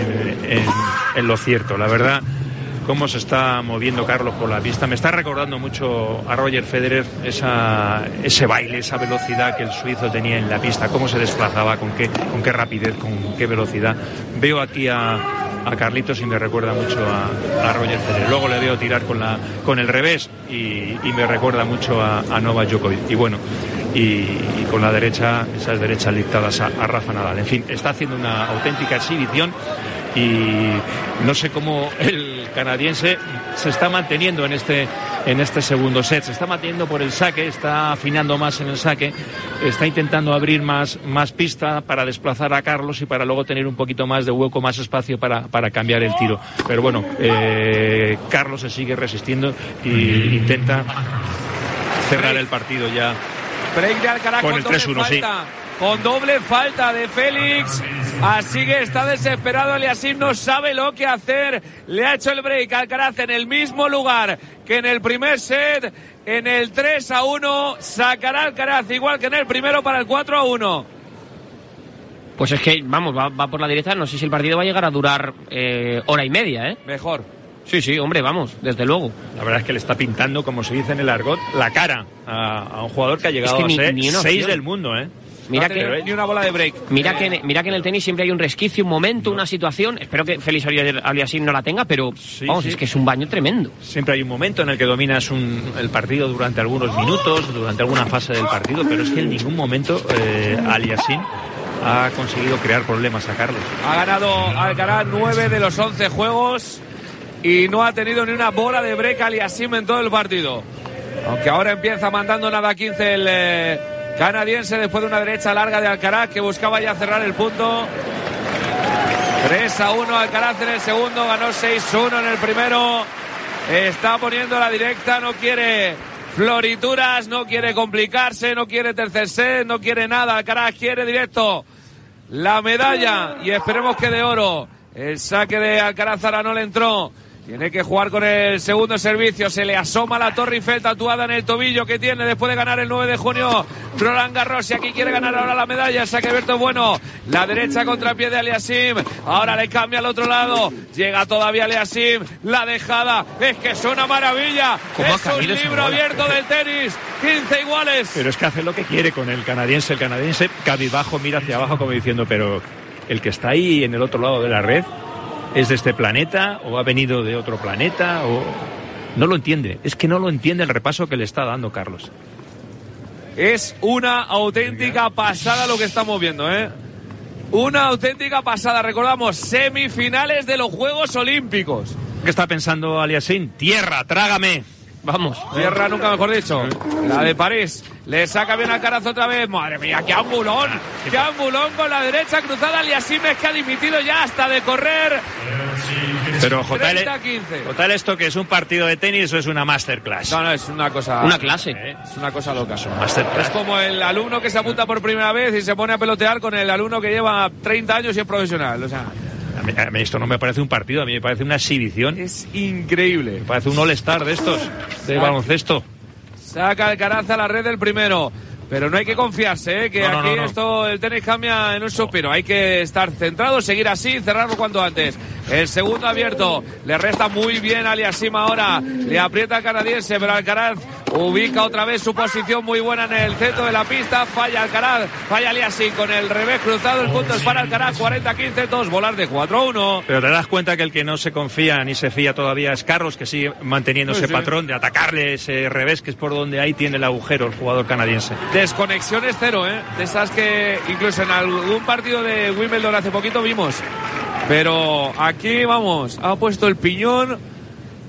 en lo cierto. La verdad, cómo se está moviendo Carlos por la pista me está recordando mucho a Roger Federer, ese baile, esa velocidad que el suizo tenía en la pista, cómo se desplazaba, con qué rapidez, con qué velocidad. Veo aquí a Carlitos y me recuerda mucho a Roger Federer. Luego le veo tirar con el revés y me recuerda mucho a Novak Djokovic. Y bueno, y con la derecha, esas derechas dictadas a Rafa Nadal. En fin, está haciendo una auténtica exhibición, y no sé cómo el canadiense se está manteniendo en este segundo set. Se está manteniendo por el saque, está afinando más en el saque, está intentando abrir más pista para desplazar a Carlos y para luego tener un poquito más de hueco, más espacio para cambiar el tiro. Pero bueno, Carlos se sigue resistiendo e intenta cerrar el partido ya. Break de Alcaraz con el 3-1, sí. Con doble falta de Félix, así que está desesperado Aliassime, no sabe lo que hacer. Le ha hecho el break a Alcaraz en el mismo lugar que en el primer set, en el 3-1, sacará Alcaraz igual que en el primero para el 4-1. Pues es que, vamos, va por la derecha, no sé si el partido va a llegar a durar hora y media, ¿eh? Mejor. Sí, hombre, vamos, desde luego. La verdad es que le está pintando, como se dice en el argot, la cara a un jugador que ha llegado a ser 6 del mundo, ¿eh? Mira no que ni una bola de break. Mira que en el tenis siempre hay un resquicio, un momento, una situación. Espero que Félix Aliassime no la tenga, pero vamos, es que es un baño tremendo. Siempre hay un momento en el que dominas el partido durante algunos minutos, durante alguna fase del partido, pero es que en ningún momento Aliassime ha conseguido crear problemas a Carlos. Ha ganado Alcaraz 9 de los 11 juegos y no ha tenido ni una bola de break Aliassime en todo el partido. Aunque ahora empieza mandando nada 15 el canadiense después de una derecha larga de Alcaraz que buscaba ya cerrar el punto. 3-1 Alcaraz en el segundo, ganó 6-1 en el primero. Está poniendo la directa, no quiere florituras, no quiere complicarse, no quiere tercer set, no quiere nada. Alcaraz quiere directo la medalla y esperemos que de oro. El saque de Alcaraz ahora no le entró. Tiene que jugar con el segundo servicio. Se le asoma la Torre Eiffel tatuada en el tobillo que tiene después de ganar el 9 de junio Roland Garros. Y aquí quiere ganar ahora la medalla. El saque abierto bueno. La derecha contrapié de Aliassime. Ahora le cambia al otro lado. Llega todavía Aliassime. La dejada. Es que es una maravilla. Es un libro abierto del tenis. 15 iguales. Pero es que hace lo que quiere con el canadiense. El canadiense cabizbajo mira hacia abajo como diciendo, pero el que está ahí en el otro lado de la red ¿es de este planeta o ha venido de otro planeta? O no lo entiende. Es que no lo entiende el repaso que le está dando Carlos. Es una auténtica pasada lo que estamos viendo, ¿eh? Una auténtica pasada. Recordamos, semifinales de los Juegos Olímpicos. ¿Qué está pensando Aliassime? Tierra, trágame. Vamos. Tierra nunca mejor dicho. La de París. Le saca bien Alcaraz otra vez. Madre mía, qué ambulón. Qué ambulón con la derecha cruzada. Aliassime es que ha dimitido ya hasta de correr. Pero JL, ¿esto que es un partido de tenis o es una masterclass? No, es una cosa... Una clase. Es una cosa loca. Es como el alumno que se apunta por primera vez y se pone a pelotear con el alumno que lleva 30 años y es profesional. O sea... A mí esto no me parece un partido, a mí me parece una exhibición. Es increíble. Me parece un all-star de estos, de baloncesto. Saca Alcaraz a la red del primero. Pero no hay que confiarse, que aquí esto, el tenis cambia en un suspiro. Hay que estar centrado, seguir así, cerrarlo cuanto antes. El segundo abierto, le resta muy bien a Aliassime ahora. Le aprieta al canadiense, pero Alcaraz ubica otra vez su posición muy buena en el centro de la pista. Falla Alcaraz, falla Aliassime con el revés cruzado. El punto es para Alcaraz, 40-15, 2 bolas de 4-1. Pero te das cuenta que el que no se confía ni se fía todavía es Carlos, que sigue manteniendo ese patrón de atacarle ese revés, que es por donde ahí tiene el agujero el jugador canadiense. Desconexiones cero, de esas que incluso en algún partido de Wimbledon hace poquito vimos. Pero aquí, vamos, ha puesto el piñón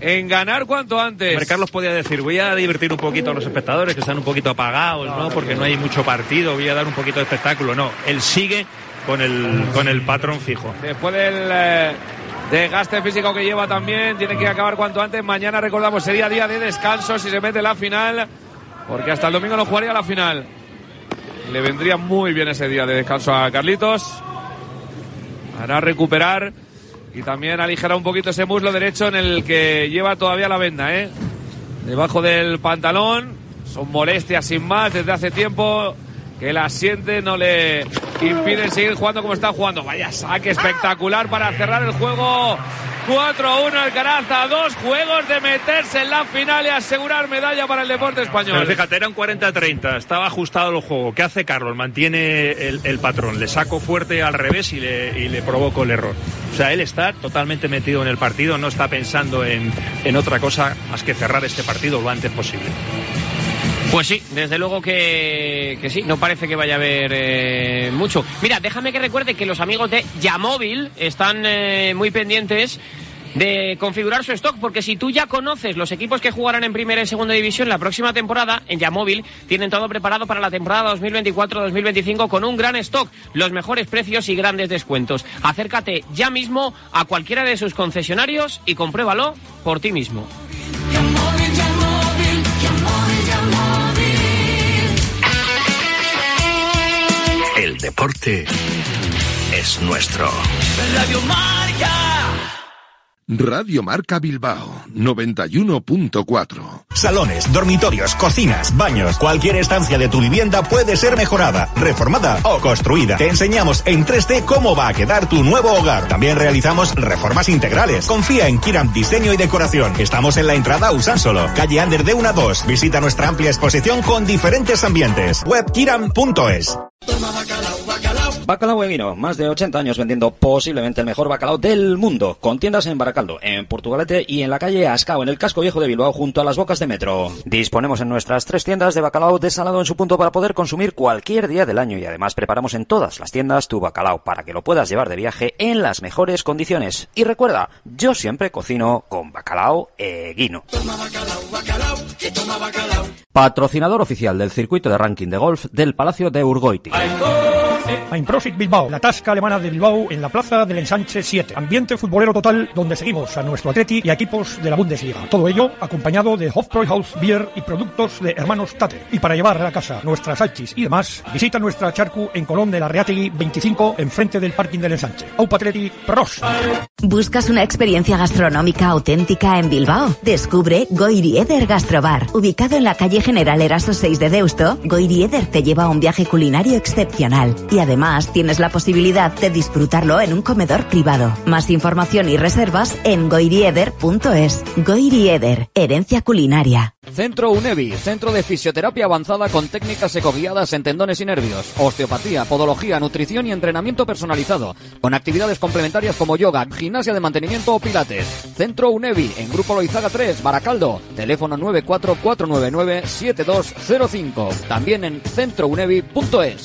en ganar cuanto antes. Hombre, Carlos podía decir, voy a divertir un poquito a los espectadores que están un poquito apagados, ¿no? Porque no hay mucho partido, voy a dar un poquito de espectáculo. No, él sigue con el patrón fijo. Después del desgaste físico que lleva también, tiene que acabar cuanto antes. Mañana, recordamos, sería día de descanso si se mete en la final, porque hasta el domingo no jugaría la final. Le vendría muy bien ese día de descanso a Carlitos. Hará recuperar y también aligerar un poquito ese muslo derecho en el que lleva todavía la venda, debajo del pantalón. Son molestias sin más desde hace tiempo, que la siente, no le impiden seguir jugando como está jugando. Vaya saque espectacular para cerrar el juego. 4-1 Alcaraz, a 2 juegos de meterse en la final y asegurar medalla para el deporte español. Pero fíjate, era un 40-30, estaba ajustado el juego. ¿Qué hace Carlos? Mantiene el patrón, le saco fuerte al revés y le provoco el error. O sea, él está totalmente metido en el partido, no está pensando en otra cosa más que cerrar este partido lo antes posible. Pues sí, desde luego que sí, no parece que vaya a haber mucho. Mira, déjame que recuerde que los amigos de Yamóvil están muy pendientes de configurar su stock, porque si tú ya conoces los equipos que jugarán en primera y segunda división la próxima temporada, en Yamóvil tienen todo preparado para la temporada 2024-2025 con un gran stock, los mejores precios y grandes descuentos. Acércate ya mismo a cualquiera de sus concesionarios y compruébalo por ti mismo. El deporte es nuestro. Radio Marca. Radio Marca Bilbao 91.4. Salones, dormitorios, cocinas, baños, cualquier estancia de tu vivienda puede ser mejorada, reformada o construida. Te enseñamos en 3D cómo va a quedar tu nuevo hogar. También realizamos reformas integrales. Confía en Kiram Diseño y Decoración. Estamos en la entrada a Usánsolo, calle Ander de 1 a 2. Visita nuestra amplia exposición con diferentes ambientes. Web kiram.es. Bacalao Eguino, más de 80 años vendiendo posiblemente el mejor bacalao del mundo, con tiendas en Baracaldo, en Portugalete y en la calle Ascao, en el casco viejo de Bilbao, junto a las bocas de metro. Disponemos en nuestras 3 tiendas de bacalao desalado en su punto para poder consumir cualquier día del año, y además preparamos en todas las tiendas tu bacalao para que lo puedas llevar de viaje en las mejores condiciones. Y recuerda, yo siempre cocino con Bacalao Eguino. Patrocinador oficial del circuito de ranking de golf del Palacio de Urgoiti. Profit Bilbao, la tasca alemana de Bilbao en la plaza del Ensanche 7. Ambiente futbolero total donde seguimos a nuestro Atleti y a equipos de la Bundesliga. Todo ello acompañado de Hofbräuhaus Beer y productos de hermanos Tate. Y para llevar a la casa nuestras salchis y demás, visita nuestra charcu en Colón de la Reategui 25, enfrente del parking del Ensanche. Aupa Atleti, pros. ¿Buscas una experiencia gastronómica auténtica en Bilbao? Descubre Goirieder Gastrobar. Ubicado en la calle General Eraso 6 de Deusto, Goirieder te lleva a un viaje culinario excepcional. Y además tienes la posibilidad de disfrutarlo en un comedor privado. Más información y reservas en goirieder.es. Goirieder, herencia culinaria. Centro UNEVI, centro de fisioterapia avanzada con técnicas ecoguiadas en tendones y nervios, osteopatía, podología, nutrición y entrenamiento personalizado, con actividades complementarias como yoga, gimnasia de mantenimiento o pilates. Centro UNEVI, en Grupo Loizaga 3, Baracaldo, teléfono 944997205. También en centrounevi.es.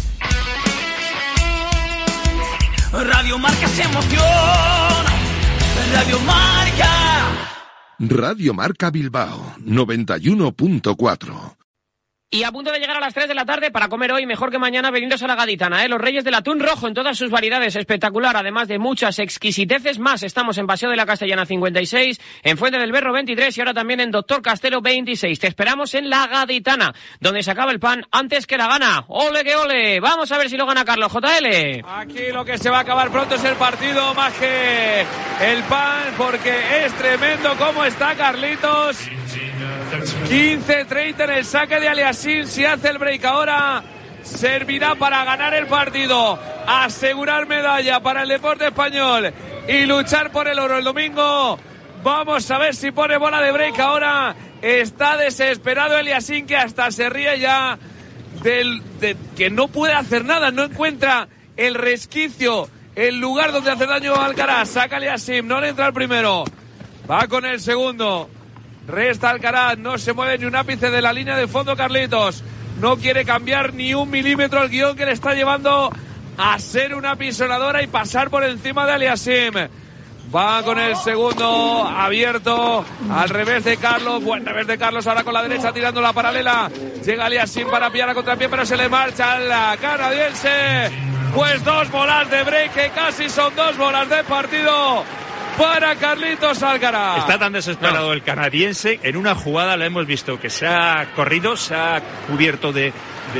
Radio Marca se emociona. Radio Marca. Radio Marca Bilbao 91.4. Y a punto de llegar a las 3 de la tarde para comer hoy mejor que mañana venidos a la Gaditana, Los Reyes del Atún Rojo en todas sus variedades, espectacular, además de muchas exquisiteces más. Estamos en Paseo de la Castellana 56, en Fuente del Berro 23 y ahora también en Doctor Castelo 26. Te esperamos en la Gaditana, donde se acaba el pan antes que la gana. ¡Ole que ole! Vamos a ver si lo gana Carlos JL. Aquí lo que se va a acabar pronto es el partido más que el pan, porque es tremendo cómo está Carlitos. 15-30 en el saque de Aliassime. Si hace el break ahora, servirá para ganar el partido, asegurar medalla para el deporte español y luchar por el oro el domingo. Vamos a ver si pone bola de break ahora. Está desesperado Aliassime, que hasta se ríe ya de que no puede hacer nada, no encuentra el resquicio, el lugar donde hace daño a Alcaraz. Saca Aliassime, no le entra el primero, va con el segundo. Resta Alcaraz, no se mueve ni un ápice de la línea de fondo Carlitos. No quiere cambiar ni un milímetro el guión que le está llevando a ser una pisonadora y pasar por encima de Aliassime. Va con el segundo abierto al revés de Carlos. Buen revés de Carlos ahora con la derecha tirando la paralela. Llega Aliassime para pillar a contrapié, pero se le marcha a la canadiense. Pues 2 bolas de break, que casi son 2 bolas de partido para Carlitos Alcaraz. Está tan desesperado el canadiense. En una jugada la hemos visto que se ha corrido, se ha cubierto de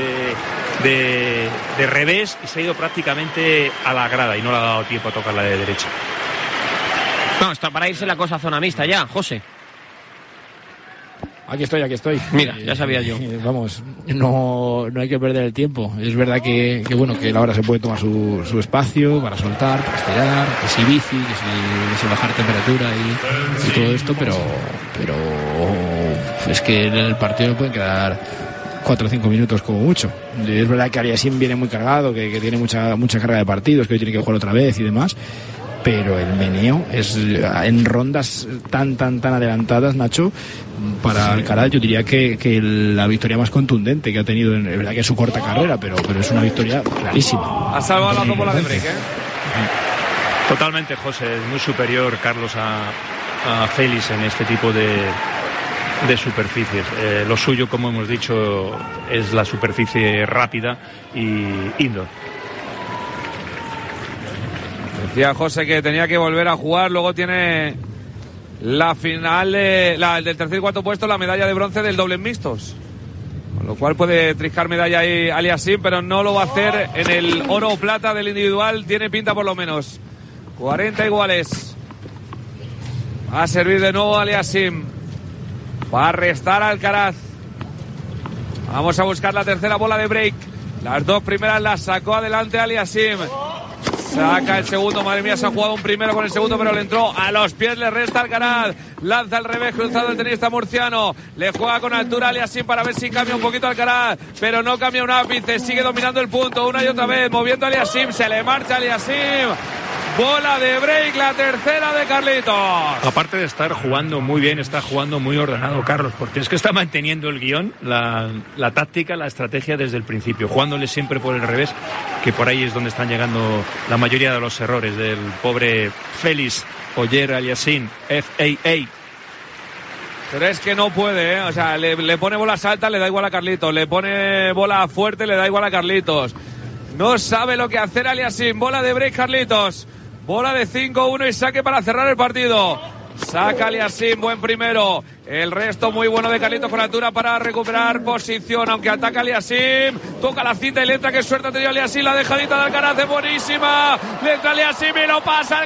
revés y se ha ido prácticamente a la grada y no le ha dado tiempo a tocar la de derecha. No, está para irse la cosa a zona mixta ya, José. Aquí estoy. Mira, ya sabía yo. Vamos, no hay que perder el tiempo. Es verdad que bueno, que ahora se puede tomar su espacio para soltar, para estirar, que si bici, que si bajar temperatura y todo esto, pero es que en el partido pueden quedar 4 o 5 minutos como mucho. Es verdad que Aliassime viene muy cargado, que tiene mucha carga de partidos, que hoy tiene que jugar otra vez y demás. Pero el meneo es en rondas tan adelantadas, Nacho, para Alcaraz yo diría que la victoria más contundente que ha tenido, es verdad que es su corta carrera, pero es una victoria clarísima. Ha salvado la bola de break, Totalmente, José, es muy superior Carlos a Félix en este tipo de superficies. Lo suyo, como hemos dicho, es la superficie rápida y indoor. Decía José que tenía que volver a jugar, luego tiene la final del tercer y cuarto puesto, la medalla de bronce del dobles mixtos. Con lo cual puede triscar medalla ahí Aliassime, pero no lo va a hacer en el oro o plata del individual, tiene pinta por lo menos. 40 iguales. Va a servir de nuevo Aliassime. Va a restar a Alcaraz. Vamos a buscar la tercera bola de break. Las 2 primeras las sacó adelante Aliassime. Saca el segundo, madre mía, se ha jugado un primero con el segundo, pero le entró a los pies, le resta Alcaraz. Lanza al revés, cruzado el tenista murciano. Le juega con altura Aliassime para ver si cambia un poquito Alcaraz, pero no cambia un ápice, sigue dominando el punto una y otra vez, moviendo a Aliassime, se le marcha Aliassime. Bola de break, la tercera de Carlitos. Aparte de estar jugando muy bien, está jugando muy ordenado Carlos, porque es que está manteniendo el guión, la táctica, la estrategia desde el principio, jugándole siempre por el revés, que por ahí es donde están llegando la mayoría de los errores del pobre Félix Auger-Aliassime, FAA. Pero es que no puede, o sea, le pone bolas altas, le da igual a Carlitos, le pone bola fuerte, le da igual a Carlitos. No sabe lo que hacer Aliassime. Bola de break Carlitos. Bola de 5-1 y saque para cerrar el partido. Saca Aliassime, buen primero. El resto muy bueno de Carlitos con altura para recuperar posición. Aunque ataca Aliassime, toca la cinta y le entra. Qué suerte ha tenido Aliassime. La dejadita de Alcaraz es buenísima. Le entra Aliassime y lo pasa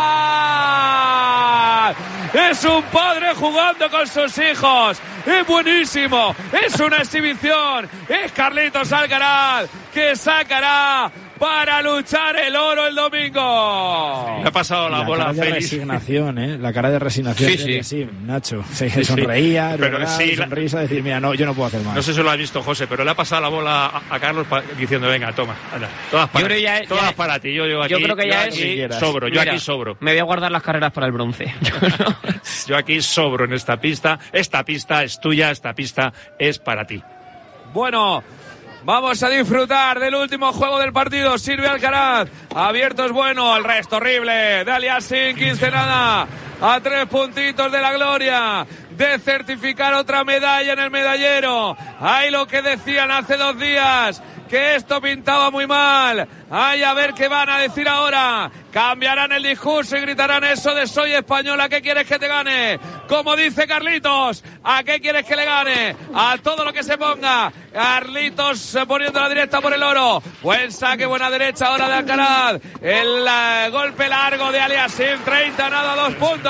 Alcaraz. Es un padre jugando con sus hijos. Es buenísimo. Es una exhibición. Es Carlitos Alcaraz que sacará para luchar el oro el domingo. Le ha pasado la bola a Félix. Resignación, la cara de resignación. Sí, Nacho. Se sonreía, pero ¿verdad? sí, sonrisa, decir, mira, no, yo no puedo hacer más. No sé si lo ha visto José, pero le ha pasado la bola a Carlos diciendo, venga, toma, anda, todas para ti. Yo creo que ya sobro, yo aquí sobro. Me voy a guardar las carreras para el bronce. Yo aquí sobro en esta pista. Esta pista es tuya, esta pista es para ti. Bueno, vamos a disfrutar del último juego del partido. Sirve Alcaraz. Abierto es bueno. El resto horrible de Aliassime. 15 nada. A 3 puntitos de la gloria. De certificar otra medalla en el medallero. Ahí lo que decían hace 2 días. Que esto pintaba muy mal. Ay, a ver qué van a decir ahora. Cambiarán el discurso y gritarán eso de soy española. ¿A qué quieres que te gane? Como dice Carlitos, ¿a qué quieres que le gane? A todo lo que se ponga. Carlitos poniendo la directa por el oro. Buen saque, buena derecha ahora de Alcaraz. El golpe largo de Aliassime. 30 nada, 2 puntos.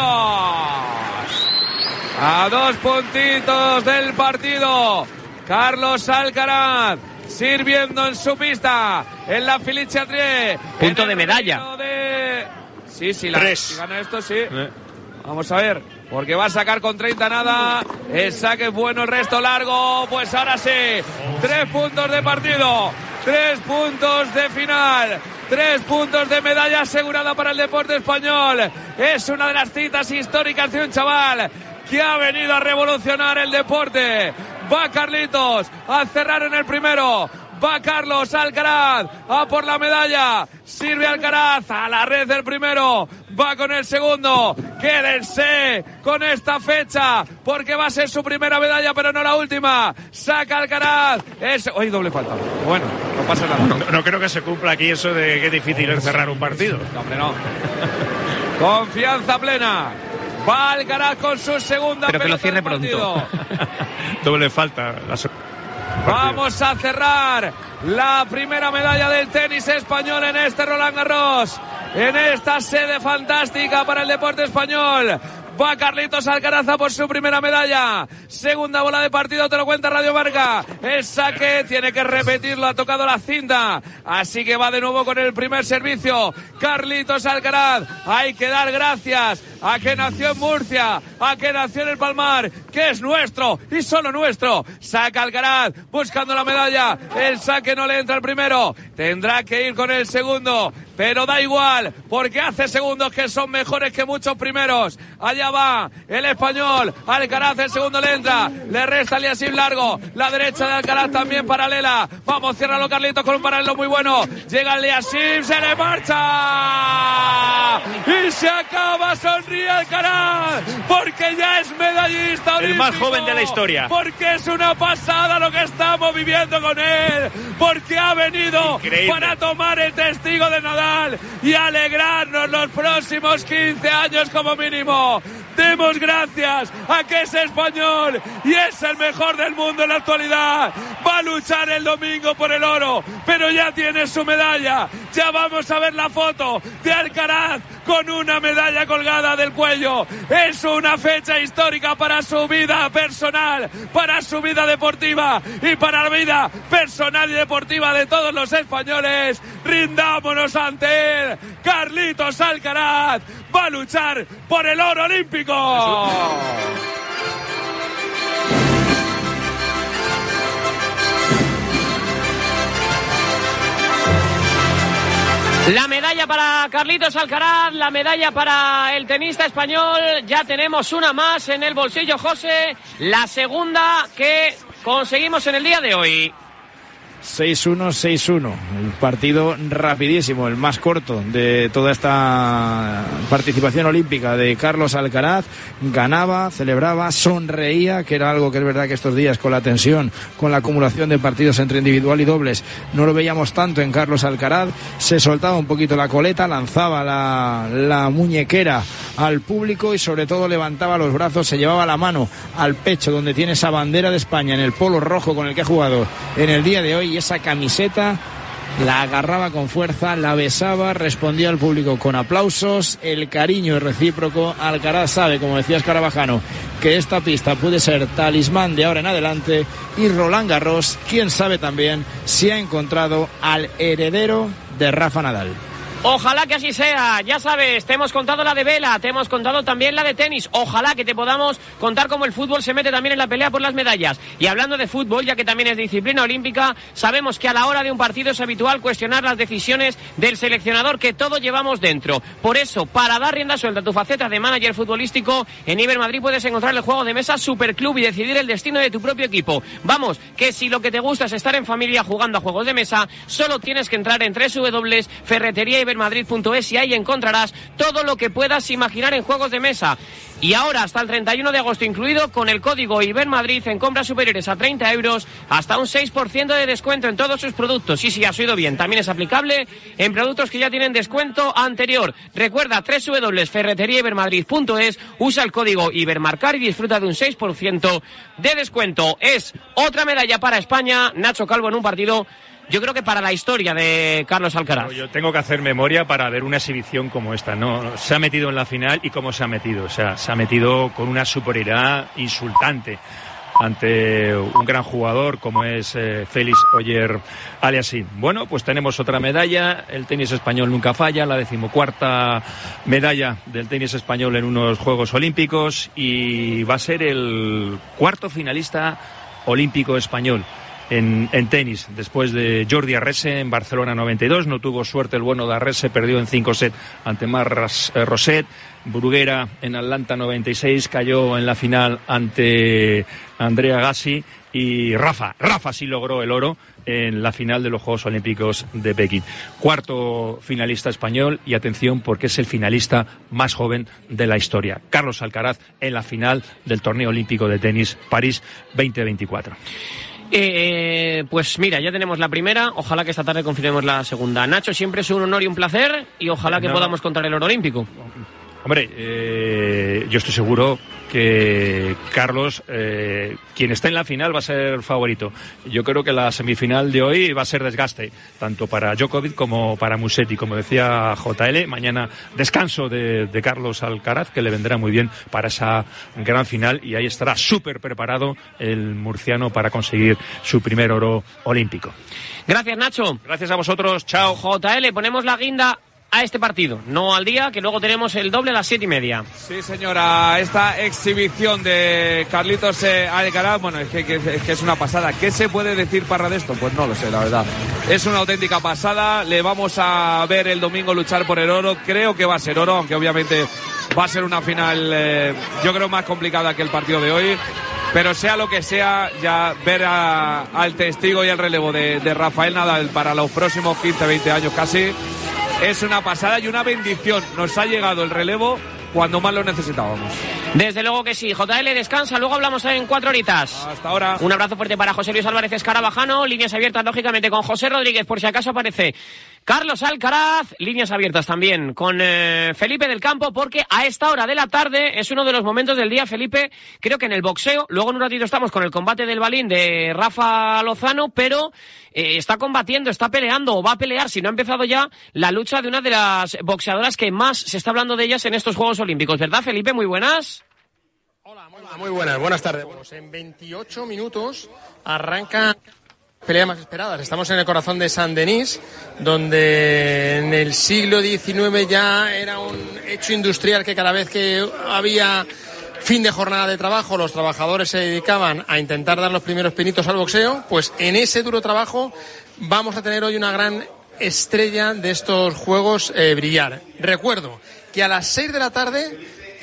A 2 puntitos del partido. Carlos Alcaraz. Sirviendo en su pista, en la Felice Adrié. Punto de medalla. Sí, si gana esto, sí. Vamos a ver, porque va a sacar con 30 nada. El saque es bueno, el resto largo. Pues ahora sí, 3 puntos de partido, 3 puntos de final, 3 puntos de medalla asegurada para el deporte español. Es una de las citas históricas de un chaval que ha venido a revolucionar el deporte. Va Carlitos a cerrar en el primero. Va Carlos Alcaraz a por la medalla. Sirve Alcaraz a la red del primero. va con el segundo. Quédense con esta fecha, porque va a ser su primera medalla, pero no la última. Saca Alcaraz. Hoy doble falta. Bueno, no pasa nada. No creo que se cumpla aquí eso de que es difícil es cerrar un partido. No, hombre, no. Confianza plena. Va Alcaraz con su segunda. Pero que lo cierre pronto. Doble falta. Vamos a cerrar la primera medalla del tenis español en este Roland Garros, en esta sede fantástica para el deporte español. Va Carlitos Alcaraz por su primera medalla. Segunda bola de partido, te lo cuenta Radio Marca. El saque tiene que repetirlo, ha tocado la cinta. Así que va de nuevo con el primer servicio. Carlitos Alcaraz. Hay que dar gracias a que nació en Murcia, a que nació en el Palmar, que es nuestro y solo nuestro. Saca Alcaraz buscando la medalla. El saque no le entra al primero. Tendrá que ir con el segundo. Pero da igual, porque hace segundos que son mejores que muchos primeros. Allá va el español. Alcaraz, el segundo le entra. Le resta Aliassime largo. La derecha de Alcaraz también paralela. Vamos, ciérralo Carlitos con un paralelo muy bueno. Llega Aliassime, se le marcha. Y se acaba, sonríe Alcaraz. Porque ya es medallista olímpico. El más joven de la historia. Porque es una pasada lo que estamos viviendo con él. Porque ha venido para tomar el testigo de Nadal y alegrarnos los próximos 15 años como mínimo. Demos gracias a que es español y es el mejor del mundo en la actualidad. Va a luchar el domingo por el oro, pero ya tiene su medalla. Ya vamos a ver la foto de Alcaraz con una medalla colgada del cuello. Es una fecha histórica para su vida personal, para su vida deportiva y para la vida personal y deportiva de todos los españoles. Rindámonos ante él. Carlitos Alcaraz va a luchar por el oro olímpico. La medalla para Carlitos Alcaraz, la medalla para el tenista español. Ya tenemos una más en el bolsillo, José. La segunda que conseguimos en el día de hoy. 6-1, 6-1. El partido rapidísimo, el más corto de toda esta participación olímpica de Carlos Alcaraz. Ganaba, celebraba, sonreía, que era algo que es verdad que estos días con la tensión, con la acumulación de partidos entre individual y dobles, no lo veíamos tanto en Carlos Alcaraz. Se soltaba un poquito la coleta, lanzaba la muñequera al público y sobre todo levantaba los brazos, se llevaba la mano al pecho donde tiene esa bandera de España en el polo rojo con el que ha jugado en el día de hoy, y esa camiseta la agarraba con fuerza, la besaba, respondía al público con aplausos. El cariño es recíproco. Alcaraz sabe, como decía Escarabajano, que esta pista puede ser talismán de ahora en adelante, y Roland Garros, quién sabe también si ha encontrado al heredero de Rafa Nadal. Ojalá que así sea. Ya sabes, te hemos contado la de vela, te hemos contado también la de tenis. Ojalá que te podamos contar cómo el fútbol se mete también en la pelea por las medallas. Y hablando de fútbol, ya que también es disciplina olímpica, sabemos que a la hora de un partido es habitual cuestionar las decisiones del seleccionador que todos llevamos dentro. Por eso, para dar rienda suelta a tu faceta de manager futbolístico, en Ibermadrid puedes encontrar el juego de mesa Superclub y decidir el destino de tu propio equipo. Vamos, que si lo que te gusta es estar en familia jugando a juegos de mesa, solo tienes que entrar en www.ferreteriaibermadrid.es y ahí encontrarás todo lo que puedas imaginar en juegos de mesa. Y ahora, hasta el 31 de agosto incluido, con el código IBERMADRID en compras superiores a 30 euros, hasta un 6% de descuento en todos sus productos. Sí, has oído bien, también es aplicable en productos que ya tienen descuento anterior. Recuerda, www.ferreteriaibermadrid.es, usa el código IBERMARCAR y disfruta de un 6% de descuento. Es otra medalla para España. Nacho Calvo en un partido, yo creo que para la historia de Carlos Alcaraz. Yo tengo que hacer memoria para ver una exhibición como esta, ¿no? Se ha metido en la final y cómo se ha metido. O sea, se ha metido con una superioridad insultante ante un gran jugador como es Félix Auger-Aliassime. Bueno, pues tenemos otra medalla. El tenis español nunca falla, la 14ª medalla del tenis español en unos Juegos Olímpicos, y va a ser el cuarto finalista olímpico español. en tenis, después de Jordi Arrese en Barcelona 92. No tuvo suerte el bueno de Arrese, perdió en 5 sets ante Marc Roset. Bruguera en Atlanta 96 cayó en la final ante Andrea Gassi, y Rafa sí logró el oro en la final de los Juegos Olímpicos de Pekín. Cuarto finalista español, y atención porque es el finalista más joven de la historia, Carlos Alcaraz, en la final del torneo olímpico de tenis París 2024. Pues mira, ya tenemos la primera, ojalá que esta tarde confirmemos la segunda. Nacho, siempre es un honor y un placer, y ojalá que podamos contar el oro olímpico. Hombre, yo estoy seguro que Carlos, quien está en la final, va a ser favorito. Yo creo que la semifinal de hoy va a ser desgaste, tanto para Djokovic como para Musetti. Como decía JL, mañana descanso de Carlos Alcaraz, que le vendrá muy bien para esa gran final, y ahí estará súper preparado el murciano para conseguir su primer oro olímpico. Gracias, Nacho. Gracias a vosotros, chao. JL, ponemos la guinda a este partido, no al día, que luego tenemos el doble a las 7:30. Sí, señora, esta exhibición de Carlitos Alcaraz, bueno, es que es una pasada. ¿Qué se puede decir, Parra, de esto? Pues no lo sé, la verdad. Es una auténtica pasada. Le vamos a ver el domingo luchar por el oro. Creo que va a ser oro, aunque obviamente va a ser una final, yo creo, más complicada que el partido de hoy. Pero sea lo que sea, ya ver al testigo y al relevo de Rafael Nadal para los próximos 15-20 años casi, es una pasada y una bendición. Nos ha llegado el relevo cuando más lo necesitábamos. Desde luego que sí. JL, descansa, luego hablamos en 4 horitas. Hasta ahora. Un abrazo fuerte para José Luis Álvarez Escarabajano. Líneas abiertas, lógicamente, con José Rodríguez, por si acaso aparece Carlos Alcaraz. Líneas abiertas también con Felipe del Campo, porque a esta hora de la tarde es uno de los momentos del día, Felipe, creo que en el boxeo. Luego en un ratito estamos con el combate del balín de Rafa Lozano, pero está combatiendo, está peleando, o va a pelear, si no ha empezado ya, la lucha de una de las boxeadoras que más se está hablando de ellas en estos Juegos Olímpicos, ¿verdad, Felipe? Muy buenas. Hola, muy buenas, buenas tardes. En 28 minutos arranca pelea más esperadas. Estamos en el corazón de Saint-Denis, donde en el siglo XIX ya era un hecho industrial que cada vez que había fin de jornada de trabajo, los trabajadores se dedicaban a intentar dar los primeros pinitos al boxeo. Pues en ese duro trabajo vamos a tener hoy una gran estrella de estos juegos brillar. Recuerdo que a las 6 de la tarde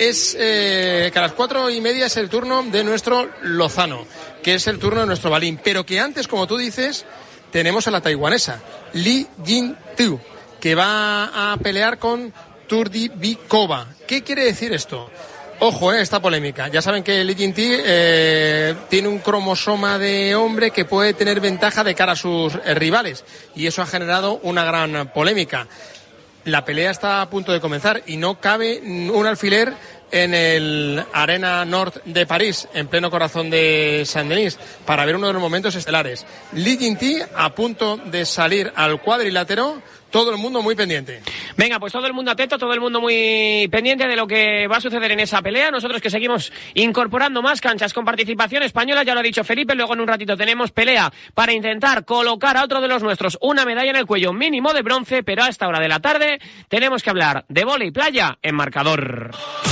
que a las 4:30 es el turno de nuestro Lozano, que es el turno de nuestro balín, pero que antes, como tú dices, tenemos a la taiwanesa Li Jin-tu, que va a pelear con Turdybekova. ¿Qué quiere decir esto? Ojo, esta polémica. Ya saben que Li Jin-tu tiene un cromosoma de hombre que puede tener ventaja de cara a sus rivales, y eso ha generado una gran polémica. La pelea está a punto de comenzar y no cabe un alfiler en el Arena Nord de París, en pleno corazón de Saint-Denis, para ver uno de los momentos estelares. Li Jin-tu a punto de salir al cuadrilátero, todo el mundo muy pendiente. Venga, pues todo el mundo atento, todo el mundo muy pendiente de lo que va a suceder en esa pelea. Nosotros que seguimos incorporando más canchas con participación española, ya lo ha dicho Felipe. Luego en un ratito tenemos pelea para intentar colocar a otro de los nuestros una medalla en el cuello, mínimo de bronce, pero a esta hora de la tarde tenemos que hablar de vóley playa en marcador.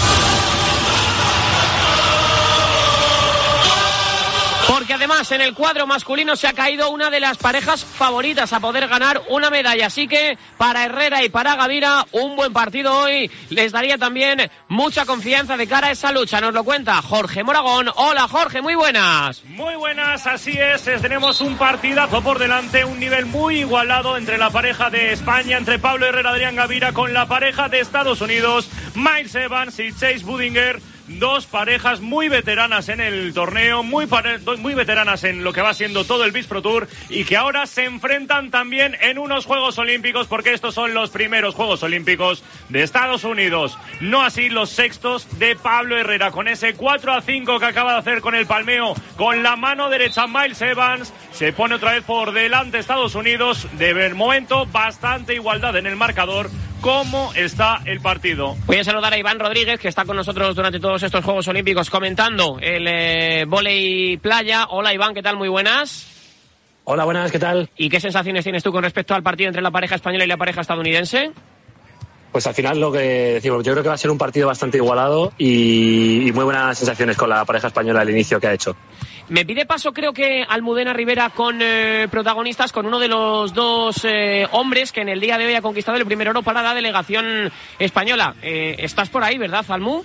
Porque además en el cuadro masculino se ha caído una de las parejas favoritas a poder ganar una medalla. Así que para Herrera y para Gavira, un buen partido hoy les daría también mucha confianza de cara a esa lucha. Nos lo cuenta Jorge Moragón. Hola Jorge, muy buenas. Muy buenas, así es. Tenemos un partidazo por delante, un nivel muy igualado entre la pareja de España, entre Pablo Herrera y Adrián Gavira, con la pareja de Estados Unidos, Miles Evans y Chase Budinger. Dos parejas muy veteranas en el torneo, muy veteranas en lo que va siendo todo el BIS Pro Tour, y que ahora se enfrentan también en unos Juegos Olímpicos, porque estos son los primeros Juegos Olímpicos de Estados Unidos. No así los sextos de Pablo Herrera, con ese 4-5 que acaba de hacer con el palmeo con la mano derecha Miles Evans. Se pone otra vez por delante Estados Unidos. De momento bastante igualdad en el marcador. ¿Cómo está el partido? Voy a saludar a Iván Rodríguez, que está con nosotros durante todos estos Juegos Olímpicos comentando el vóley playa. Hola Iván, ¿qué tal? Muy buenas. Hola, buenas, ¿qué tal? ¿Y qué sensaciones tienes tú con respecto al partido entre la pareja española y la pareja estadounidense? Pues al final lo que decimos, yo creo que va a ser un partido bastante igualado y muy buenas sensaciones con la pareja española al inicio que ha hecho. Me pide paso, creo que Almudena Rivera, con protagonistas, con uno de los dos hombres que en el día de hoy ha conquistado el primer oro para la delegación española. ¿Estás por ahí, verdad, Almu?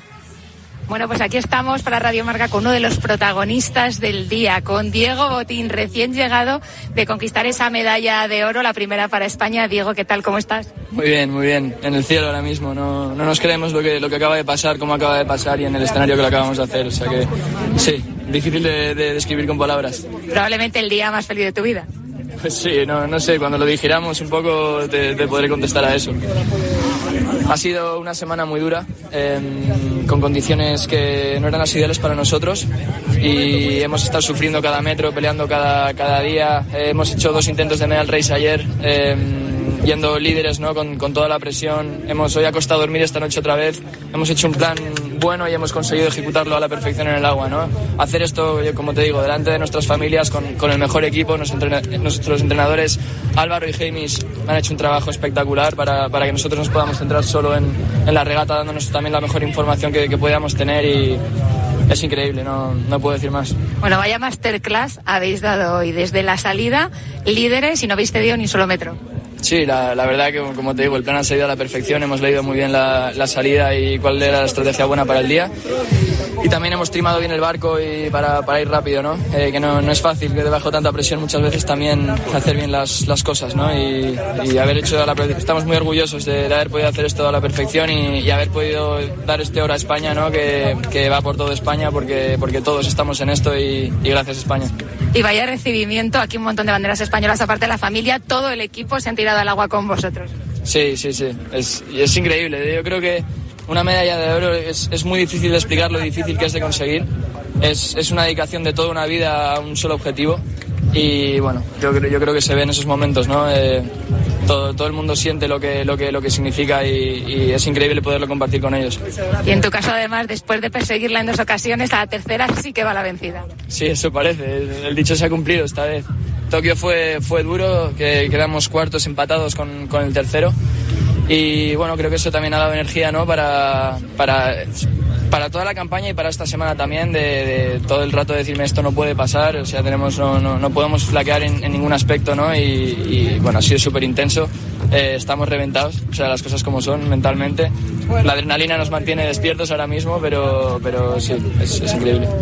Bueno, pues aquí estamos para Radio Marca con uno de los protagonistas del día, con Diego Botín, recién llegado de conquistar esa medalla de oro, la primera para España. Diego, ¿qué tal? ¿Cómo estás? Muy bien, en el cielo ahora mismo. No nos creemos lo que acaba de pasar, cómo acaba de pasar y en el escenario que lo acabamos de hacer. O sea que sí, difícil de describir con palabras. Probablemente el día más feliz de tu vida. Pues sí, no sé, cuando lo digiramos un poco te podré contestar a eso. Ha sido una semana muy dura, con condiciones que no eran las ideales para nosotros y hemos estado sufriendo cada metro, peleando cada día. Hemos hecho 2 intentos de medal race ayer, yendo líderes, ¿no? con toda la presión. Hoy ha costado dormir esta noche otra vez. Hemos hecho un plan bueno y hemos conseguido ejecutarlo a la perfección en el agua, ¿no? Hacer esto, como te digo, delante de nuestras familias, con el mejor equipo. Nuestros entrenadores Álvaro y James han hecho un trabajo espectacular para que nosotros nos podamos centrar solo en la regata, dándonos también la mejor información que podamos tener y es increíble, no puedo decir más. Bueno, vaya masterclass habéis dado hoy, desde la salida, líderes, y no habéis cedido ni un solo metro. Sí, la verdad que, como te digo, el plan ha salido a la perfección, hemos leído muy bien la salida y cuál era la estrategia buena para el día. Y también hemos trimado bien el barco y para ir rápido, ¿no? Que no es fácil, que debajo de tanta presión muchas veces también hacer bien las cosas, ¿no? Y haber hecho estamos muy orgullosos de haber podido hacer esto a la perfección y haber podido dar este oro a España, ¿no? Que va por toda España porque todos estamos en esto y gracias España. Y vaya recibimiento, aquí un montón de banderas españolas, aparte de la familia, todo el equipo se han tirado al agua con vosotros. Sí, es increíble. Yo creo que una medalla de oro es muy difícil de explicar lo difícil que es de conseguir. Es una dedicación de toda una vida a un solo objetivo y bueno, yo creo que se ve en esos momentos, ¿no? Todo el mundo siente lo que significa y es increíble poderlo compartir con ellos. Y en tu caso, además, después de perseguirla en 2 ocasiones, a la tercera sí que va la vencida. Sí, eso parece. El dicho se ha cumplido esta vez. Tokio fue duro, que quedamos cuartos empatados con el tercero. Y bueno, creo que eso también ha dado energía, ¿no? Para toda la campaña y para esta semana también, de todo el rato decirme esto no puede pasar, o sea, no podemos flaquear en ningún aspecto, ¿no? Y bueno, ha sido súper intenso, estamos reventados, o sea, las cosas como son mentalmente. La adrenalina nos mantiene despiertos ahora mismo, pero sí, es increíble.